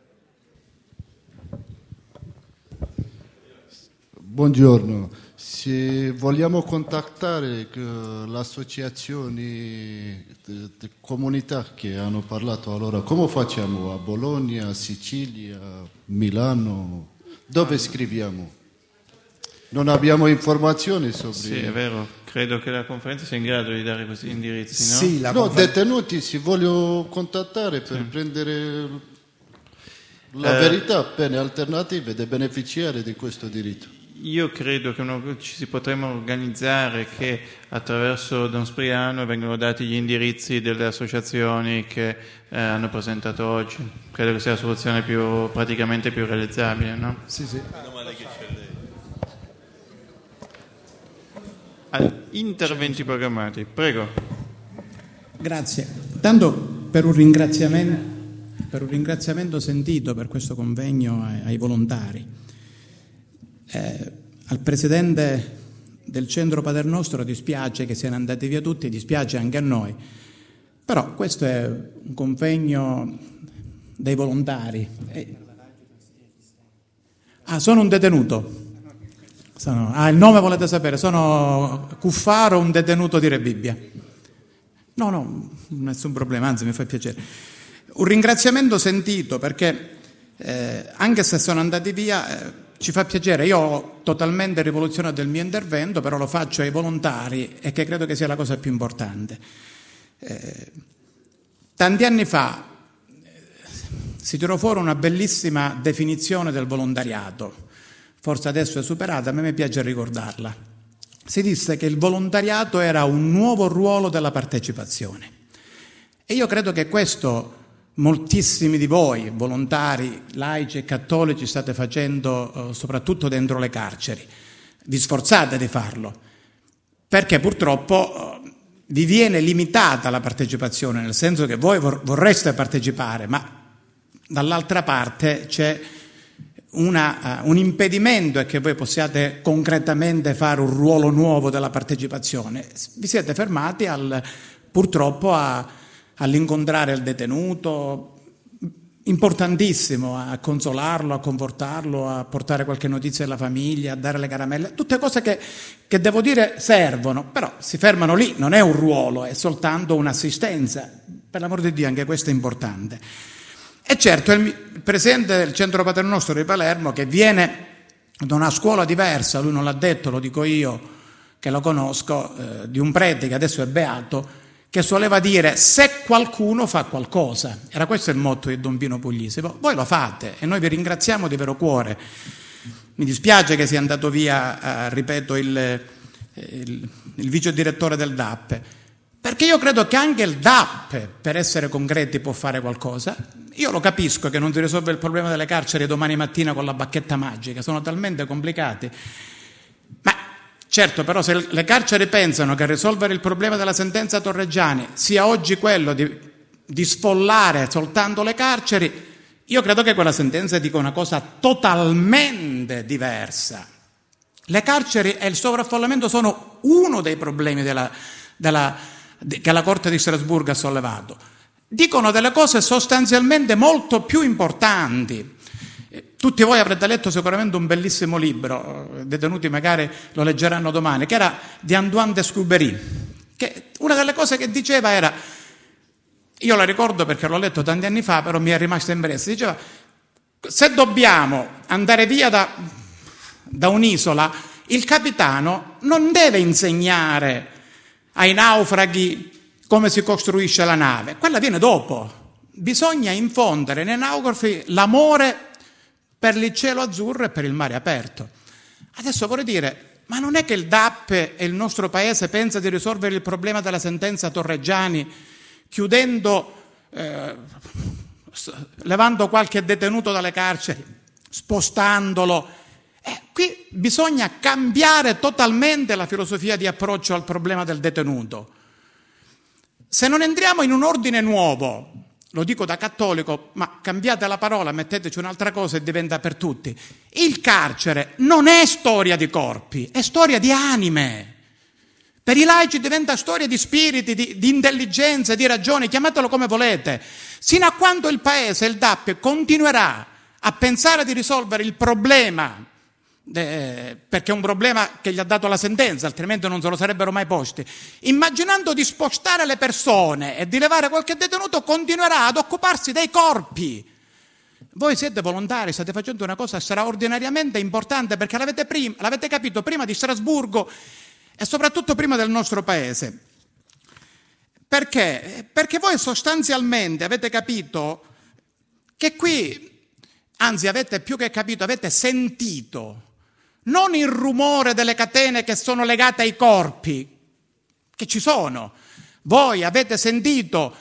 Buongiorno, se vogliamo contattare l'associazione di comunità che hanno parlato, allora come facciamo? A Bologna, a Sicilia, a Milano? Dove scriviamo? Non abbiamo informazioni sobre...
Sì, è vero, credo che la conferenza sia in grado di dare questi indirizzi, no?
Sì,
detenuti si vogliono contattare per prendere la verità, pene alternative dei beneficiari di questo diritto.
Io credo che ci si potremmo organizzare che attraverso Don Spriano vengano dati gli indirizzi delle associazioni che hanno presentato oggi. Credo che sia la soluzione praticamente più realizzabile, no?
Sì, sì.
Interventi programmati, prego.
Grazie. Tanto per un ringraziamento sentito per questo convegno ai volontari. Al presidente del centro Pater Nostro dispiace che siano andati via tutti, dispiace anche a noi, però questo è un convegno dei volontari. Sono un detenuto. Il nome volete sapere? Sono Cuffaro, un detenuto di Rebibbia. No, nessun problema, anzi mi fa piacere. Un ringraziamento sentito perché anche se sono andati via ci fa piacere. Io ho totalmente rivoluzionato il mio intervento, però lo faccio ai volontari e che credo che sia la cosa più importante. Tanti anni fa si tirò fuori una bellissima definizione del volontariato, forse adesso è superata, a me mi piace ricordarla. Si disse che il volontariato era un nuovo ruolo della partecipazione e io credo che questo moltissimi di voi, volontari, laici e cattolici, state facendo soprattutto dentro le carceri. Vi sforzate di farlo, perché purtroppo vi viene limitata la partecipazione, nel senso che voi vorreste partecipare, ma dall'altra parte c'è un impedimento è che voi possiate concretamente fare un ruolo nuovo della partecipazione. Vi siete fermati purtroppo all'incontrare il detenuto, importantissimo, a consolarlo, a confortarlo, a portare qualche notizia alla famiglia, a dare le caramelle, tutte cose che devo dire servono, però si fermano lì, non è un ruolo, è soltanto un'assistenza. Per l'amor di Dio, anche questo è importante. E certo, il presidente del Centro Pater Nostro di Palermo, che viene da una scuola diversa, lui non l'ha detto, lo dico io che lo conosco, di un prete che adesso è beato, che soleva dire: se qualcuno fa qualcosa. Era questo il motto di Don Pino Puglisi. Voi lo fate e noi vi ringraziamo di vero cuore. Mi dispiace che sia andato via, ripeto, il vice direttore del DAP, perché io credo che anche il DAP, per essere concreti, può fare qualcosa. Io lo capisco che non si risolve il problema delle carceri domani mattina con la bacchetta magica, sono talmente complicati. Ma certo, però, se le carceri pensano che risolvere il problema della sentenza Torreggiani sia oggi quello di sfollare soltanto le carceri, io credo che quella sentenza dica una cosa totalmente diversa. Le carceri e il sovraffollamento sono uno dei problemi che la Corte di Strasburgo ha sollevato. Dicono delle cose sostanzialmente molto più importanti. Tutti voi avrete letto sicuramente un bellissimo libro, detenuti magari lo leggeranno domani, che era di Antoine de Scubery, che una delle cose che diceva era, io la ricordo perché l'ho letto tanti anni fa, però mi è rimasta impressa, diceva: se dobbiamo andare via da un'isola, il capitano non deve insegnare ai naufraghi come si costruisce la nave, quella viene dopo. Bisogna infondere nei naufraghi l'amore per il cielo azzurro e per il mare aperto. Adesso vorrei dire, ma non è che il DAP e il nostro paese pensa di risolvere il problema della sentenza Torreggiani chiudendo, levando qualche detenuto dalle carceri, spostandolo? Qui bisogna cambiare totalmente la filosofia di approccio al problema del detenuto. Se non entriamo in un ordine nuovo, lo dico da cattolico, ma cambiate la parola, metteteci un'altra cosa e diventa per tutti. Il carcere non è storia di corpi, è storia di anime. Per i laici diventa storia di spiriti, di intelligenza, di ragioni, chiamatelo come volete. Sino a quando il Paese, il DAP, continuerà a pensare di risolvere il problema, perché è un problema che gli ha dato la sentenza, altrimenti non se lo sarebbero mai posti, immaginando di spostare le persone e di levare qualche detenuto, continuerà ad occuparsi dei corpi. Voi siete volontari, state facendo una cosa straordinariamente importante, perché l'avete capito prima di Strasburgo e soprattutto prima del nostro Paese. Perché? Perché voi sostanzialmente avete capito che qui, anzi avete più che capito, avete sentito non il rumore delle catene che sono legate ai corpi, che ci sono. Voi avete sentito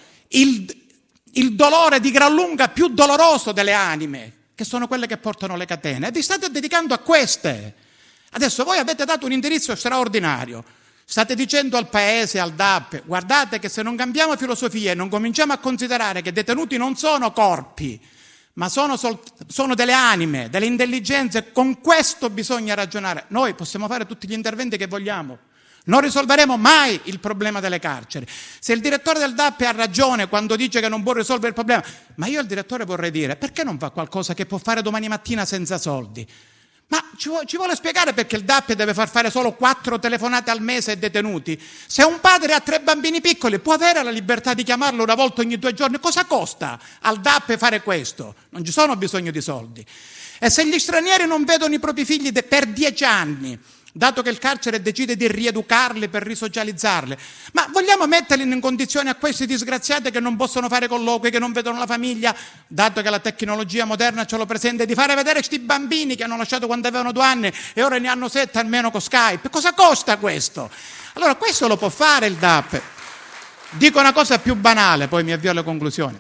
il dolore di gran lunga più doloroso delle anime, che sono quelle che portano le catene, e vi state dedicando a queste. Adesso voi avete dato un indirizzo straordinario, state dicendo al Paese, al DAP, guardate che se non cambiamo filosofia e non cominciamo a considerare che detenuti non sono corpi, ma sono delle anime, delle intelligenze, con questo bisogna ragionare. Noi possiamo fare tutti gli interventi che vogliamo, non risolveremo mai il problema delle carceri. Se il direttore del DAP ha ragione quando dice che non può risolvere il problema, ma io al direttore vorrei dire, perché non fa qualcosa che può fare domani mattina senza soldi? Ma ci vuole spiegare perché il DAP deve far fare solo 4 telefonate al mese ai detenuti? Se un padre ha 3 bambini piccoli può avere la libertà di chiamarlo una volta ogni 2 giorni? Cosa costa al DAP fare questo? Non ci sono bisogno di soldi. E se gli stranieri non vedono i propri figli per 10 anni, dato che il carcere decide di rieducarli per risocializzarli, ma vogliamo metterli in condizione a questi disgraziati che non possono fare colloqui, che non vedono la famiglia, dato che la tecnologia moderna ce lo presenta, di fare vedere questi bambini che hanno lasciato quando avevano 2 anni e ora ne hanno 7 almeno con Skype? Cosa costa questo? Allora questo lo può fare il DAP. Dico una cosa più banale, poi mi avvio alle conclusioni.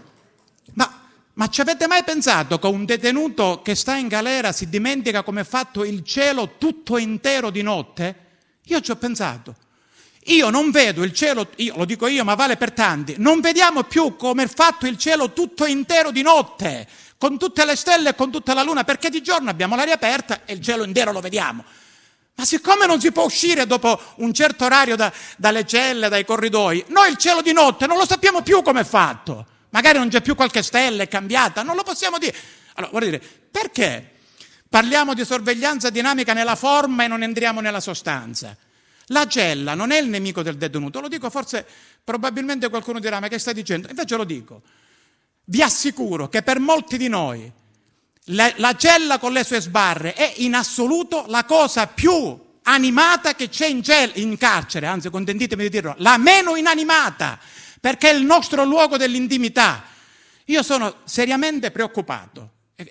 Ma ci avete mai pensato che un detenuto che sta in galera si dimentica come è fatto il cielo tutto intero di notte? Io ci ho pensato. Io non vedo il cielo, lo dico io, ma vale per tanti, non vediamo più come è fatto il cielo tutto intero di notte, con tutte le stelle e con tutta la luna, perché di giorno abbiamo l'aria aperta e il cielo intero lo vediamo. Ma siccome non si può uscire dopo un certo orario dalle celle, dai corridoi, noi il cielo di notte non lo sappiamo più come è fatto. Magari non c'è più qualche stella, è cambiata, non lo possiamo dire. Allora, voglio dire, perché parliamo di sorveglianza dinamica nella forma e non entriamo nella sostanza? La cella non è il nemico del detenuto, lo dico forse, probabilmente qualcuno dirà, ma che stai dicendo? Invece lo dico. Vi assicuro che per molti di noi la cella con le sue sbarre è in assoluto la cosa più animata che c'è in carcere, anzi contentitemi di dirlo, la meno inanimata, perché è il nostro luogo dell'intimità. Io sono seriamente preoccupato,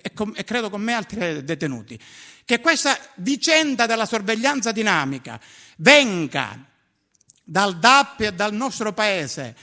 e credo con me altri detenuti, che questa vicenda della sorveglianza dinamica venga dal DAP e dal nostro Paese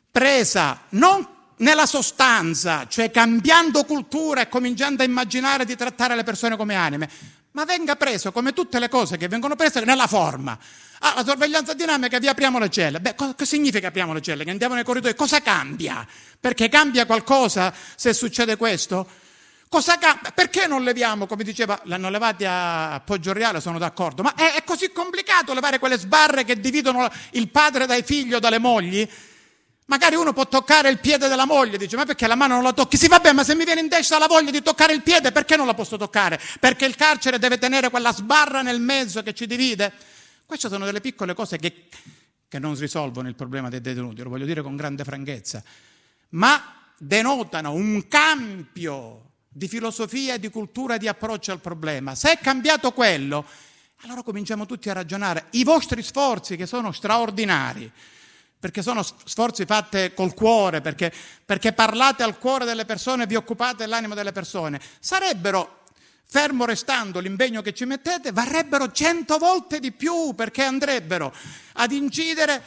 presa non nella sostanza, cioè cambiando cultura e cominciando a immaginare di trattare le persone come anime, ma venga preso come tutte le cose che vengono prese nella forma. La sorveglianza dinamica, vi apriamo le celle. Cosa significa apriamo le celle? Che andiamo nei corridoi. Cosa cambia? Perché cambia qualcosa se succede questo? Cosa cambia? Perché non leviamo, come diceva, l'hanno levati a Poggioreale, sono d'accordo, ma è così complicato levare quelle sbarre che dividono il padre dai figli o dalle mogli? Magari uno può toccare il piede della moglie, dice, ma perché la mano non la tocchi? Sì, vabbè, ma se mi viene in testa la voglia di toccare il piede, perché non la posso toccare? Perché il carcere deve tenere quella sbarra nel mezzo che ci divide? Queste sono delle piccole cose che non risolvono il problema dei detenuti, lo voglio dire con grande franchezza, ma denotano un cambio di filosofia, di cultura, di approccio al problema. Se è cambiato quello, allora cominciamo tutti a ragionare. I vostri sforzi, che sono straordinari, perché sono sforzi fatti col cuore, perché parlate al cuore delle persone, vi occupate dell'animo delle persone, sarebbero, fermo restando l'impegno che ci mettete, varrebbero 100 volte di più, perché andrebbero ad incidere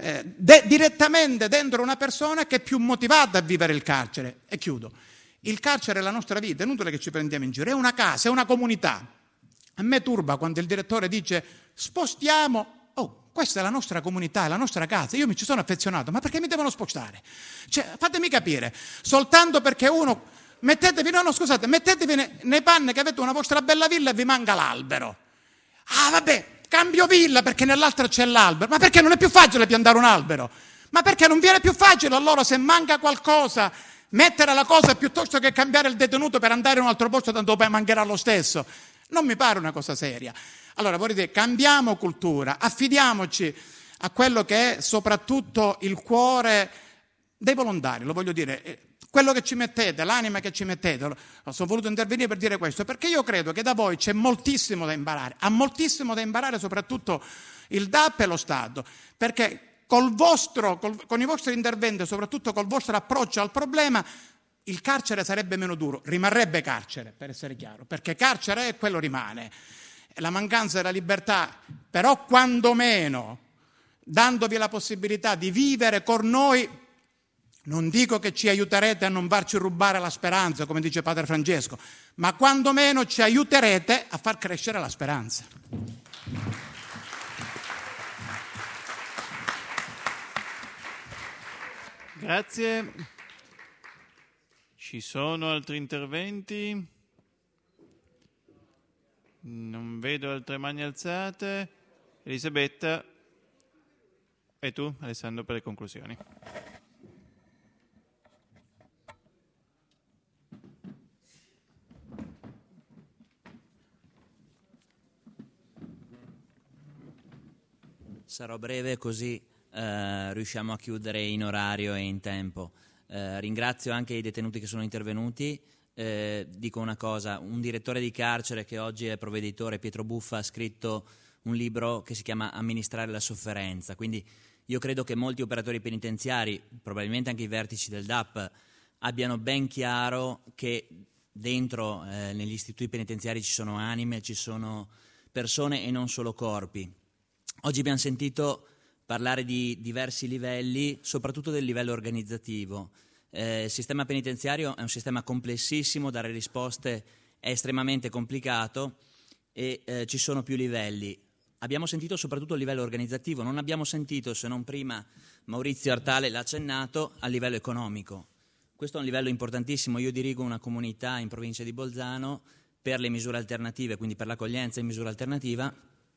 direttamente dentro una persona che è più motivata a vivere il carcere. E chiudo. Il carcere è la nostra vita, è inutile che ci prendiamo in giro, è una casa, è una comunità. A me turba quando il direttore dice spostiamo. Questa è la nostra comunità, è la nostra casa, io mi ci sono affezionato, ma perché mi devono spostare? Cioè, fatemi capire, soltanto perché uno, mettetevi nei panni che avete una vostra bella villa e vi manca l'albero. Vabbè, cambio villa perché nell'altra c'è l'albero. Ma perché non è più facile piantare un albero? Ma perché non viene più facile allora, se manca qualcosa, mettere la cosa piuttosto che cambiare il detenuto per andare in un altro posto, tanto poi mancherà lo stesso? Non mi pare una cosa seria. Allora, vorrei dire, cambiamo cultura, affidiamoci a quello che è soprattutto il cuore dei volontari, lo voglio dire, quello che ci mettete, l'anima che ci mettete. Sono voluto intervenire per dire questo, perché io credo che da voi c'è moltissimo da imparare, ha moltissimo da imparare soprattutto il DAP e lo Stato, perché con i vostri interventi, soprattutto col vostro approccio al problema, il carcere sarebbe meno duro, rimarrebbe carcere, per essere chiaro, perché carcere è quello, rimane. La mancanza della libertà, però quantomeno dandovi la possibilità di vivere con noi, non dico che ci aiuterete a non farci rubare la speranza, come dice Padre Francesco, ma quantomeno ci aiuterete a far crescere la speranza.
Grazie. Ci sono altri interventi? Non vedo altre mani alzate. Elisabetta, e tu, Alessandro, per le conclusioni.
Sarò breve così riusciamo a chiudere in orario e in tempo. Ringrazio anche i detenuti che sono intervenuti. Dico una cosa, un direttore di carcere che oggi è provveditore, Pietro Buffa, ha scritto un libro che si chiama Amministrare la sofferenza, quindi io credo che molti operatori penitenziari, probabilmente anche i vertici del DAP, abbiano ben chiaro che dentro negli istituti penitenziari ci sono anime, ci sono persone e non solo corpi. Oggi abbiamo sentito parlare di diversi livelli, soprattutto del livello organizzativo. Il sistema penitenziario è un sistema complessissimo, dare risposte è estremamente complicato e ci sono più livelli. Abbiamo sentito soprattutto a livello organizzativo, non abbiamo sentito, se non prima Maurizio Artale l'ha accennato, a livello economico. Questo è un livello importantissimo. Io dirigo una comunità in provincia di Bolzano per le misure alternative, quindi per l'accoglienza in misura alternativa,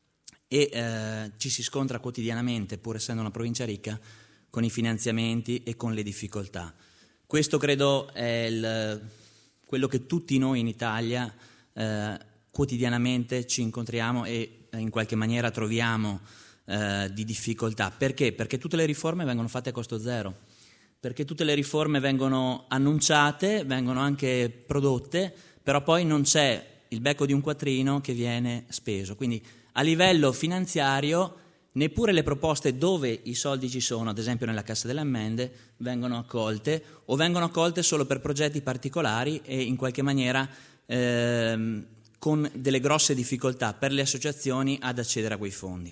e ci si scontra quotidianamente, pur essendo una provincia ricca, con i finanziamenti e con le difficoltà. Questo credo è quello che tutti noi in Italia quotidianamente ci incontriamo e in qualche maniera troviamo di difficoltà. Perché? Perché tutte le riforme vengono fatte a costo zero, perché tutte le riforme vengono annunciate, vengono anche prodotte, però poi non c'è il becco di un quattrino che viene speso. Quindi a livello finanziario neppure le proposte dove i soldi ci sono, ad esempio nella Cassa delle Ammende, vengono accolte o vengono accolte solo per progetti particolari e in qualche maniera con delle grosse difficoltà per le associazioni ad accedere a quei fondi.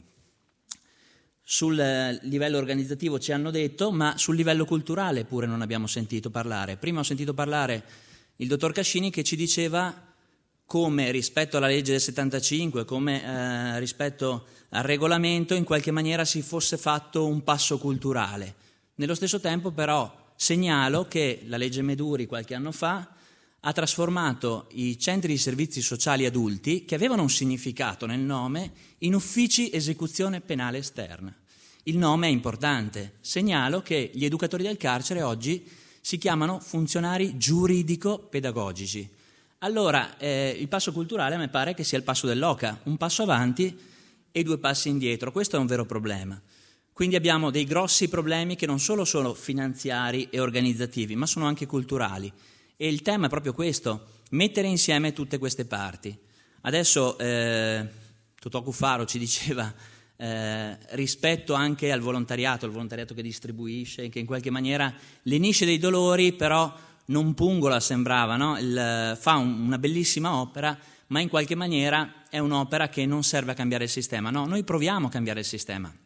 Sul livello organizzativo ci hanno detto, ma sul livello culturale pure non abbiamo sentito parlare. Prima ho sentito parlare il dottor Cascini che ci diceva come rispetto alla legge del 75, come rispetto al regolamento, in qualche maniera si fosse fatto un passo culturale. Nello stesso tempo però segnalo che la legge Meduri qualche anno fa ha trasformato i centri di servizi sociali adulti, che avevano un significato nel nome, in uffici esecuzione penale esterna. Il nome è importante. Segnalo che gli educatori del carcere oggi si chiamano funzionari giuridico-pedagogici. Allora, il passo culturale a me pare che sia il passo dell'oca, un passo avanti e 2 passi indietro. Questo è un vero problema. Quindi abbiamo dei grossi problemi che non solo sono finanziari e organizzativi, ma sono anche culturali. E il tema è proprio questo, mettere insieme tutte queste parti. Adesso Totò Cuffaro ci diceva rispetto anche al volontariato, il volontariato che distribuisce, che in qualche maniera lenisce dei dolori, però non pungola, sembrava, no? Fa una bellissima opera, ma in qualche maniera è un'opera che non serve a cambiare il sistema. No, noi proviamo a cambiare il sistema.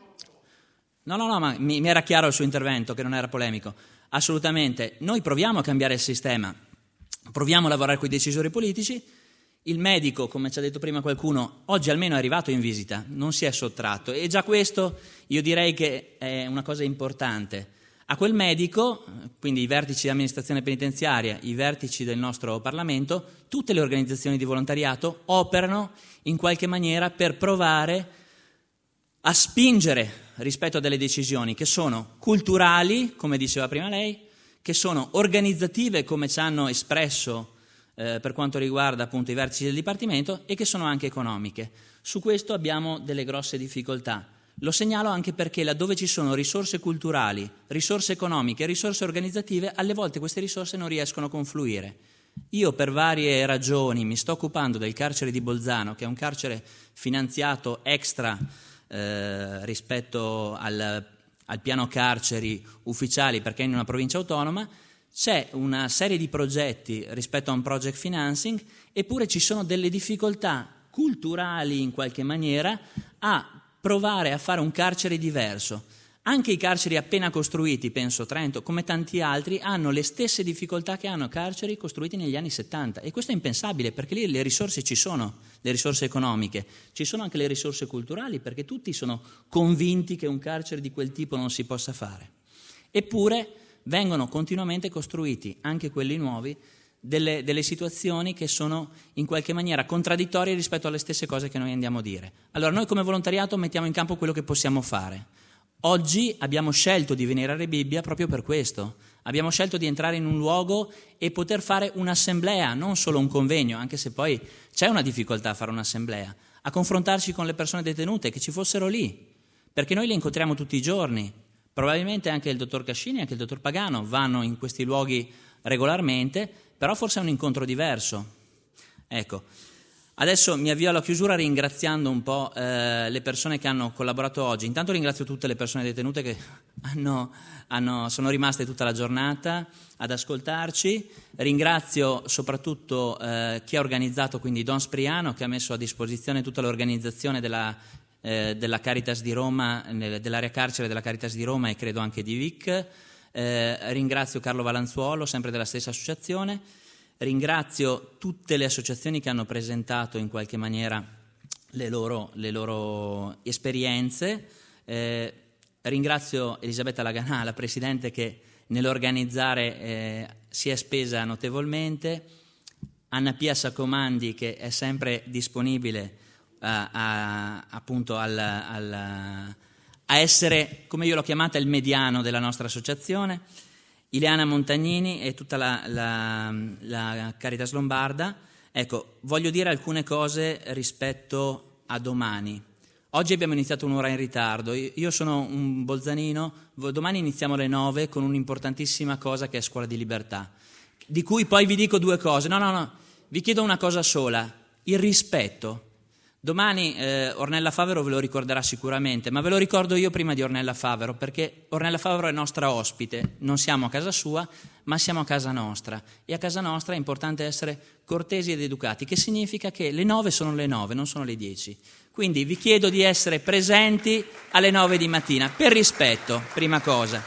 No, ma mi era chiaro il suo intervento, che non era polemico. Assolutamente, noi proviamo a cambiare il sistema, proviamo a lavorare con i decisori politici. Il medico, come ci ha detto prima qualcuno, oggi almeno è arrivato in visita, non si è sottratto, e già questo io direi che è una cosa importante. A quel medico, quindi i vertici dell'amministrazione penitenziaria, i vertici del nostro Parlamento, tutte le organizzazioni di volontariato operano in qualche maniera per provare a spingere rispetto a delle decisioni che sono culturali, come diceva prima lei, che sono organizzative, come ci hanno espresso per quanto riguarda appunto i vertici del Dipartimento, e che sono anche economiche. Su questo abbiamo delle grosse difficoltà. Lo segnalo anche perché laddove ci sono risorse culturali, risorse economiche, risorse organizzative, alle volte queste risorse non riescono a confluire. Io per varie ragioni mi sto occupando del carcere di Bolzano, che è un carcere finanziato extra rispetto al piano carceri ufficiali, perché è in una provincia autonoma. C'è una serie di progetti rispetto a un project financing, eppure ci sono delle difficoltà culturali in qualche maniera a provare a fare un carcere diverso. Anche i carceri appena costruiti, penso Trento, come tanti altri, hanno le stesse difficoltà che hanno carceri costruiti negli anni 70, e questo è impensabile, perché lì le risorse ci sono, le risorse economiche, ci sono anche le risorse culturali, perché tutti sono convinti che un carcere di quel tipo non si possa fare. Eppure vengono continuamente costruiti, anche quelli nuovi, delle situazioni che sono in qualche maniera contraddittorie rispetto alle stesse cose che noi andiamo a dire. Allora noi come volontariato mettiamo in campo quello che possiamo fare. Oggi abbiamo scelto di venire a Rebibbia proprio per questo. Abbiamo scelto di entrare in un luogo e poter fare un'assemblea, non solo un convegno, anche se poi c'è una difficoltà a fare un'assemblea, a confrontarci con le persone detenute, che ci fossero lì, perché noi le incontriamo tutti i giorni. Probabilmente anche il dottor Cascini e anche il dottor Pagano vanno in questi luoghi regolarmente, però forse è un incontro diverso. Ecco, adesso mi avvio alla chiusura ringraziando un po' le persone che hanno collaborato oggi. Intanto ringrazio tutte le persone detenute che sono rimaste tutta la giornata ad ascoltarci. Ringrazio soprattutto chi ha organizzato, quindi Don Spriano, che ha messo a disposizione tutta l'organizzazione della Caritas di Roma, dell'area carcere della Caritas di Roma, e credo anche di Vic. Ringrazio Carlo Valanzuolo, sempre della stessa associazione. Ringrazio tutte le associazioni che hanno presentato in qualche maniera le loro esperienze. Ringrazio Elisabetta Laganà, la Presidente, che nell'organizzare si è spesa notevolmente, Anna Pia Sacomandi, che è sempre disponibile appunto a essere, come io l'ho chiamata, il mediano della nostra associazione, Ileana Montagnini e tutta la Caritas Lombarda. Ecco, voglio dire alcune cose rispetto a domani. Oggi abbiamo iniziato un'ora in ritardo, io sono un bolzanino, domani iniziamo alle 9 con un'importantissima cosa che è Scuola di Libertà, di cui poi vi dico due cose. No, vi chiedo una cosa sola, il rispetto. Domani Ornella Favero ve lo ricorderà sicuramente, ma ve lo ricordo io prima di Ornella Favero, perché Ornella Favero è nostra ospite, non siamo a casa sua, ma siamo a casa nostra, e a casa nostra è importante essere cortesi ed educati, che significa che le 9 sono le 9, non sono le 10. Quindi vi chiedo di essere presenti alle 9 di mattina, per rispetto, prima cosa.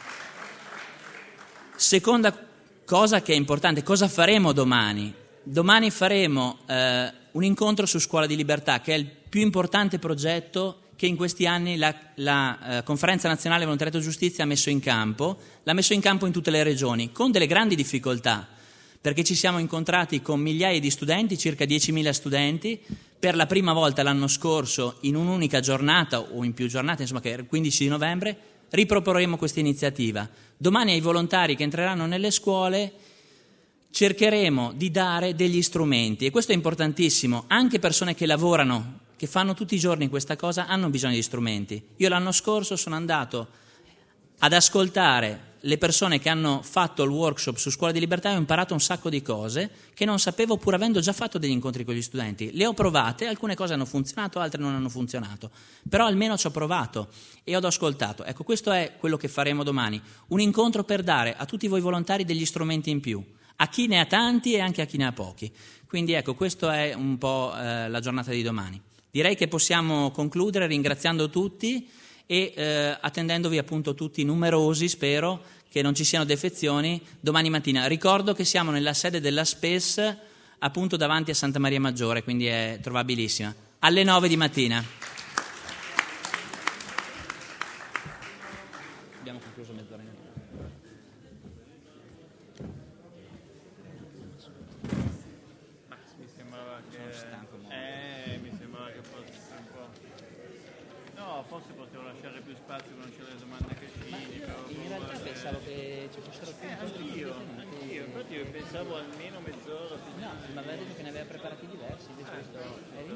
Seconda cosa che è importante, cosa faremo domani? Domani faremo un incontro su Scuola di Libertà, che è il più importante progetto che in questi anni la Conferenza Nazionale Volontariato Giustizia ha messo in campo. L'ha messo in campo in tutte le regioni, con delle grandi difficoltà, perché ci siamo incontrati con migliaia di studenti, circa 10.000 studenti, per la prima volta l'anno scorso in un'unica giornata, o in più giornate, insomma, che è il 15 di novembre, riproporremo questa iniziativa. Domani ai volontari che entreranno nelle scuole cercheremo di dare degli strumenti, e questo è importantissimo. Anche persone che lavorano, che fanno tutti i giorni questa cosa, hanno bisogno di strumenti. Io l'anno scorso sono andato ad ascoltare le persone che hanno fatto il workshop su Scuola di Libertà e ho imparato un sacco di cose che non sapevo, pur avendo già fatto degli incontri con gli studenti. Le ho provate, alcune cose hanno funzionato, altre non hanno funzionato, però almeno ci ho provato e ho ascoltato. Ecco, questo è quello che faremo domani, un incontro per dare a tutti voi volontari degli strumenti in più, a chi ne ha tanti e anche a chi ne ha pochi. Quindi ecco, questo è un po' la giornata di domani. Direi che possiamo concludere ringraziando tutti e attendendovi appunto tutti numerosi, spero che non ci siano defezioni, domani mattina. Ricordo che siamo nella sede della SPES, appunto davanti a Santa Maria Maggiore, quindi è trovabilissima, alle 9 di mattina. Abbiamo concluso. preso mezz'ora in più.
Mi sembrava che...
Sono stanco molto.
Mi sembrava che fosse un po'... No, forse potevo lasciare più spazio quando c'è le domande che scegli, però...
In realtà pensavo che ci fossero più
anch'io, infatti io pensavo almeno mezz'ora.
No, ma aveva detto che ne aveva preparati diversi, invece questo...